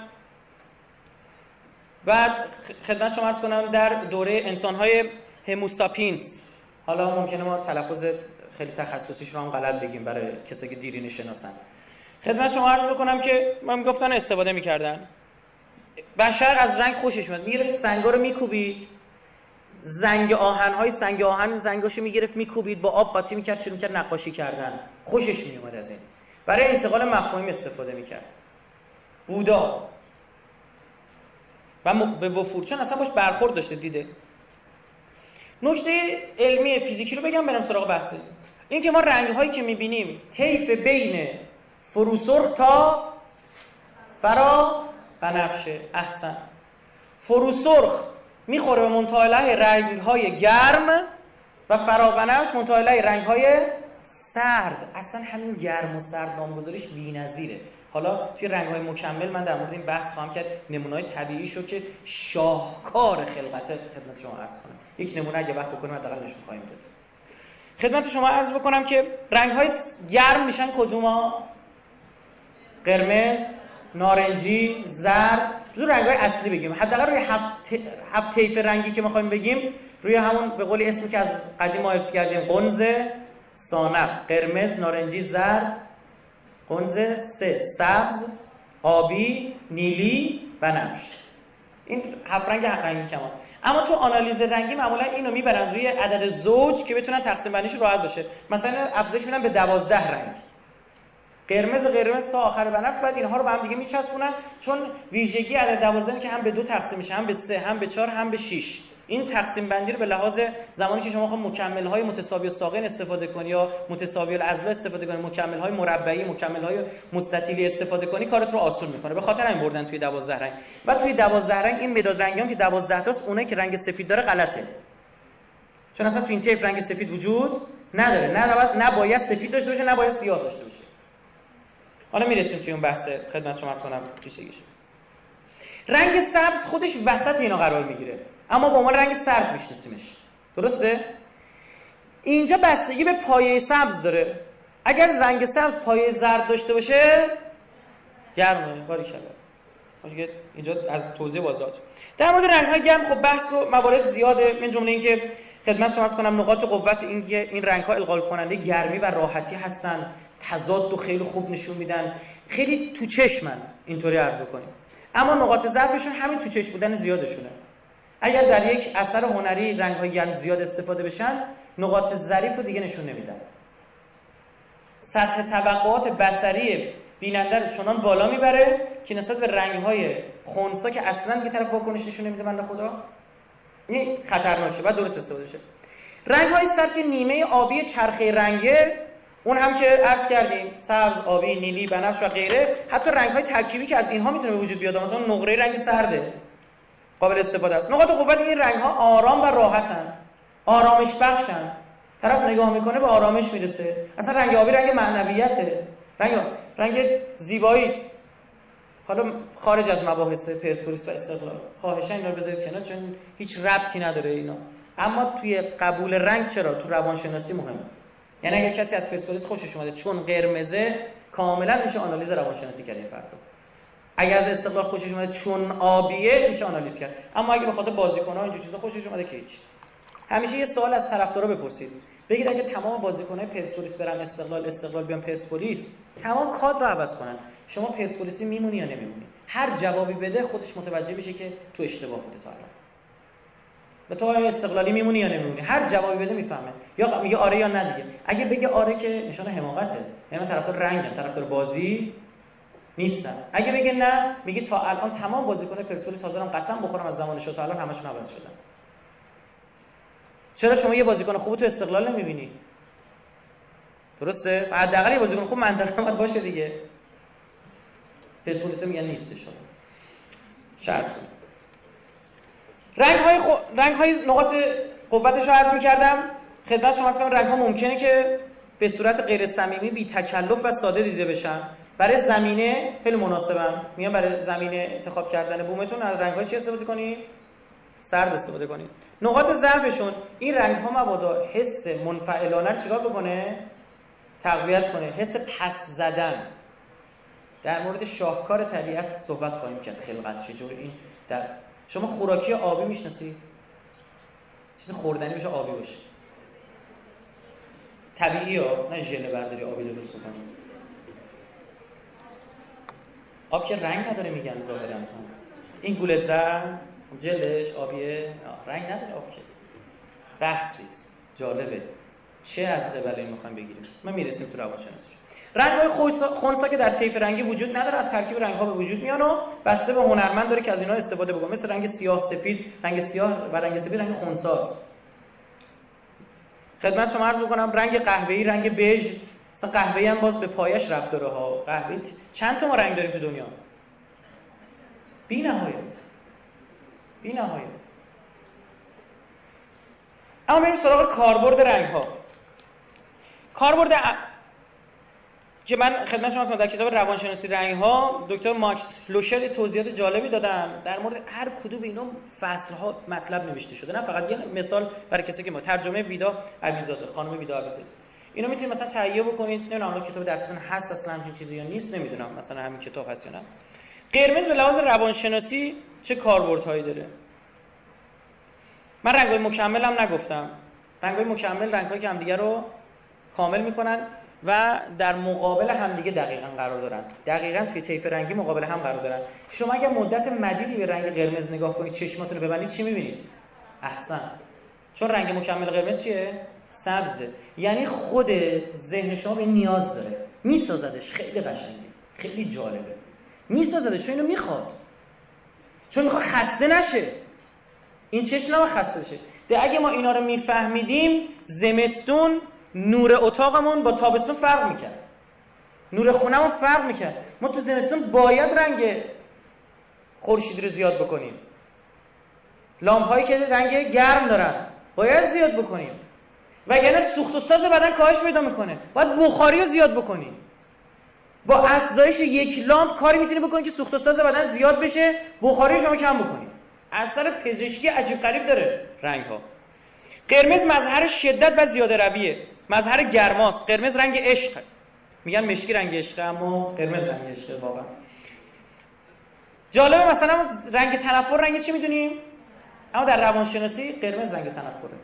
بعد خدمت شما عرض کنم در دوره انسان‌های هموساپینس، حالا ممکنه ما تلفظ خیلی تخصصیش رو هم غلط بگیم برای کسایی که دیرینه شناسن. خدمت شما عرض بکنم که ما میگفتن استفاده می‌کردن. بشر از رنگ خوشش میاد، میگرفت سنگا رو میکوبید، زنگ آهن زنگاشو میگرفت میکوبید، با آب قاطی میکرد، شروع میکرد نقاشی کردن. خوشش میومد از این. برای انتقال مفاهیم استفاده میکرد. بودا و به وفور، چون اصلا باش برخورد داشته، دیده. نکته علمی فیزیکی رو بگم برم سراغ بحث. این که ما رنگ‌هایی که می‌بینیم طیف بین فروسرخ تا فرا بنفشه. احسن. فروسرخ میخوره به منطقه رنگ‌های گرم و فرا بنفش منطقه رنگ‌های سرد. اصلا همین گرم و سرد نامگذاریش بی‌نظیره. حالا توی رنگ‌های مکمل من در مورد این بحث خواهم کرد، نمونه‌های طبیعی شو که شاهکار خلقت خدمت شما عرض کنم. یک نمونه اگه وقت بکنیم حداقل نشون خواهیم داد. خدمت شما عرض بکنم که رنگ‌های گرم میشن کدوما؟ قرمز، نارنجی، زرد. جو رنگ‌های اصلی بگیم. حداقل روی هفت طیف رنگی که می‌خوایم بگیم، روی همون به قول اسمی که از قدیم ما حفظ کردیم، قنز، سانق، قرمز، نارنجی، زرد، کنز 3 سبز، آبی، نیلی، بنفش. این 7 رنگ رنگی کمان. اما تو آنالیز رنگی معمولا اینو میبرن روی عدد زوج که بتونن تقسیم بندیش راحت باشه. مثلا افزایش میدن به 12 رنگ. قرمز تا آخر بنفش، بعد اینها رو به هم دیگه میچسبونن، چون ویژگی عدد 12 که هم به 2 تقسیم میشه، هم به 3، هم به 4، هم به 6. این تقسیم بندی رو به لحاظ زمانی که شما خواهید مکمل‌های متساوی الساقین استفاده کنی یا متساوی الاضلاع استفاده کنی، مکمل‌های مربعی، مکمل‌های مستطیلی استفاده کنی، کارت رو آسون میکنه. به خاطر همین بردن توی 12 رنگ. و توی 12 رنگ این مداد رنگی هم که 12 تاست، اونه که رنگ سفید داره غلطه. چون اصلا تو این تیپ رنگ سفید وجود نداره. نه باید سفید داشته باشه، نه باید سیاه داشته باشه. حالا میرسیم توی اون بحث خدمت شما از کنم پیشگیش. رنگ سبز خودش وسط اینا قرار میگیره، اما با عنوان رنگ سرد میشناسیمش. درسته؟ اینجا بستگی به پایه سبز داره. اگر رنگ سبز پایه زرد داشته باشه گرمه. باریکلا. اینجا از توضیح واضحه. در مورد رنگ‌های گرم خب بحث و موارد زیاده. من جمله این که خدمت شما از کنم نقاط قوت این رنگ‌ها القا کننده گرمی و راحتی هستن، تضاد رو خیلی خوب نشون میدن، خیلی تو چشمن، اینطوری عرض کنیم. اما نقاط ضعفشون همین تو چشم بودن زیادشونه. اگر در یک اثر هنری رنگ‌های گرم زیاد استفاده بشن، نقاط ظریف رو دیگه نشون نمیدن. سطح توقعات بصری بیننده رو چنان بالا میبره که نسبت به رنگ‌های خنثی که اصلاً دیگه طرف واکنش نشون نمیده، بنده خدا این خطرناکه، باید درست استفاده شه. رنگ‌های سرد نیمه آبی چرخه رنگه، اون هم که عرض کردیم سبز، آبی، نیلی، بنفش و غیره. حتی رنگ‌های ترکیبی که از اینها میتونه به وجود بیاد، مثلا نقره رنگ سرده قابل استفاده است. نقاط قوت این رنگ‌ها آرام و راحتن، آرامش بخشن. طرف نگاه میکنه به آرامش میرسه. اصلا رنگ آبی رنگ معنویته، رنگ زیبایی است. حالا خارج از مباحث پرسپولیس و استقلال، خواهشاً اینا رو بذارید کنار چون هیچ ربطی نداره اینا. اما توی قبول رنگ چرا؟ تو روانشناسی مهمه. یعنی اگر کسی از پرسپولیس خوشش اومده چون قرمزه، کاملا میشه آنالیز روانشناسی کرد این فرد رو. اگر از استقلال خوشش اومده چون آبیه، میشه آنالیز کرد. اما اگه به خاطر بازیکن‌ها اینجور چیزا خوشش اومده که هیچ. همیشه یه سوال از طرفدارا بپرسید. بگید اگه تمام بازیکن‌های پرسپولیس برن استقلال بیان پرسپولیس، تمام کادر رو عوض کنن، شما پرسپولیسی میمونی یا نمیمونی؟ هر جوابی بده خودش متوجه میشه که تو اشتباه بوده تا الان. به تو استقلالی میمونی یا نمیمونی؟ هر جوابی بده میفهمه. یا میگه آره یا نه دیگه. اگه بگه آره که نشانه حماقته. یعنی طرفدار رنگن، طرفدار بازی نیستن. اگه بگه نه، میگه تا الان تمام بازیکن‌های پرسپولیس حاضرم قسم بخورم از زمان شاه تا الان همشون عوض شدن. چرا شما یه بازیکن خوب تو استقلال نمیبینی؟ درسته؟ حداقل یه بازیکن خوب منطقه باید باشه دیگه. پرسپولیس میگن نیستش. شرط کنید. رنگ‌های نقاط قوتش رو عرض می‌کردم خدمت شما. اصلا رنگ‌ها ممکنه که به صورت غیر صمیمی، بی تکلف و ساده دیده بشن. برای زمینه خیلی مناسبن. میگم برای زمینه انتخاب کردن بومتون از رنگ‌های چی استفاده کنید؟ سرد استفاده کنید. نقاط ضعفشون این رنگ‌ها مبادا حس منفعلانه رو چیکار بکنه؟ تقویت کنه. حس پس زدن. در مورد شاهکار طبیعت صحبت خواهیم کرد. خلقت چجوری این در شما خوراکی آبی میشناسید؟ چیز خوردنی بشه آبی باشه. طبیعی ها، نه ژله برداری آبی درست بکنید. آب که رنگ نداره میگن ظاهرا. این گولت زرد جلدش آبیه، رنگ نداره آب که. بحثیست، جالبه. چه از قبل این میخوایم بگیریم؟ ما میرسیم تو روانشناسی. رنگ‌های خنثی که در طیف رنگی وجود نداره، از ترکیب رنگ‌ها به وجود میان و بسته به هنرمند داره که از اینا استفاده بکنه. مثل رنگ سیاه سفید، رنگ سیاه و رنگ سفید رنگ خنثی است. خدمت شما عرض بکنم رنگ قهوه‌ای، رنگ بژ، مثلا قهوه‌ای هم باز به پایش ربط داره ها. قهوه چند تا ما رنگ داریم تو دنیا؟ بی‌نهایت. اما بریم سراغ کاربرد رنگ‌ها. کاربرد که من خدمت شما در کتاب روانشناسی رنگ‌ها دکتر ماکس فلوشر توضیحات جالبی دادن در مورد هر کدوم اینا فصل‌ها مطلب نوشته شده. نه فقط یه مثال برای کسی که ما ترجمه ویدا عبیزاده، خانم ویدا عبیزاده. اینو میتونید مثلا تهیه بکنید. نمیدونم کتاب درستون هست اصلا همین چیزی یا نیست، نمیدونم مثلا همین کتاب هست یا نه. قرمز به لحاظ روانشناسی چه کاربردهایی داره؟ من رنگ‌های مکمل هم نگفتم. رنگ‌های مکمل رنگ‌هایی که همدیگه رو کامل میکنن. و در مقابل همدیگه دقیقاً قرار دارن. دقیقاً توی طیف رنگی مقابل هم قرار دارن. شما اگه مدت مدیدی به رنگ قرمز نگاه کنید، چشماتون رو ببندید، چی می‌بینید؟ احسن. چون رنگ مکمل قرمز چیه؟ سبزه. یعنی خود ذهن شما به این نیاز داره. میسازدش. خیلی قشنگه. خیلی جالبه. میسازدش چون اینو میخواد. چون میخواد خسته نشه. این چشم نباید خسته بشه. اگه ما اینا رو میفهمیدیم، زمستون نور اتاقمون با تابستون فرق میکرد. نور خونمون فرق میکرد. ما تو زمستون باید رنگ خورشیدی رو زیاد بکنیم. لامپ‌هایی که رنگ گرم دارن باید زیاد بکنیم. وگرنه سوخت و ساز بدن کاهش پیدا میکنه. باید بخاری رو زیاد بکنیم. با افزایش یک لامپ کاری میتونی بکنی که سوخت و ساز بدن زیاد بشه، بخاری شما کم بکنی. اثر پزشکی عجیب غریب داره رنگ ها. قرمز مظهر شدت و زیاده رویه، مظهر گرماست. قرمز رنگ عشق، میگن مشکی رنگ عشقه، اما قرمز رنگ عشقه واقعا. جالبه مثلا رنگ تنفر رنگ چی میدونیم؟ اما در روانشناسی قرمز رنگ تنفره.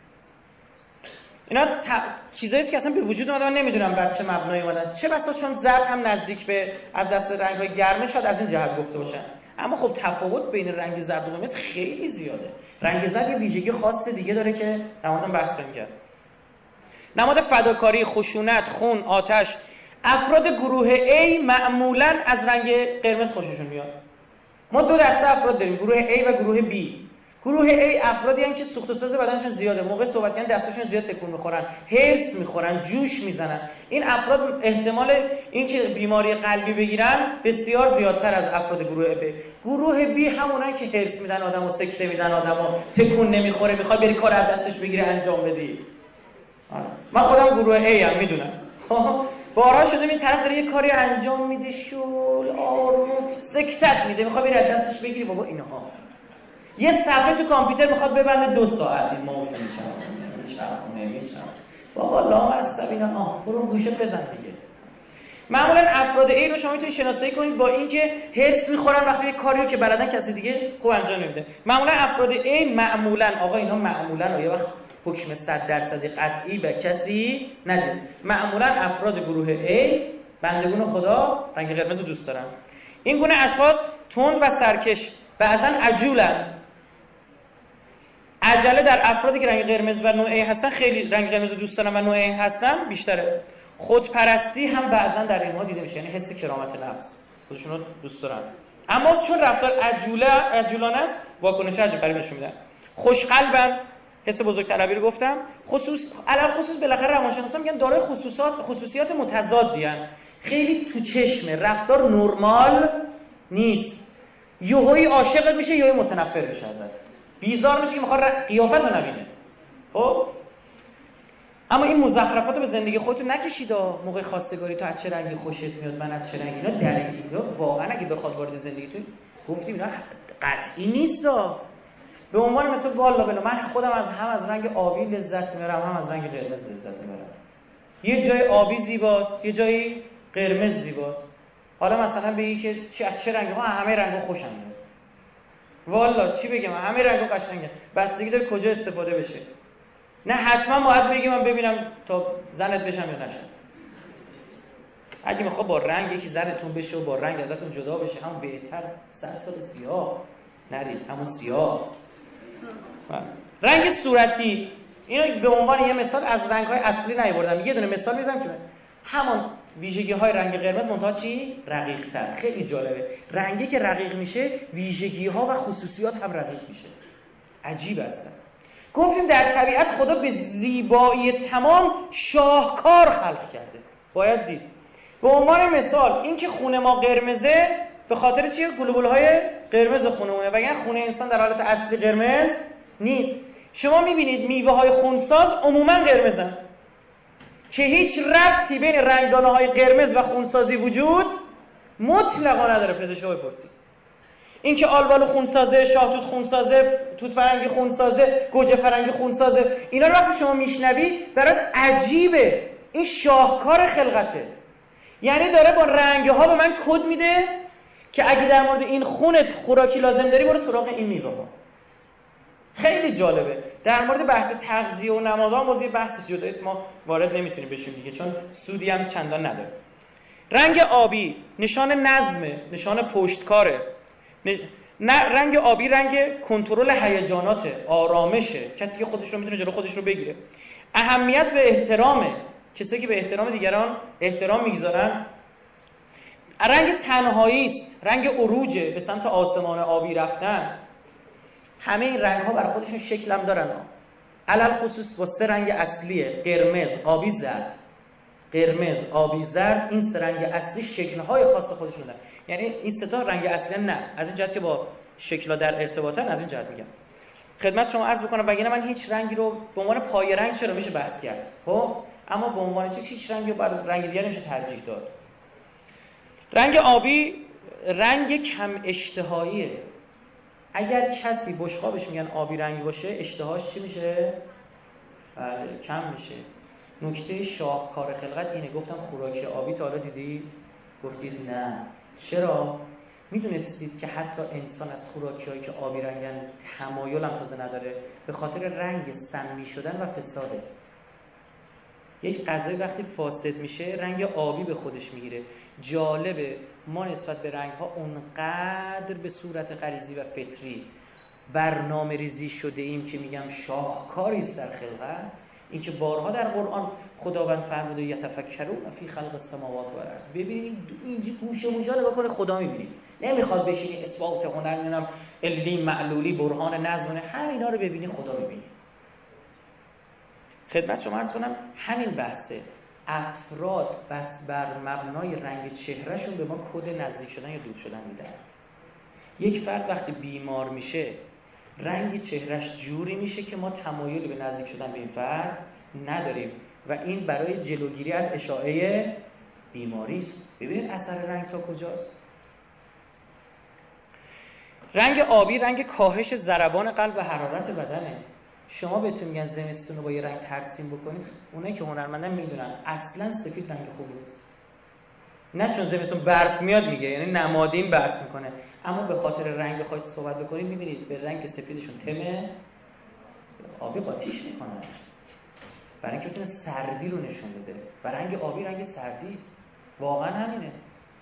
اینا چیزایی است که اصلا به وجود اومده، من نمیدونم بر چه مبنایی اومدن. چه بسا چون زرد هم نزدیک به از دست رنگ‌های گرمه، شاید از این جهت گفته باشن. اما خب تفاوت بین رنگ زرد و قرمز خیلی زیاده. رنگ زرد یه ویژگی خاص دیگه داره که در موردش بحث خواهیم کرد. نماد فداکاری، خشونت، خون، آتش. افراد گروه A معمولاً از رنگ قرمز خوششون میاد. ما دو دسته افراد داریم، گروه A و گروه B. گروه A افرادی هستند که سوخت و ساز بدنشون زیاده، موقع صحبت کردن دستاشون زیاد تکون میخورن، هرس میخورن، جوش میزنن. این افراد احتمال اینکه بیماری قلبی بگیرن بسیار زیادتر از افراد گروه B. گروه B همونن که هرس میدن آدمو، سکته میدن آدمو، تکون نمیخوره، میخواد بری کار از دستش بگیره انجام بدی. من خودم گروه A ام، میدونم. بارها شده این طرف داره یه کاری انجام میده، شول آروم سکتت میده، میخواد بری از دستش بگیری. بابا اینها یه صفحه تو کامپیوتر میخواد ببنده 2 ساعت، این ماوس میچرخونه. بابا لامصب اینا، برو گوشه بزن دیگه. معمولا افراد A رو شما میتونید شناسایی کنید با اینکه هرس میخورن وقتی یه کاریو که بلدن کسی دیگه خوب انجام نمیده. معمولا افراد A معمولا، آقا اینا معمولا یه وقت حکم 100% قطعی به کسی ندید. معمولا افراد گروه A بندگون خدا رنگ قرمز رو دوست دارن. این گونه اشخاص تند و سرکش، بعضن عجولند. عجله در افرادی که رنگ قرمز و نوع A هستن، خیلی رنگ قرمز رو دوست دارن و نوع A هستن بیشتره. خودپرستی هم بعضن در اینها دیده میشه، یعنی حس کرامت نفس، خودشون رو دوست دارن. اما چون رفتار عجولانه است، واکنش عجیب غریب نشون میدن. خوشقلبن، حس بزرگطلبی رو گفتم. علل خصوص بالاخره روانشناسا میگن دارای خصوصیات متضادی ان. خیلی تو چشمه، رفتار نرمال نیست. یهویی عاشقت میشه، یهویی متنفر میشه ازت، بیزار میشه که میخواد قیافت رو نبینه. خب اما این مزخرفات رو به زندگی خودتون نکشید. موقع خواستگاری تو از چه رنگی خوشت میاد، من از چه رنگی، اینا دلیل واقعا اگه بخواد وارد زندگیتون گفتیم اینا قطعی نیست. به عنوان مثلا والا من خودم از رنگ آبی لذت میبرم، هم از رنگ قرمز لذت میبرم. یه جای آبی زیباست، یه جایی قرمز زیباست. حالا مثلا بگی که چه رنگی؟ همه رنگا خوشم میاد. والا چی بگم، همه رنگا قشنگه، بستگی داره کجا استفاده بشه. نه حتما باید بگی من ببینم تا زنت بشم یا نشم. اگه میخواد با رنگ یکی زنتون بشه و با رنگ ازتون جدا بشه، همون بهتر. 100 سال سیاه نرید، همون سیاه. رنگ صورتی، اینو به عنوان یه مثال از رنگ‌های اصلی نیاوردم، یه دونه مثال میزنم که همون ویژگی‌های رنگ قرمز منتها چی؟ رقیق‌تر. خیلی جالبه، رنگی که رقیق میشه ویژگی‌ها و خصوصیات هم رقیق میشه. عجیب است. گفتیم در طبیعت خدا به زیبایی تمام شاهکار خلق کرده، باید دید. به عنوان مثال اینکه خونه ما قرمزه به خاطر چیه؟ گلوبول‌های قرمز خونمونه، وگرنه خونه انسان در حالت اصلی قرمز نیست. شما میبینید میوه‌های خونساز عموما قرمزن که هیچ ربطی بین رنگدانه‌های قرمز و خونسازی وجود مطلقا نداره. پزشکا بپرسید. اینکه آلبالو خونسازه، شاهتوت خونسازه، توت فرنگی خونسازه، گوجه فرنگی خونسازه، اینا رو وقتی شما میشنوی برات عجیبه. این شاهکار خلقته. یعنی داره با رنگ‌ها به من کد میده که اگه در مورد این خونت خوراکی لازم داری برو سراغ این میوه‌ها. خیلی جالبه. در مورد بحث تغذیه و نمادها باز یه بحث جدایی است، ما وارد نمیتونیم بشیم دیگه چون سودی هم چندان نداره. رنگ آبی نشان نظمه، نشان پشتکاره. رنگ آبی رنگ کنترل هیجاناته، آرامشه، کسی که خودش رو میتونه جلو خودش رو بگیره. اهمیت به احترامه، کسی که به احترام دیگران احترام میگذارن. رنگ تنهایی است، رنگ عروجه، به سمت آسمان آبی رفتن. همه این رنگ ها برای خودشون شکل هم دارن، علل خصوص با 3 رنگ اصلیه: قرمز، آبی، زرد. قرمز، آبی، زرد، این 3 رنگ اصلی شکل‌های خاص خودشون دارن. یعنی این 3 تا رنگ اصلی نه، از این جهت که با شکل‌ها در ارتباطن، از این جهت میگم. خدمت شما عرض بکنم وگرنه من هیچ رنگی رو به عنوان پای رنگ چرا میشه بحث کرد، خب اما به عنوان چیز هیچ رنگی رو بر رنگ دیگه نمیشه ترجیح داد. رنگ آبی رنگ کم اشتهاییه. اگر کسی بشقابش میگن آبی رنگ باشه، اشتهاش چی میشه؟ کم میشه. نکته شاهکار خلقت اینه. گفتم خوراکی آبی تا حالا دیدید؟ گفتید نه. چرا؟ میدونستید که حتی انسان از خوراکی‌هایی که آبی رنگن تمایل هم تازه نداره؟ به خاطر رنگ سمی شدن و فساده. یک غذای وقتی فاسد میشه رنگ آبی به خودش میگیره. جالبه ما نسبت به رنگ‌ها اونقدر به صورت غریزی و فطری برنامه ریزی شده ایم که میگم شاهکاری است در خلقت. این که بارها در قرآن خداوند فرموده یتفکرون فی خلق السماوات و الارض. ببینید اینجا گوشه موشا نگاه کنه خدا میبینید. نمیخواد بشینی اثبات هنر نمیدونم علی معلولی برهان نظم همینا رو ببینی خدا میبینی. خدمت شما عرض کنم همین بحثه. افراد بس بر مبنای رنگ چهرهشون به ما کد نزدیک شدن یا دور شدن میدن. یک فرد وقتی بیمار میشه رنگ چهرهش جوری میشه که ما تمایل به نزدیک شدن به این فرد نداریم و این برای جلوگیری از اشاعه بیماری است. ببینید اثر رنگ تا کجاست. رنگ آبی رنگ کاهش ضربان قلب و حرارت بدنه. شما بهتون میگن زمستون رو با یه رنگ ترسیم بکنید، اونایی که هنرمندن میدونن اصلا سفید رنگ خوبی نیست. نه چون زمستون برف میاد میگه، یعنی نمادین بحث میکنه، اما به خاطر رنگ بخواید صحبت بکنید میبینید به رنگ سفیدشون تمه آبی قاطیش میکنن برای اینکه بتونه سردی رو نشون بده و رنگ آبی رنگ سردی است. واقعا همینه.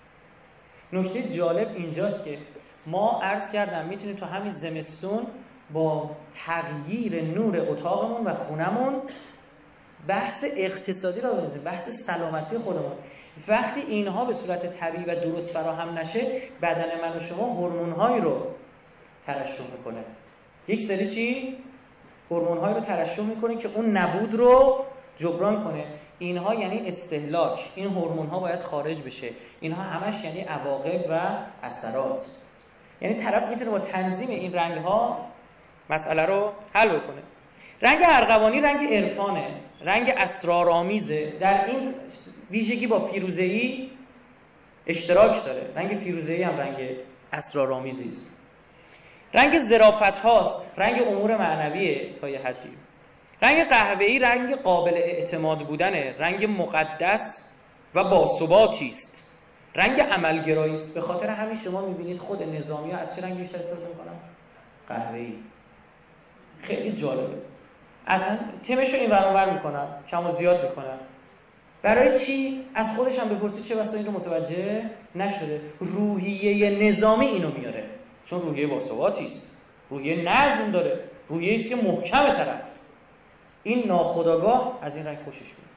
نکته جالب اینجاست که ما عرض کردم میتونیم تو همین زمستون با تغییر نور اتاقمون و خونمون بحث اقتصادی رو بنویسیم، بحث سلامتی خودمون. وقتی اینها به صورت طبیعی و درست فراهم نشه بدن من و شما هورمون‌هایی رو ترشح میکنه. یک سری چی؟ هورمون‌هایی رو ترشح میکنه که اون نبود رو جبران کنه. اینها یعنی استهلاک. این هورمون‌ها باید خارج بشه. اینها همش یعنی عواقب و اثرات. یعنی طرف میتونه با تنظیم این رنگ‌ها مسئله رو حل بکنه. رنگ ارغوانی رنگ عرفانه، رنگ اسرارآمیزه. در این ویژگی با فیروزه‌ای اشتراک داره. رنگ فیروزه‌ای هم رنگ اسرارآمیزی است. رنگ ظرافت هاست، رنگ امور معنویه تا یه حدی. رنگ قهوه‌ای رنگ قابل اعتماد بودنه، رنگ مقدس و باثباتی است. رنگ عملگرایی است. به خاطر همین شما می‌بینید خود نظامی‌ها از چه رنگی بیشتر استفاده می‌کنن؟ قهوه‌ای. خیلی جالبه. اصلا تمش رو این ور اونور میکنن، کم و زیاد میکنن. برای چی؟ از خودش هم بپرسید چه بسا این رو متوجه نشده. روحیه نظامی اینو میاره، چون روحیه باثباتی است، روحیه نظم داره، روحیه است که محکم طرف. این ناخودآگاه از این رنگ خوشش میاد.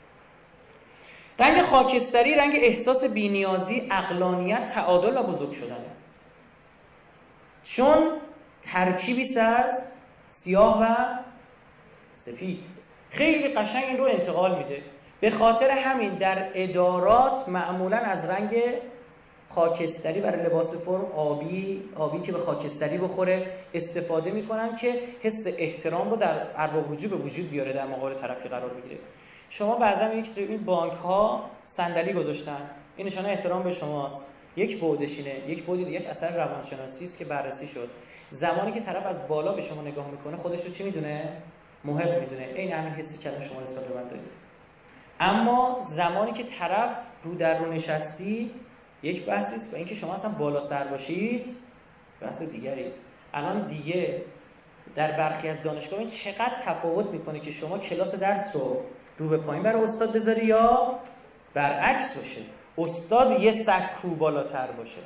رنگ خاکستری رنگ احساس بی‌نیازی، عقلانیت، تعادل و بزرگ شدنه. چون ترکیبی است از سیاه و سفید. خیلی قشنگ این رو انتقال میده. به خاطر همین در ادارات معمولا از رنگ خاکستری برای لباس فرم آبی که به خاکستری بخوره استفاده میکنن که حس احترام رو در ارباب رجوع به وجود بیاره، در مقابل طرفی قرار بگیره. شما بعضا میگید که این بانک ها صندلی گذاشتن، این نشانه احترام به شماست. یک بعدش اینه. یک بعد دیگه‌اش اثر روانشناسی است که بررسی شد. زمانی که طرف از بالا به شما نگاه میکنه خودش رو چی میدونه؟ محب میدونه. این همین حسی که شما نسبت به من دارید. اما زمانی که طرف رو در رو نشستی یک بحثی است و اینکه شما اصلا بالا سر باشید بحث دیگری است. الان دیگه در برخی از دانشگاه این چقدر تفاوت میکنه که شما کلاس درس رو به پایین برای استاد بذاری یا برعکس باشه، استاد یه سکو بالاتر باشه.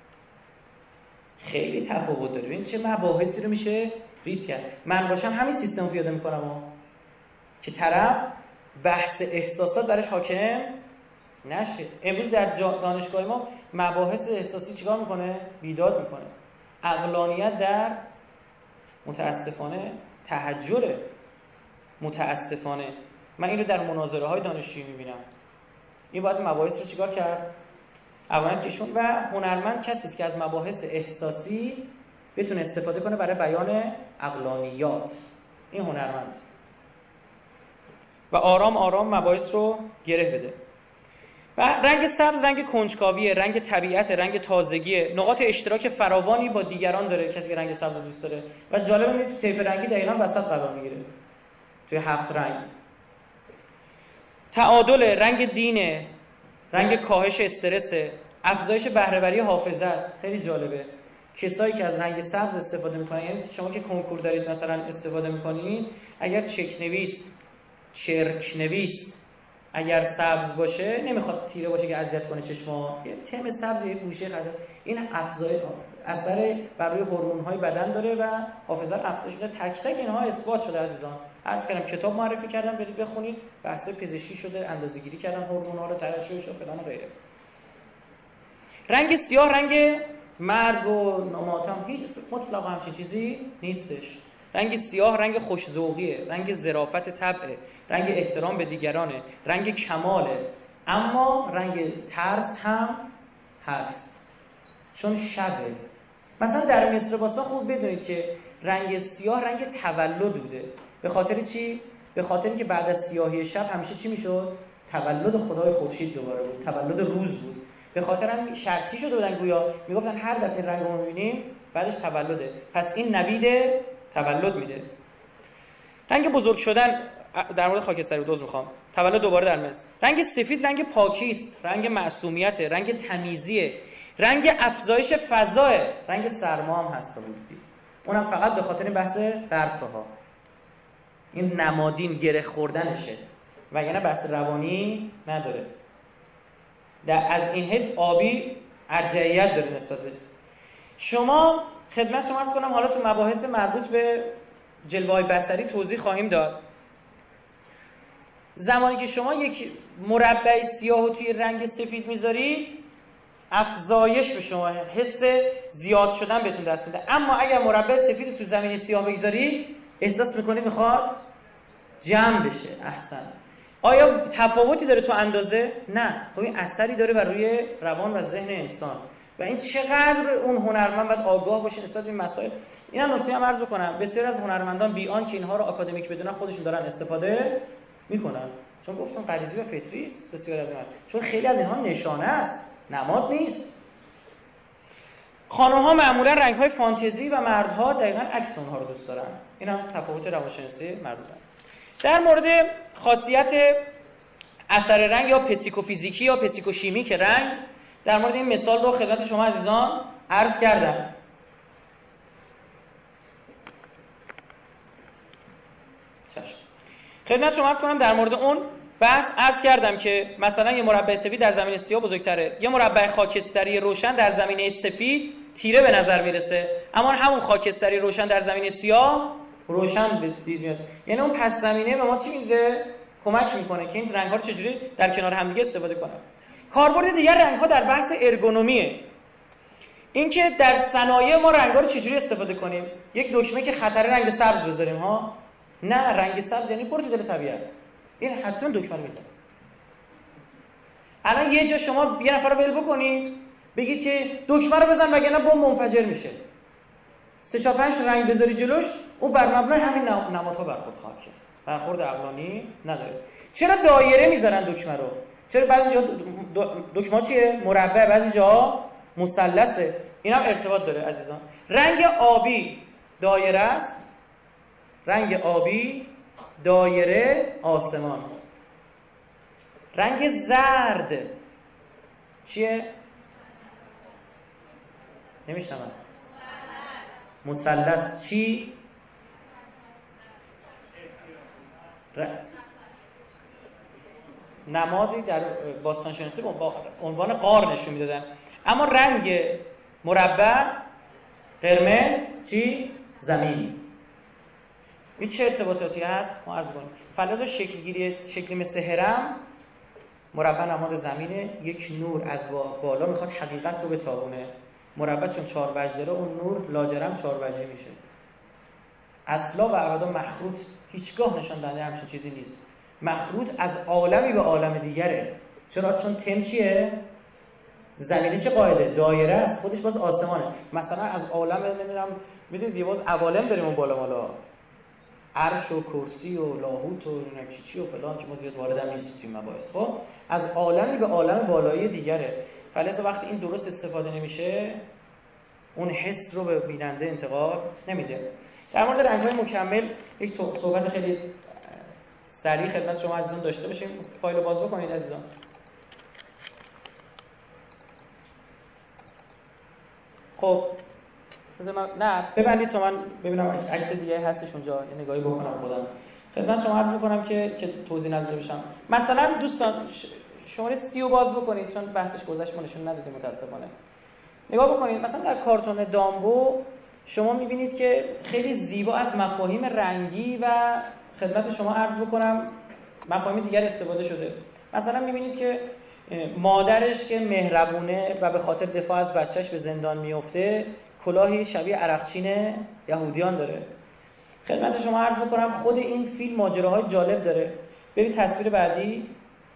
خیلی تفاوت داره. ببین چه مباحثی رو میشه ریز کرد. من باشم همین سیستم رو پیاده میکنم که طرف بحث احساسات برش حاکم نشه. امروز در دانشگاه ما مباحث احساسی چیکار میکنه؟ بیداد میکنه. عقلانیت در متاسفانه تحجره. متاسفانه من این رو در مناظره های دانشجویی میبینم. این باید مباحث رو چیکار کرد؟ اولا کشون و هنرمند کسی است که از مباحث احساسی بتونه استفاده کنه برای بیان عقلانیات. این هنرمند و آرام آرام مباحث رو گره بده. و رنگ سبز رنگ کنجکاویه، رنگ طبیعت، رنگ تازگیه، نقاط اشتراک فراوانی با دیگران داره کسی که رنگ سبز رو دوست داره. و جالب اینه تو طیف رنگی دقیقاً وسط قرار میگیره توی 7 رنگ. تعادل، رنگ دینه، رنگ کاهش استرس، افزایش بهره‌وری حافظه است. خیلی جالبه کسایی که از رنگ سبز استفاده میکنن، یعنی شما که کنکور دارید مثلا استفاده میکنید، اگر چک نویس، چرک نویس اگر سبز باشه، نمیخواد تیره باشه که اذیت کنه چشما، یه تم سبز یه گوشه قرار، این افزایش اثر بر روی هورمون‌های بدن داره و حافظه رو افزایش میده. تک تک اینها اثبات شده عزیزان. عرض کردم کتاب معرفی کردم، برید بخونید، بحث پزشکی شده، اندازه‌گیری کردن هورمون‌ها رو، ترشحش و فلان و غیره. رنگ سیاه رنگ مرگ و ناماتم، هیچ مطلقا همچین چیزی نیستش. رنگ سیاه رنگ خوش‌ذوقیه، رنگ ظرافت طبعه، رنگ احترام به دیگرانه، رنگ کماله. اما رنگ ترس هم هست چون شبه. مثلا در مصر باستان خوب بدونید که رنگ سیاه رنگ تولد بوده. به خاطر چی؟ به خاطر اینکه بعد از سیاهی شب همیشه چی میشد؟ تولد خدای خورشید دوباره بود، تولد روز بود. به خاطر هم شرطی شده بودن، گویا میگفتن هر دفعه این رنگ رو میبینیم بعدش تولده، پس این نوید تولد میده. رنگ بزرگ شدن در مورد خاکستری بود، میخوام تولد دوباره در مصر. رنگ سفید رنگ پاکی است، رنگ معصومیت، رنگ تمیزیه، رنگ افزایش فضاه، رنگ سرما هم هست تا بودی. اونم فقط به خاطر بحث برفه ها، این نمادین گره خوردنشه و یعنی بحث روانی نداره. از این حیث آبی ارجحیت داره نسبت به شما. خدمت شما عرض کنم حالا تو مباحث مربوط به جلوه‌های بصری توضیح خواهیم داد. زمانی که شما یک مربع سیاه توی رنگ سفید میذارید، افزایش به شما حس زیاد شدن بهتون دست میده. اما اگر مربع سفید تو زمین سیاه بگذارید، احساس میکنید میخواد جمع بشه. احسن. آیا تفاوتی داره تو اندازه؟ نه. خب این اثری داره بر روی روان و ذهن انسان و این چقدر اون هنرمند باید آگاه باشه نسبت به این مسائل. اینا نکته هم عرض بکنم، بسیار از هنرمندان بیان که اینها رو آکادمیک بدونن خودشون دارن استفاده میکنن، چون گفتم غریزی و فطری است بسیار از اینها، چون خیلی از اینها نشانه است، نماد نیست. خانم‌ها معمولا رنگ‌های فانتزی و مردها دقیقاً عکس اونها رو دوست دارن. این هم تفاوت روانشناسی مرزن. در مورد خاصیت اثر رنگ یا پسیکوفیزیکی یا پسیکوشیمیک رنگ، در مورد این مثال رو خدمت شما عزیزان عرض کردم. خدمت شما عرض کنم در مورد اون بحث عرض کردم که مثلا یه مربع سفید در زمینه سیاه بزرگتره، یه مربع خاکستری روشن در زمینه سفید تیره به نظر میرسه، اما همون خاکستری روشن در زمینه سیاه روشن به دید میاد. یعنی اون پس زمینه به ما چی میده؟ کمک میکنه که این رنگ‌ها رو چجوری در کنار همدیگه استفاده کنن. کاربرد دیگر رنگ‌ها در بحث ارگونومیه. اینکه در صنایع ما رنگ‌ها رو چجوری استفاده کنیم. یک دکمه که خطر رنگ سبز بذاریم ها؟ نه، رنگ سبز یعنی برو تو دل طبیعت. این حتما دکمه رو میزنه. الان یه جا شما یه نفر رو ول بکنید بگید که دکمه رو بزن وگرنه بمب منفجر میشه. 3-4-5 رنگ بذاری جلوش، اون بر مبنای همین نمادها برخورد خواهد کرد. برخورد عقلانی نداره. چرا دایره میذارن دکمه رو؟ چرا بعضی جا دکمه چیه؟ مربع، بعضی جا مثلثه. این هم ارتباط داره عزیزان. رنگ آبی دایره است. رنگ آبی دایره آسمان. رنگ زرد چیه؟ نمیشنم. مثلث چی؟ نمادی در باستانشناسی با عنوان غار نشون میدادن. اما رنگ مربع قرمز چی؟ زمین. این چه ارتباطاتی هست؟ ما عرض کنیم فلز شکلگیری شکلی مثل هرم، مربع نماد زمینه، یک نور از بالا میخواد حقیقت رو بتابونه. مربع چون 4 وجه داره اون نور لاجرم 4 وجهی میشه. اصلا و ابدا مخروط هیچگاه نشان دهنده همچین چیزی نیست. مخروط از عالمی به عالم دیگره. چرا؟ چون تم چیه؟ زمینه چه قاعده؟ دایره است، خودش باز آسمانه. مثلا از عالم نمیدونم میدونید یه باز عوالم داریم اون بالا مالا، عرش و کرسی و لاهوت و چی و فلان که ما زیاد واردم نیستیم توی مباحث. خب از عالمی به عالم بالایی دیگره. فلذا وقتی این درست استفاده نمیشه اون حس رو به بیننده انتقال نمیده. در مورد رنگ‌های مکمل یک صحبت خیلی سریع خدمت شما عزیزان داشته باشیم. فایل رو باز بکنید عزیزان. خب نه ببندید تا من ببینم عکس دیگه هستش اونجا یه نگاهی بکنم خودم. خدمت شما عرض می‌کنم که توضیح نداده باشم. مثلا دوستان شماره 30 رو باز بکنید چون بحثش گذشت ما نشون ندادیم متأسفانه. نگاه بکنید مثلا در کارتون دامبو شما می‌بینید که خیلی زیبا از مفاهیم رنگی و خدمت شما عرض بکنم مفاهیم دیگر استفاده شده. مثلا می‌بینید که مادرش که مهربونه و به خاطر دفاع از بچهش به زندان میفته کلاهی شبیه عرقچین یهودیان داره. خدمت شما عرض بکنم خود این فیلم ماجراهای جالب داره. برید تصویر بعدی.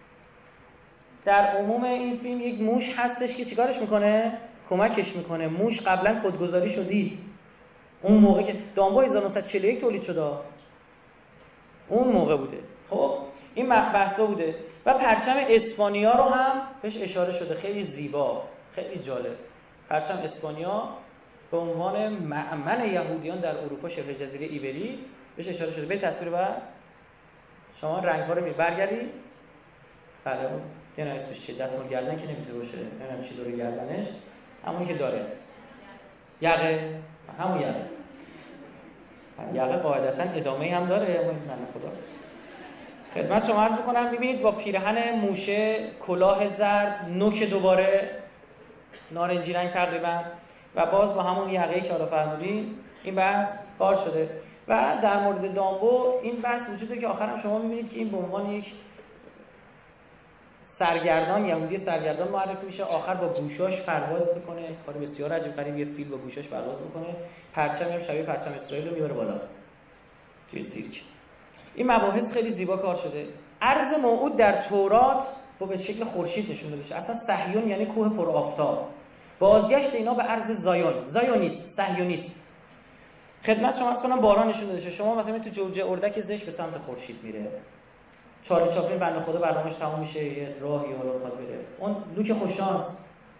در عموم این فیلم یک موش هستش که چیکارش میکنه؟ کمکش میکنه. موش قبلا کدگذاری شدید. اون موقع که دامبو 1941 تولید شده اون موقع بوده. خب این بحثا بوده و پرچم اسپانیا رو هم بهش اشاره شده. خیلی زیبا، خیلی جالب. پرچم اسپانیا به عنوان مأمن یهودیان در اروپا شبه جزیره ایبری بهش اشاره شده. به تصویر بعد شما رنگ‌ها رو برگردید. بله اون دیگه اسمش چیه؟ دستمال گردن که نمیتونه باشه. نمیدونم چی داره گردنش. همونی که داره. یقه، همون یقه. یقه قاعدتاً ادامه‌ای هم داره. اما من خدا. خدمت شما عرض بکنم می‌بینید با پیرهن موشه، کلاه زرد، نوک دوباره نارنجی رنگ تقریباً و باز با همون یقه‌ای که حالا فرمودین این بحث کار شده. و در مورد دامبو این بحث وجود داره که آخرام شما می‌بینید که این به عنوان یک سرگردان یهودی سرگردان معرفی میشه. آخر با گوشاش پرواز میکنه. کار بسیار عجیب غریب یه فیل با گوشاش پرواز میکنه. پرچم هم شبیه پرچم اسرائیل رو میبره بالا توی سیرک. این مباحث خیلی زیبا کار شده. ارض موعود در تورات به شکل خورشید نشون داده میشه. اصلا صهیون یعنی کوه پر آفتاب. بازگشت اینا به ارض زایون، زایونیست، صهیونیست. خدمت شما عرض کنم باران نشون داده. شما مثلا تو جوجه اردک زشت به سمت خورشید میره. چارلی چاپلین بنده خدا برنامه‌اش تموم میشه یه راهی حالا بخواد بره. اون لوک خوششانس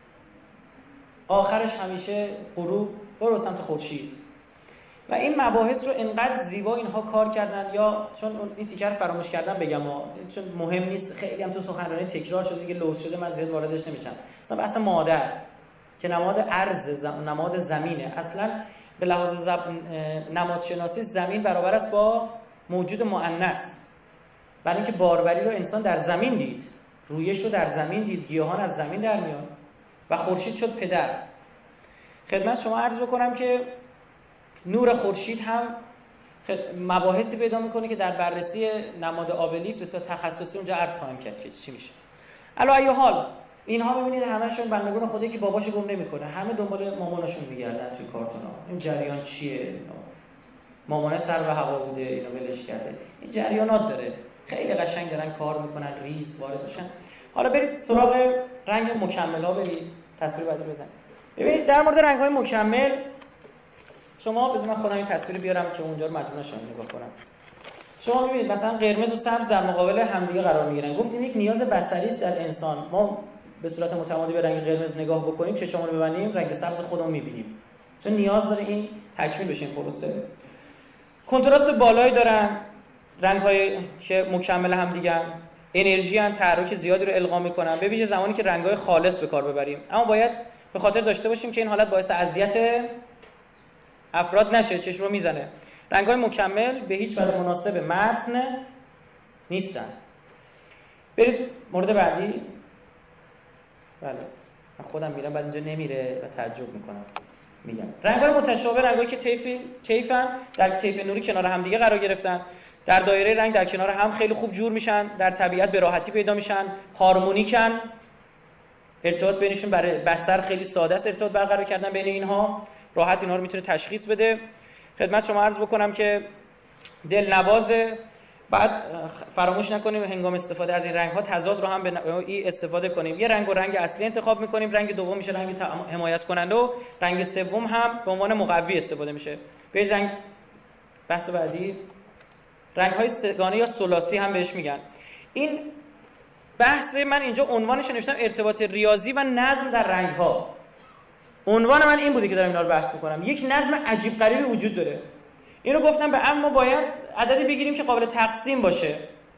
آخرش همیشه غروب برو سمت خورشید. و این مباحث رو انقدر زیبا اینها کار کردن یا چون این تیکر فراموش کردم بگم چون مهم نیست خیلی هم تو سخنرانی تکرار شده دیگه لوس شده من زیاد واردش نمیشم. مثلا بحث مادر که نماد ارض نماد زمینه. اصلا به لحاظ نمادشناسی زمین برابر است با موجود مؤنث. برای اینکه باروری رو انسان در زمین دید، رویش رو در زمین دید، گیاهان از زمین در میان و خورشید شد پدر. خدمت شما عرض بکنم که نور خورشید هم مباحثی پیدا میکنه که در بررسی نماد آبلیس به صورت تخصصی اونجا عرض خواهم کرد که چی میشه. علی ای حال اینها ببینید همشون بندگان خدایی که باباشو گم نمیکنه، همه دنبال ماماناشون میگردن توی کارتونا. این جریان چیه؟ مامانه سر به هوا بوده اینو ولش کرده. این جریانات داره. خیلی قشنگ دارن کار میکنن، ریز وارد میشن. حالا برید سراغ رنگ مکمل‌ها. برید تصویر بعدی بزنید. ببینید در مورد رنگ‌های مکمل شما بذار من خودم این تصویر بیارم که اونجا رو مجبور نشم نگاه کنم. شما می‌بینید مثلا قرمز و سبز در مقابل همدیگه قرار می‌گیرن. گفتیم یک نیاز بصری است در انسان. ما به صورت متمادی به رنگ قرمز نگاه بکنیم، چشمون رو ببندیم، رنگ سبز خودمون می‌بینیم. چون نیاز داره این تکمیل بشه این پروسه. کنتراست بالایی دارن، رنگ‌های که مکمل هم دیگه، انرژی ان، تحرک زیادی رو القا می‌کنن، به ویژه زمانی که رنگ‌های خالص به کار ببریم. اما باید به خاطر داشته باشیم که این حالت باعث اذیت افراد نشه، چشم رو میزنه. رنگ‌های مکمل به هیچ وجه مناسب متن نیستن. برید مورد بعدی. بله من خودم میرم بعد اینجا نمیره و تعجب میکنم. میگم رنگ‌های متشابه، رنگایی که طیفن، در طیف نوری کنار هم دیگه قرار گرفتن، در دایره رنگ در کنار هم خیلی خوب جور میشن، در طبیعت به راحتی پیدا میشن، هارمونیکن، ارتباط بینشون برای بصر خیلی ساده است ارتباط برقرار کردن بین اینها، راحت اینا رو میتونه تشخیص بده. خدمت شما عرض بکنم که دلنوازه. بعد فراموش نکنیم هنگام استفاده از این رنگ‌ها تضاد رو هم به نوعی استفاده کنیم. یه رنگ و رنگ اصلی انتخاب می‌کنیم، رنگ دوم میشه رنگ حمایت کننده و رنگ سوم هم به عنوان مقوی استفاده میشه. برید رنگ بحث بعدی. رنگ‌های سه‌گانه یا ثلاثی هم بهش میگن. این بحث من اینجا عنوانش نوشتم ارتباط ریاضی و نظم در رنگ‌ها. عنوان من این بوده که دارم اینا رو بحث می‌کنم. یک نظم عجیب غریبی وجود داره. اینو گفتم به اما باید عددی بگیریم که قابل تقسیم باشه.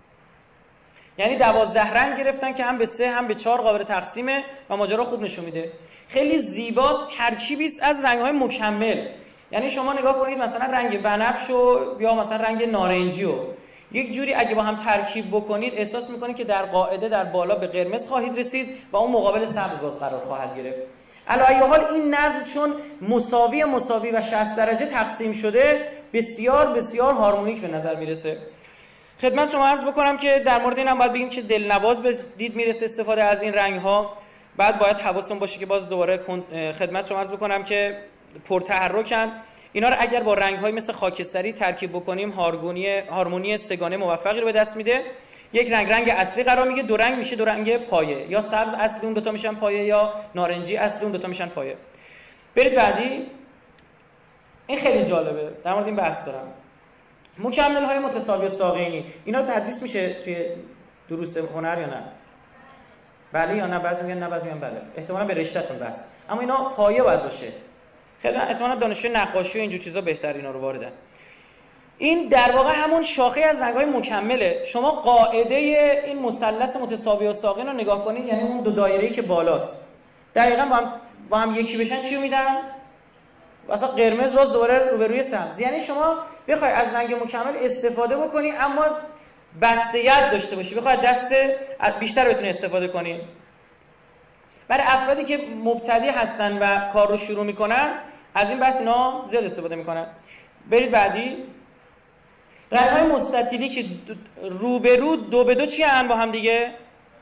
یعنی 12 رنگ گرفتن که هم به 3 هم به 4 قابل تقسیمه و ماجرا خوب نشون میده. خیلی زیباست، ترکیبی است از رنگ‌های مکمل. یعنی شما نگاه کنید مثلا رنگ بنفش یا مثلا رنگ نارنجی رو یک جوری اگه با هم ترکیب بکنید احساس میکنید که در قاعده در بالا به قرمز خواهید رسید و اون مقابل سبز باز قرار خواهد گرفت. علی ای حال این نظم چون مساوی و 60 درجه تقسیم شده بسیار بسیار هارمونیک به نظر میرسه. خدمت شما عرض بکنم که در مورد اینم باید بگیم که دلنواز به دید میرسه استفاده از این رنگ ها. بعد باید حواستون باشه که باز دوباره خدمت شما عرض بکنم که پرتحرکن. اینا رو اگر با رنگ‌های مثل خاکستری ترکیب بکنیم هارمونی سه‌گانه موفقی رو به دست میده. یک رنگ اصلی قرار میگه، دو رنگ میشه دو رنگ پایه، یا سبز اصلی اون دوتا میشن پایه یا نارنجی اصلی اون دوتا میشن پایه. برید بعدی. این خیلی جالبه، در مورد این بحث دارم. مکمل‌های متساوی ساقینی اینا تدریس میشه توی دروس هنر یا نه؟ بله یا نه؟ بعضی میگن نه، بعضی میگن بله. احتمالاً به رشته‌تون بس. اما اینا پایه باید باشه. خیلی احتمالاً دانشجوی نقاشی و اینجور چیزا بهتر اینا رو واردن. این در واقع همون شاخه از رنگ‌های مکمله. شما قاعده این مثلث متساوی و ساقین رو نگاه کنید، یعنی اون دو دایره‌ای که بالاست دقیقاً با هم یکی بشن چی میدن؟ واسه قرمز باز دوباره روبروی سبز. یعنی شما بخوای از رنگ مکمل استفاده بکنی اما بسته‌ید داشته باشی، بخوای دست بیشتر بتونی استفاده کنی. برای افرادی که مبتدی هستن و کار رو شروع میکنن از این بحث اینا زیاد استفاده میکنن. برید بعدی. رنگ‌های مستطیلی که روبرو دو به دو چی هستن با هم دیگه؟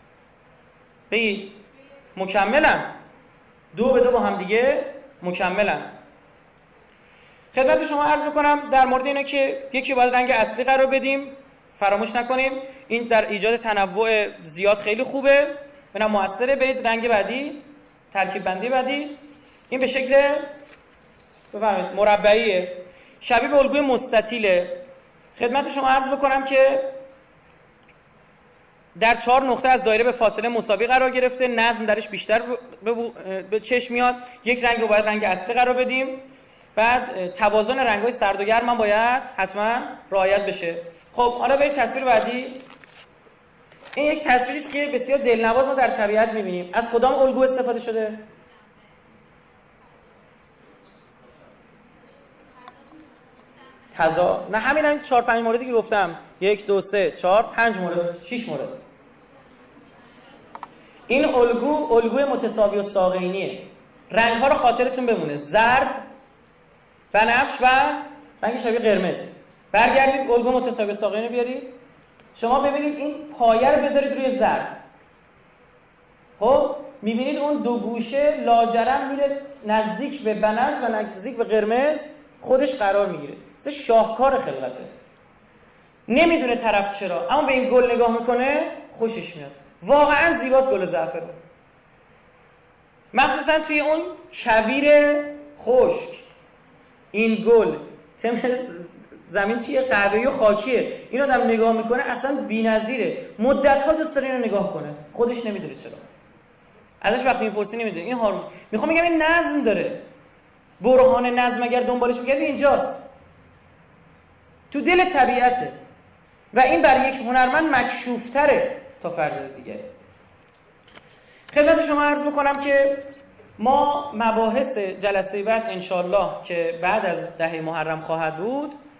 بگید مکملن. دو به دو با هم دیگه مکملن. خدمت شما عرض میکنم در مورد اینه که یکی باید رنگ اصلی قرار بدیم، فراموش نکنیم این در ایجاد تنوع زیاد خیلی خوبه، بنام موثره. برید رنگ بعدی، ترکیب بندی بعدی. این به شکل بفرمایید مربعیه، شبیه به الگوی مستطیله. خدمت شما عرض بکنم که در 4 نقطه از دایره به فاصله مساوی قرار گرفته، نظم درش بیشتر به چشم میاد. یک رنگ رو باید رنگ اصلی قرار بدیم. بعد توازن رنگ‌های سرد و گرم هم باید حتما رعایت بشه. خب حالا برید تصویر بعدی. این یک تصویری است که بسیار دلنواز ما در طبیعت می‌بینیم. از کدام الگو استفاده شده؟ نه همین 4-5 موردی که گفتم. 1 2 3 4 5 مورد، 6 مورد. این الگوی متساوی و ساقینیه. رنگ‌ها رو خاطرتون بمونه: زرد، بنفش و رنگ شبیه قرمز. برگردید الگو متساوی و ساقینی رو بیارید. شما ببینید این پایه رو بذارید روی زرد. خب می‌بینید اون دو گوشه لاجرم میره نزدیک به بنفش و نزدیک به قرمز خودش قرار میگیره. مثل شاهکار خلقته. نمیدونه طرف چرا، اما به این گل نگاه میکنه خوشش میاد. واقعا زیباست گل زعفران. مخصوصا توی اون کویر خشک. این گل زمین چیه؟ قهوه‌ای و خاکیه. این آدم نگاه میکنه اصلا بی‌نظیره. مدت‌ها دوست داره اینو نگاه کنه. خودش نمیدونه چرا. ازش وقتی میپرسی نمیدونه. این هارمون. میخوام بگم این نظم داره. برهان نظم اگر دنبالش میگردی اینجاست. تو دل طبیعته. و این برای یک هنرمند مکشوف‌تره تا فرد دیگه. خدمت شما عرض میکنم که ما مباحث جلسه بعد انشالله که بعد از 10 محرم خواهد بود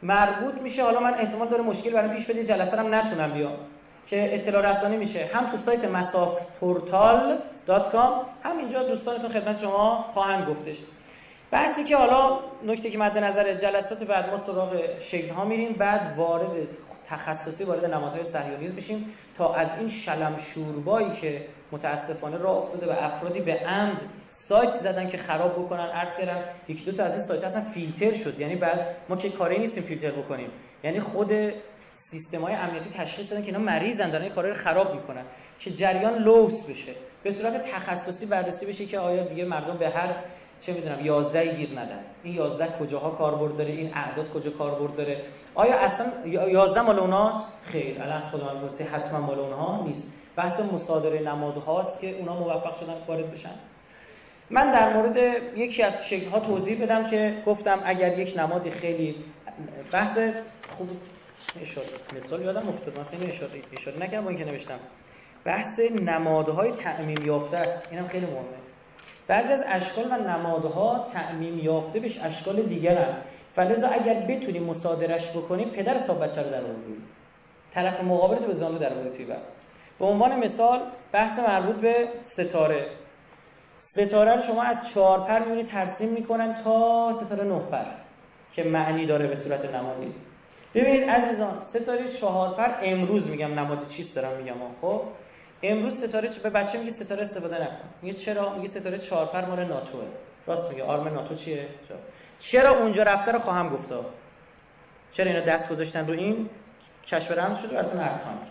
مربوط میشه. حالا من احتمال داره مشکل برام پیش بده جلسه هم نتونم بیام که اطلاع رسانی میشه هم تو سایت masafportal.com، همینجا دوستانتون خدمت شما خواهند گفتش. بحثی که حالا نکته که مد نظر جلسات بعد ما سراغ شکل‌ها میریم، بعد وارد تخصصی وارد نمادهای صهیونیسم بشیم تا از این شلم شوربایی که متاسفانه راه افتاده و افرادی به عمد سایت زدن که خراب بکنن. عرض کردم یکی دو تا از این سایت‌ها اصلا فیلتر شد، یعنی بعد ما که کاری نیستیم فیلتر بکنیم، یعنی خود سیستم‌های امنیتی تشخیص دادن که اینا مریضن دارن این کارا رو خراب میکنن که جریان لوس بشه، به صورت تخصصی بررسی بشه که آیا دیگه مردم به هر چه میدونم 11 گیر ندن، این 11 کجاها کاربرد داره، این اعداد کجا کاربرد داره، آیا اصلا 11 مال اوناست؟ خیر، الان از خود من پرسی حتما مال اونها نیست. بحث مصادره نمادهاست که اونا موفق شدن وارد بشن. من در مورد یکی از شکل‌ها توضیح بدم که گفتم اگر یک نمادی خیلی بحث خوب مثال یادم افتاد، مثلا اینو اشاره نکردم با اینکه نوشتم، بحث نمادهای تعمیم یافته است. اینم خیلی مهمه. بعضی از اشکال و نمادها تعمیم یافته بهش اشکال دیگرن، فلذا اگر بتونی مصادرهش بکنی پدر حساب بچه رو در آوردی، طرف مقابل رو به زانو در آوردی توی بحث. به عنوان مثال بحث مربوط به ستاره. ستاره رو شما از 4 پر می‌بینید ترسیم می‌کنن تا ستاره 9 پر که معنی داره به صورت نمادی. ببینید عزیزان، ستاره 4 پر امروز میگم نماد چیست دارم میگم. خب امروز ستاره به بچه میگه ستاره استفاده نکن. میگه چرا؟ میگه ستاره 4 پر مال ناتوه. راست میگه. آرم ناتو چیه؟ چرا اونجا رفته رو خواهم گفتا. چرا اینا دست گذاشتن رو این کشف رمز شده براتون عرض کنم.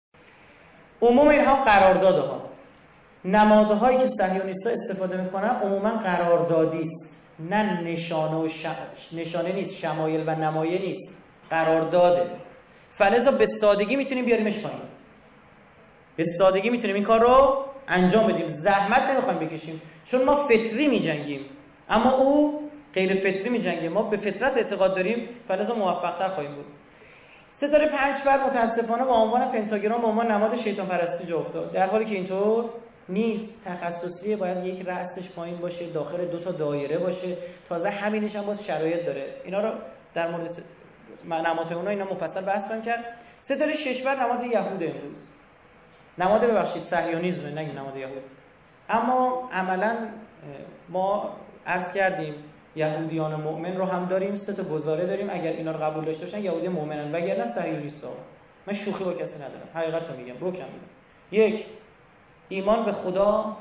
عموم اینها قراردادها. نمادهایی که صهیونیست‌ها استفاده میکنن عموما قراردادی است، نه نشانه و نشانه نیست، شمایل و نمایه نیست، قرارداده. فلذا به سادگی میتونیم بیاریمش پایین، به سادگی میتونیم این کار رو انجام بدیم، زحمت نمیخوایم بکشیم، چون ما فطری میجنگیم اما او غیر فطری میجنگه. ما به فطرت اعتقاد داریم، فلذا موفق‌تر خواهیم بود. ستاره 5 پر متاسفانه با عنوان پنتاگرام به عنوان نماد شیطان پرستی جا افتاد، در حالی که اینطور نیست. تخصصیه، باید یک رأسش پایین باشه، داخل 2 تا دایره باشه، تازه همینش هم باز شرایط داره. اینا رو در مورد نمادهای اونا اینا مفصل بحث خواهیم کرد. ستاره 6 پر نماد یهود امروز، نماد ببخشید صهیونیسم، نه نماد یهود. اما عملاً ما عرض کردیم یهودیان مؤمن رو هم داریم، 3 تا گزاره داریم. اگر اینا رو قبول داشته باشن یهودی مؤمنن، وگرنه صهیونیست‌ها. من شوخی با کسی ندارم، حقیقت رو میگم، روکم میگم. 1 ایمان به خدا،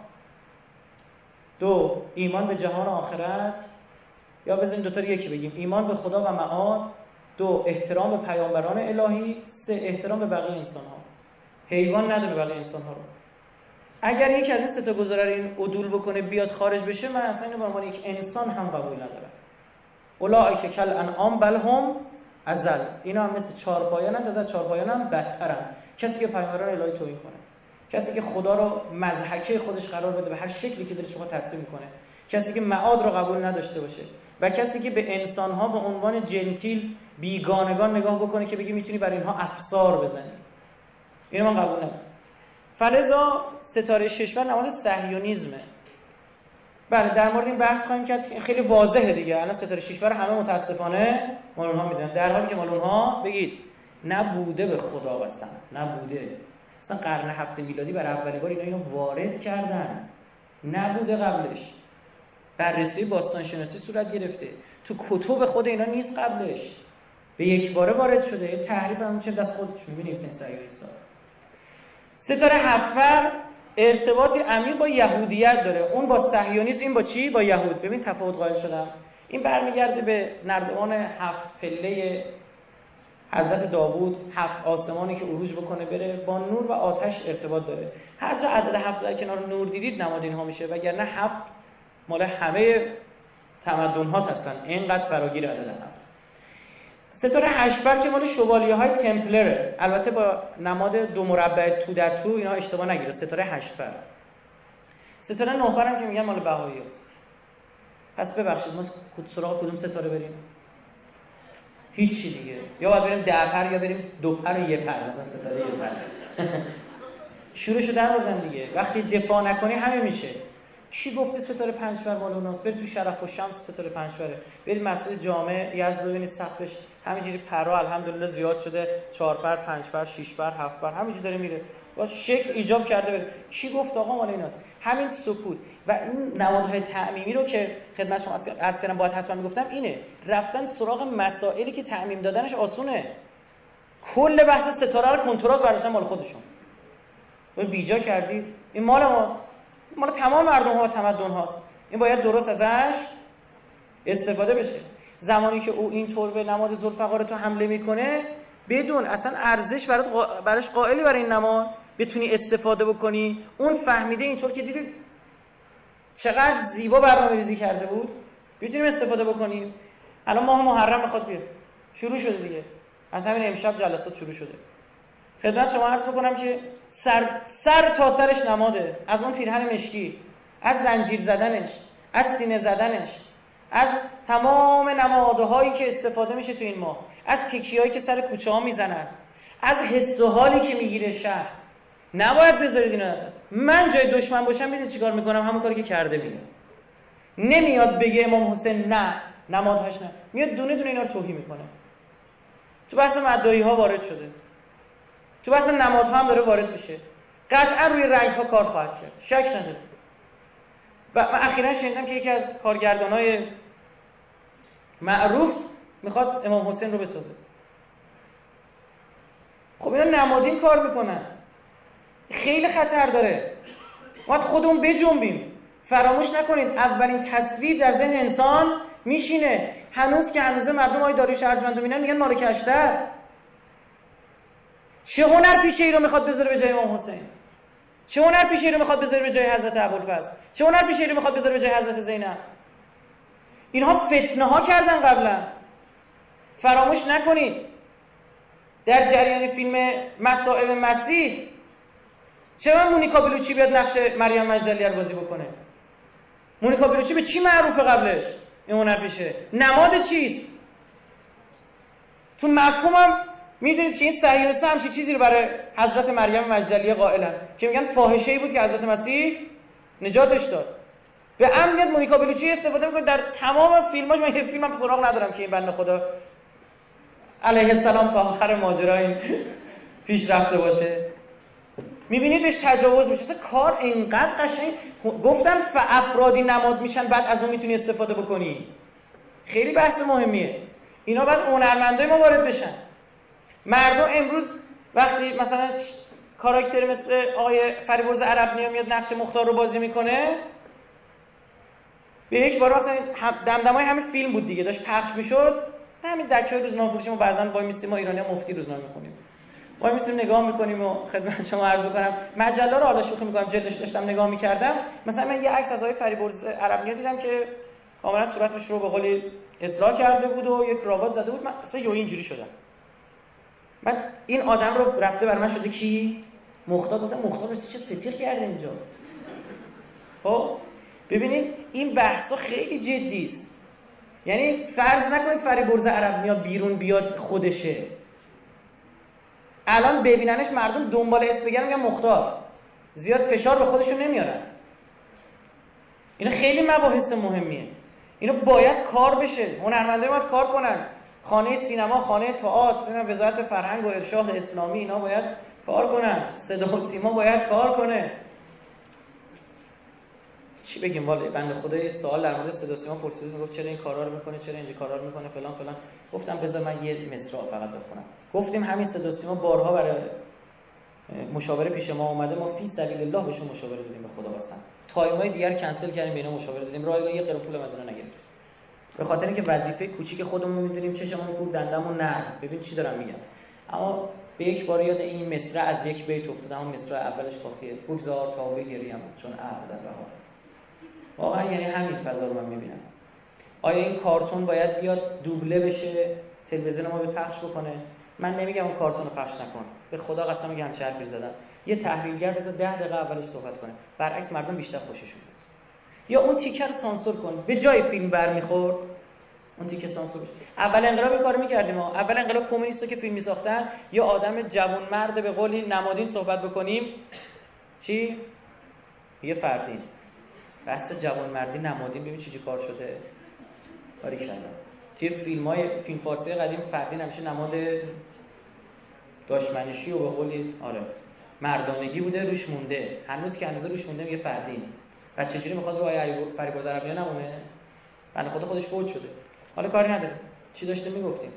2 ایمان به جهان آخرت، یا بزنیم دوتا رو یکی بگیم، ایمان به خدا و معاد، 2 احترام به پیامبران الهی، 3 احترام به بقیه انسان‌ها. حیوان نداره بقیه انسان‌ها رو. اگر یکی از این 3 تا گزاره رو این عدول بکنه بیاد خارج بشه، من اصلا اینو به عنوان یک انسان هم قبول ندارم. اولئک کالانعام بل هم اضل. اینا هم مثل چهارپایانن، از چهارپایان هم بدترن. کسی که پیامبران الهی توهین کنه، کسی که خدا رو مضحکه خودش قرار بده به هر شکلی که دلش بخواد ترسیم میکنه، کسی که معاد رو قبول نداشته باشه و کسی که به انسان‌ها به عنوان جنتیل بیگانگان نگاه بکنه که بگی میتونی برای اینها افسار بزنی، اینو من قبول ندارم. فلذا ستاره 6 پر نماد صهیونیسمه. بله در مورد این بحث خواهیم کرد که خیلی واضحه دیگه. الان ستاره 6 پر همه متاسفانه مال اونها میدونن، در حالی که مال اونها بگید نبوده به خدا قسم، نبوده. اصلا قرن 7 میلادی برای اولین بار اینو وارد کردن، نبوده قبلش. بررسی باستانشناسی صورت گرفته، تو کتب خود اینا نیست قبلش، به یک باره وارد شده. تحریف هم چه دست خودشون می‌نویسن صهیونیست‌ها. ستاره 7 پر ارتباطی عمیق با یهودیت داره، اون با صهیونیسم، این با چی؟ با یهود. ببین تفاوت قائل شدم. این برمیگرده به نردبان 7 پله حضرت داوود، 7 آسمانی که عروج بکنه بره، با نور و آتش ارتباط داره. هر جا عدد 7 در کنار نور دیدید نماد اینها میشه، وگرنه 7 مال همه تمدن هاست، اصلا اینقدر فراگیر عدد 7. ستاره 8 پر که مال شوالیه‌های تمپلره، البته با نماد 2 مربع تو در تو، اینا اشتباه نگیره، ستاره 8 پر. ستاره 9 پر هم که میگن مال بهائیاست. پس ببخشید ما سراغ کدوم ستاره بریم؟ هیچی دیگه، یا باید بریم 10 پر یا بریم 2 پر و 1 پر، مثلا ستاره 1 پر. شورشو در بردن دیگه. وقتی دفاع نکنی همین میشه کی گفته ستاره 5 بر مال اوناست؟ برید تو شرف الشمس ستاره 5 بره، برید مسجد جامع یزد ببینید سقفش همینجوری پرا الحمدلله زیاد شده، 4 بر 5 بر 6 بر 7 بر همینجوری داره میره، با شکل ایجاب کرده بره. کی گفت آقا مال ایناست؟ همین سکوت و این نمادهای تعمیمی رو که خدمت شما عرض کردم باید حتما میگفتم اینه، رفتن سراغ مسائلی که تعمیم دادنش آسونه. کل بحث ستاره رو کنترل برداشتن مال خودشون. و بیجا کردید این مال ماست، مال تمام مردم ها و تمدن هاست، این باید درست ازش استفاده بشه. زمانی که او اینطور به نماد ذوالفقار تو حمله میکنه، بدون اصلا ارزش براش قائلی برای این نماد بتونی استفاده بکنی. اون فهمیده اینطور که دیدید چقدر زیبا برنامه‌ریزی کرده بود، بتونیم استفاده بکنیم. الان ماه محرم میخواد بیاد، شروع شده دیگه، از همین امشب جلسات شروع شده. خدمت شما عرض بکنم که سر تا سرش نماده، از اون پیرهن مشکی، از زنجیر زدنش، از سینه زدنش، از تمام نمادهایی که استفاده میشه تو این ماه، از تکیه‌هایی که سر کوچه ها میزنن، از حس و حالی که میگیره شهر. نباید بذارید اینا دست. من جای دشمن باشم میدونید چیکار میکنم؟ همون کاری که کرده میگم. نمیاد بگه امام حسین نه نمادهاش نه، میاد دونه دونه اینا رو توهین میکنه. تو بحث مدعی ها وارد شده، تو بحث نمادها هم داره وارد میشه. قطعا روی رنگ ها کار خواهد کرد، شک نداره. و من اخیراً شنیدم که یکی از کارگردانای معروف میخواد امام حسین رو بسازه. خب اینا نمادین کار میکنن، خیلی خطر داره. ما خودمون بجنبیم. فراموش نکنید اولین تصویر در ذهن انسان میشینه. هنوز که هنوزه مردم آقای داریوش ارجمند رو میبینن میگن مالک اشتر. چه هنرپیشه‌ای رو میخواد بذاره به جای امام حسین؟ چه هنرپیشه‌ای رو میخواد بذاره به جای حضرت ابوالفضل؟ چه هنرپیشه‌ای رو میخواد بذاره به جای حضرت زینب؟ اینها فتنه ها کردن قبلا. فراموش نکنید در جریان فیلم مصائب مسیح چرا مونیکا بلوچی بیاد نقش مریم مجدلیه رو بازی بکنه؟ مونیکا بلوچی به چی معروفه قبلش؟ این هنرپیشه. نماد چیست؟ تو مفهومم میدونید که این صهیونیست‌ها همچین چیزی رو برای حضرت مریم مجدلیه قائلن که میگن فاحشه‌ای بود که حضرت مسیح نجاتش داد. به عمد میاد مونیکا بلوچی استفاده میکنه در تمام فیلماش. من یه فیلمم سراغ ندارم که این بنده خدا علیه السلام تا آخر ماجرا پیش رفته باشه. میبینید بهش تجاوز میشه. اصلا کار اینقدر قشنگ گفتن افرادی نماد میشن بعد از اون میتونی استفاده بکنی. خیلی بحث مهمیه. اینا بعد هنرمندای ما وارد بشن. مردم امروز وقتی مثلا کاراکتر مثل آقای فریبرز عربنیا میاد نقش مختار رو بازی میکنه، به یک بار مثلا دمدمای همین فیلم بود دیگه، داشت پخش میشد، همین دکه‌های روزنامه فروشی ما بعضن وای میستیم، ما ایرانی‌ها مفتی روزنامه میخونیم، وای میستیم نگاه میکنیم و خدمت شما عرض بکنم مجله رو حالا شوخی میکنم جلدش داشتم نگاه میکردم، مثلا من یه عکس از آقای فریبرز عربنیا دیدم که کاملا صورتش رو به قولی اصلاح کرده بود و یک کراوات زده بود. من اصلا یهو اینجوری شدم. من این آدم رو رفته بر من شده کی؟ مختار. گفتم مختار راستی چه ستیر کرده اینجا. خب ببینید این بحثا خیلی جدی است. یعنی فرض نکنید فریبرز عربنیا بیرون بیاد خودشه، الان ببیننش مردم دنبال اسم بگن میگن مختار، زیاد فشار به خودشون نمیارن. اینا خیلی مباحث مهمیه، اینو باید کار بشه، هنرمندای باید کار کنن، خانه سینما، خانه تئاتر، وزارت فرهنگ و ارشاد اسلامی اینا باید کار کنن، صدا و سیما باید کار کنه. چی بگیم والا بنده خدا یه سوال در مورد صدا و سیما پرسید، میگفت چرا این کارا رو میکنه، چرا اینجا کارا رو میکنه فلان فلان. گفتم بذار من یه مصرع فقط بخونم. گفتیم همین صدا و سیما بارها برای مشاوره پیش ما اومده، ما فی سبیل الله بهشون مشاوره دادیم به خدا واسه. تایمای دیگر کنسل کردیم، به اینا مشاوره دادیم، رایگان یه قرون پول از اینا نگرفتیم. به خاطر اینکه وظیفه کوچیک خودمون میدونیم، چشمون کور دندمون نه. ببین چی دارم میگم. اما به یک بار یاد این مصرع از یک بیت افتادم، اون مصرع اولش کافیه. بگذار تا بگیریم چون عهد در بهار. واقعا یعنی همین فضا رو من میبینم. آیا این کارتون باید بیاد دوبله بشه، تلویزیون ما به پخش بکنه؟ من نمیگم اون کارتون رو پخش نکن، به خدا قسم میگم چه حرفی زدم. یه تحلیلگر بذار 10 دقیقه اولش صحبت کنه، برعکس مردم بیشتر خوششون میاد. یا اون تیکر رو سانسور کن، به جای فیلم برمیخورد اون تیکه سانسور بشه. اول انقلاب این کارو میکردیم ما. اول انقلاب کمونیستا که فیلم میساختن، یه آدم جوان مرد به قولی نمادین صحبت بکنیم، چی؟ یه فردین. بحث جوانمردی نمادین ببین چی کار شده. کاری کردن توی فیلم فارسی قدیم فردین همیشه نماد داشمنشی و به قولی مردانگی بوده، روش مونده. هنوز که هنوز روش مونده میگه فردین. و چجوری میخواد رو آیه فریبرز عربیان نمونه؟ بنده خدا خودش فوت شده. حالا کاری نداره. چی داشته میگفتیم؟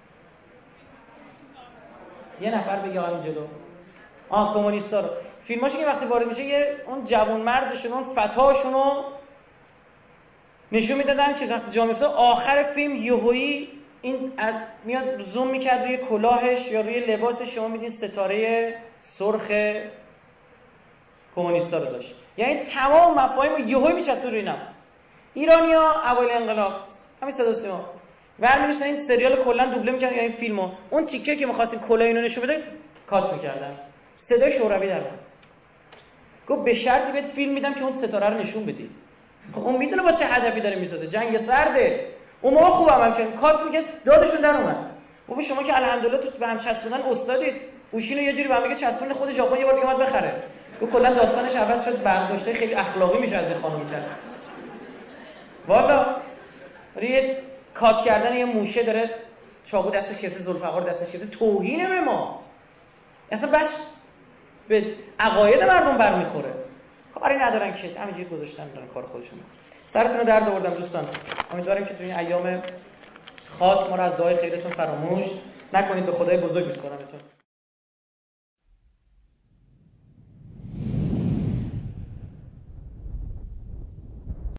یه نفر بگه آقا جلو. کمونیستا رو فیلماشو که وقتی وارد میشه اون جوانمردشون، اون فتاشون رو نشون میدادن که وقتی جا میفته آخر فیلم یهویی این میاد زوم میکرد روی کلاهش یا روی لباسش، شما میدین ستاره سرخ کمونیستا رو داشت. یعنی تمام مفاهیم یهویی میچسبه روی نم. ایرانیا اوایل انقلاب همین صدا و سیما برمی‌داشتن این سریال کلا دوبله می‌کردن یا این فیلمو اون تیکه که می‌خواستین کلا اینو نشون بده کات می‌کردن. صدای شوروی در اومد. گفت به شرطی بهت فیلم میدم که اون ستاره رو نشون بدی. خب اون میدونه با چه هدفی داره میسازه. جنگ سرده. اون موقع خوب عمل کردن. کات می‌کرد دادشون در اومد. بابا شما که الحمدلله تو به هم چسبوندن استادید. اوشینو یه جوری به هم میگه چسبون خود ژاپن یه بار دیگه اومد بخره. گفت کلا داستانش عوض شد، برداشته خیلی اخلاقی میشه از این خانم کرد. والا روی کات کردن یه موشه داره چاقو دستش گرفته، ذوالفقار دستش گرفته، توهینه به ما. اصلا بس به عقاید مردم برمیخوره. کاری ندارن که همینجوری گذاشتن دارن کار خودشون. سرتون رو درد آوردم دوستان. امیدوارم که تو این ایام خاص ما رو از دعای خیرتون فراموش نکنید. به خدای بزرگ میسپارمتون.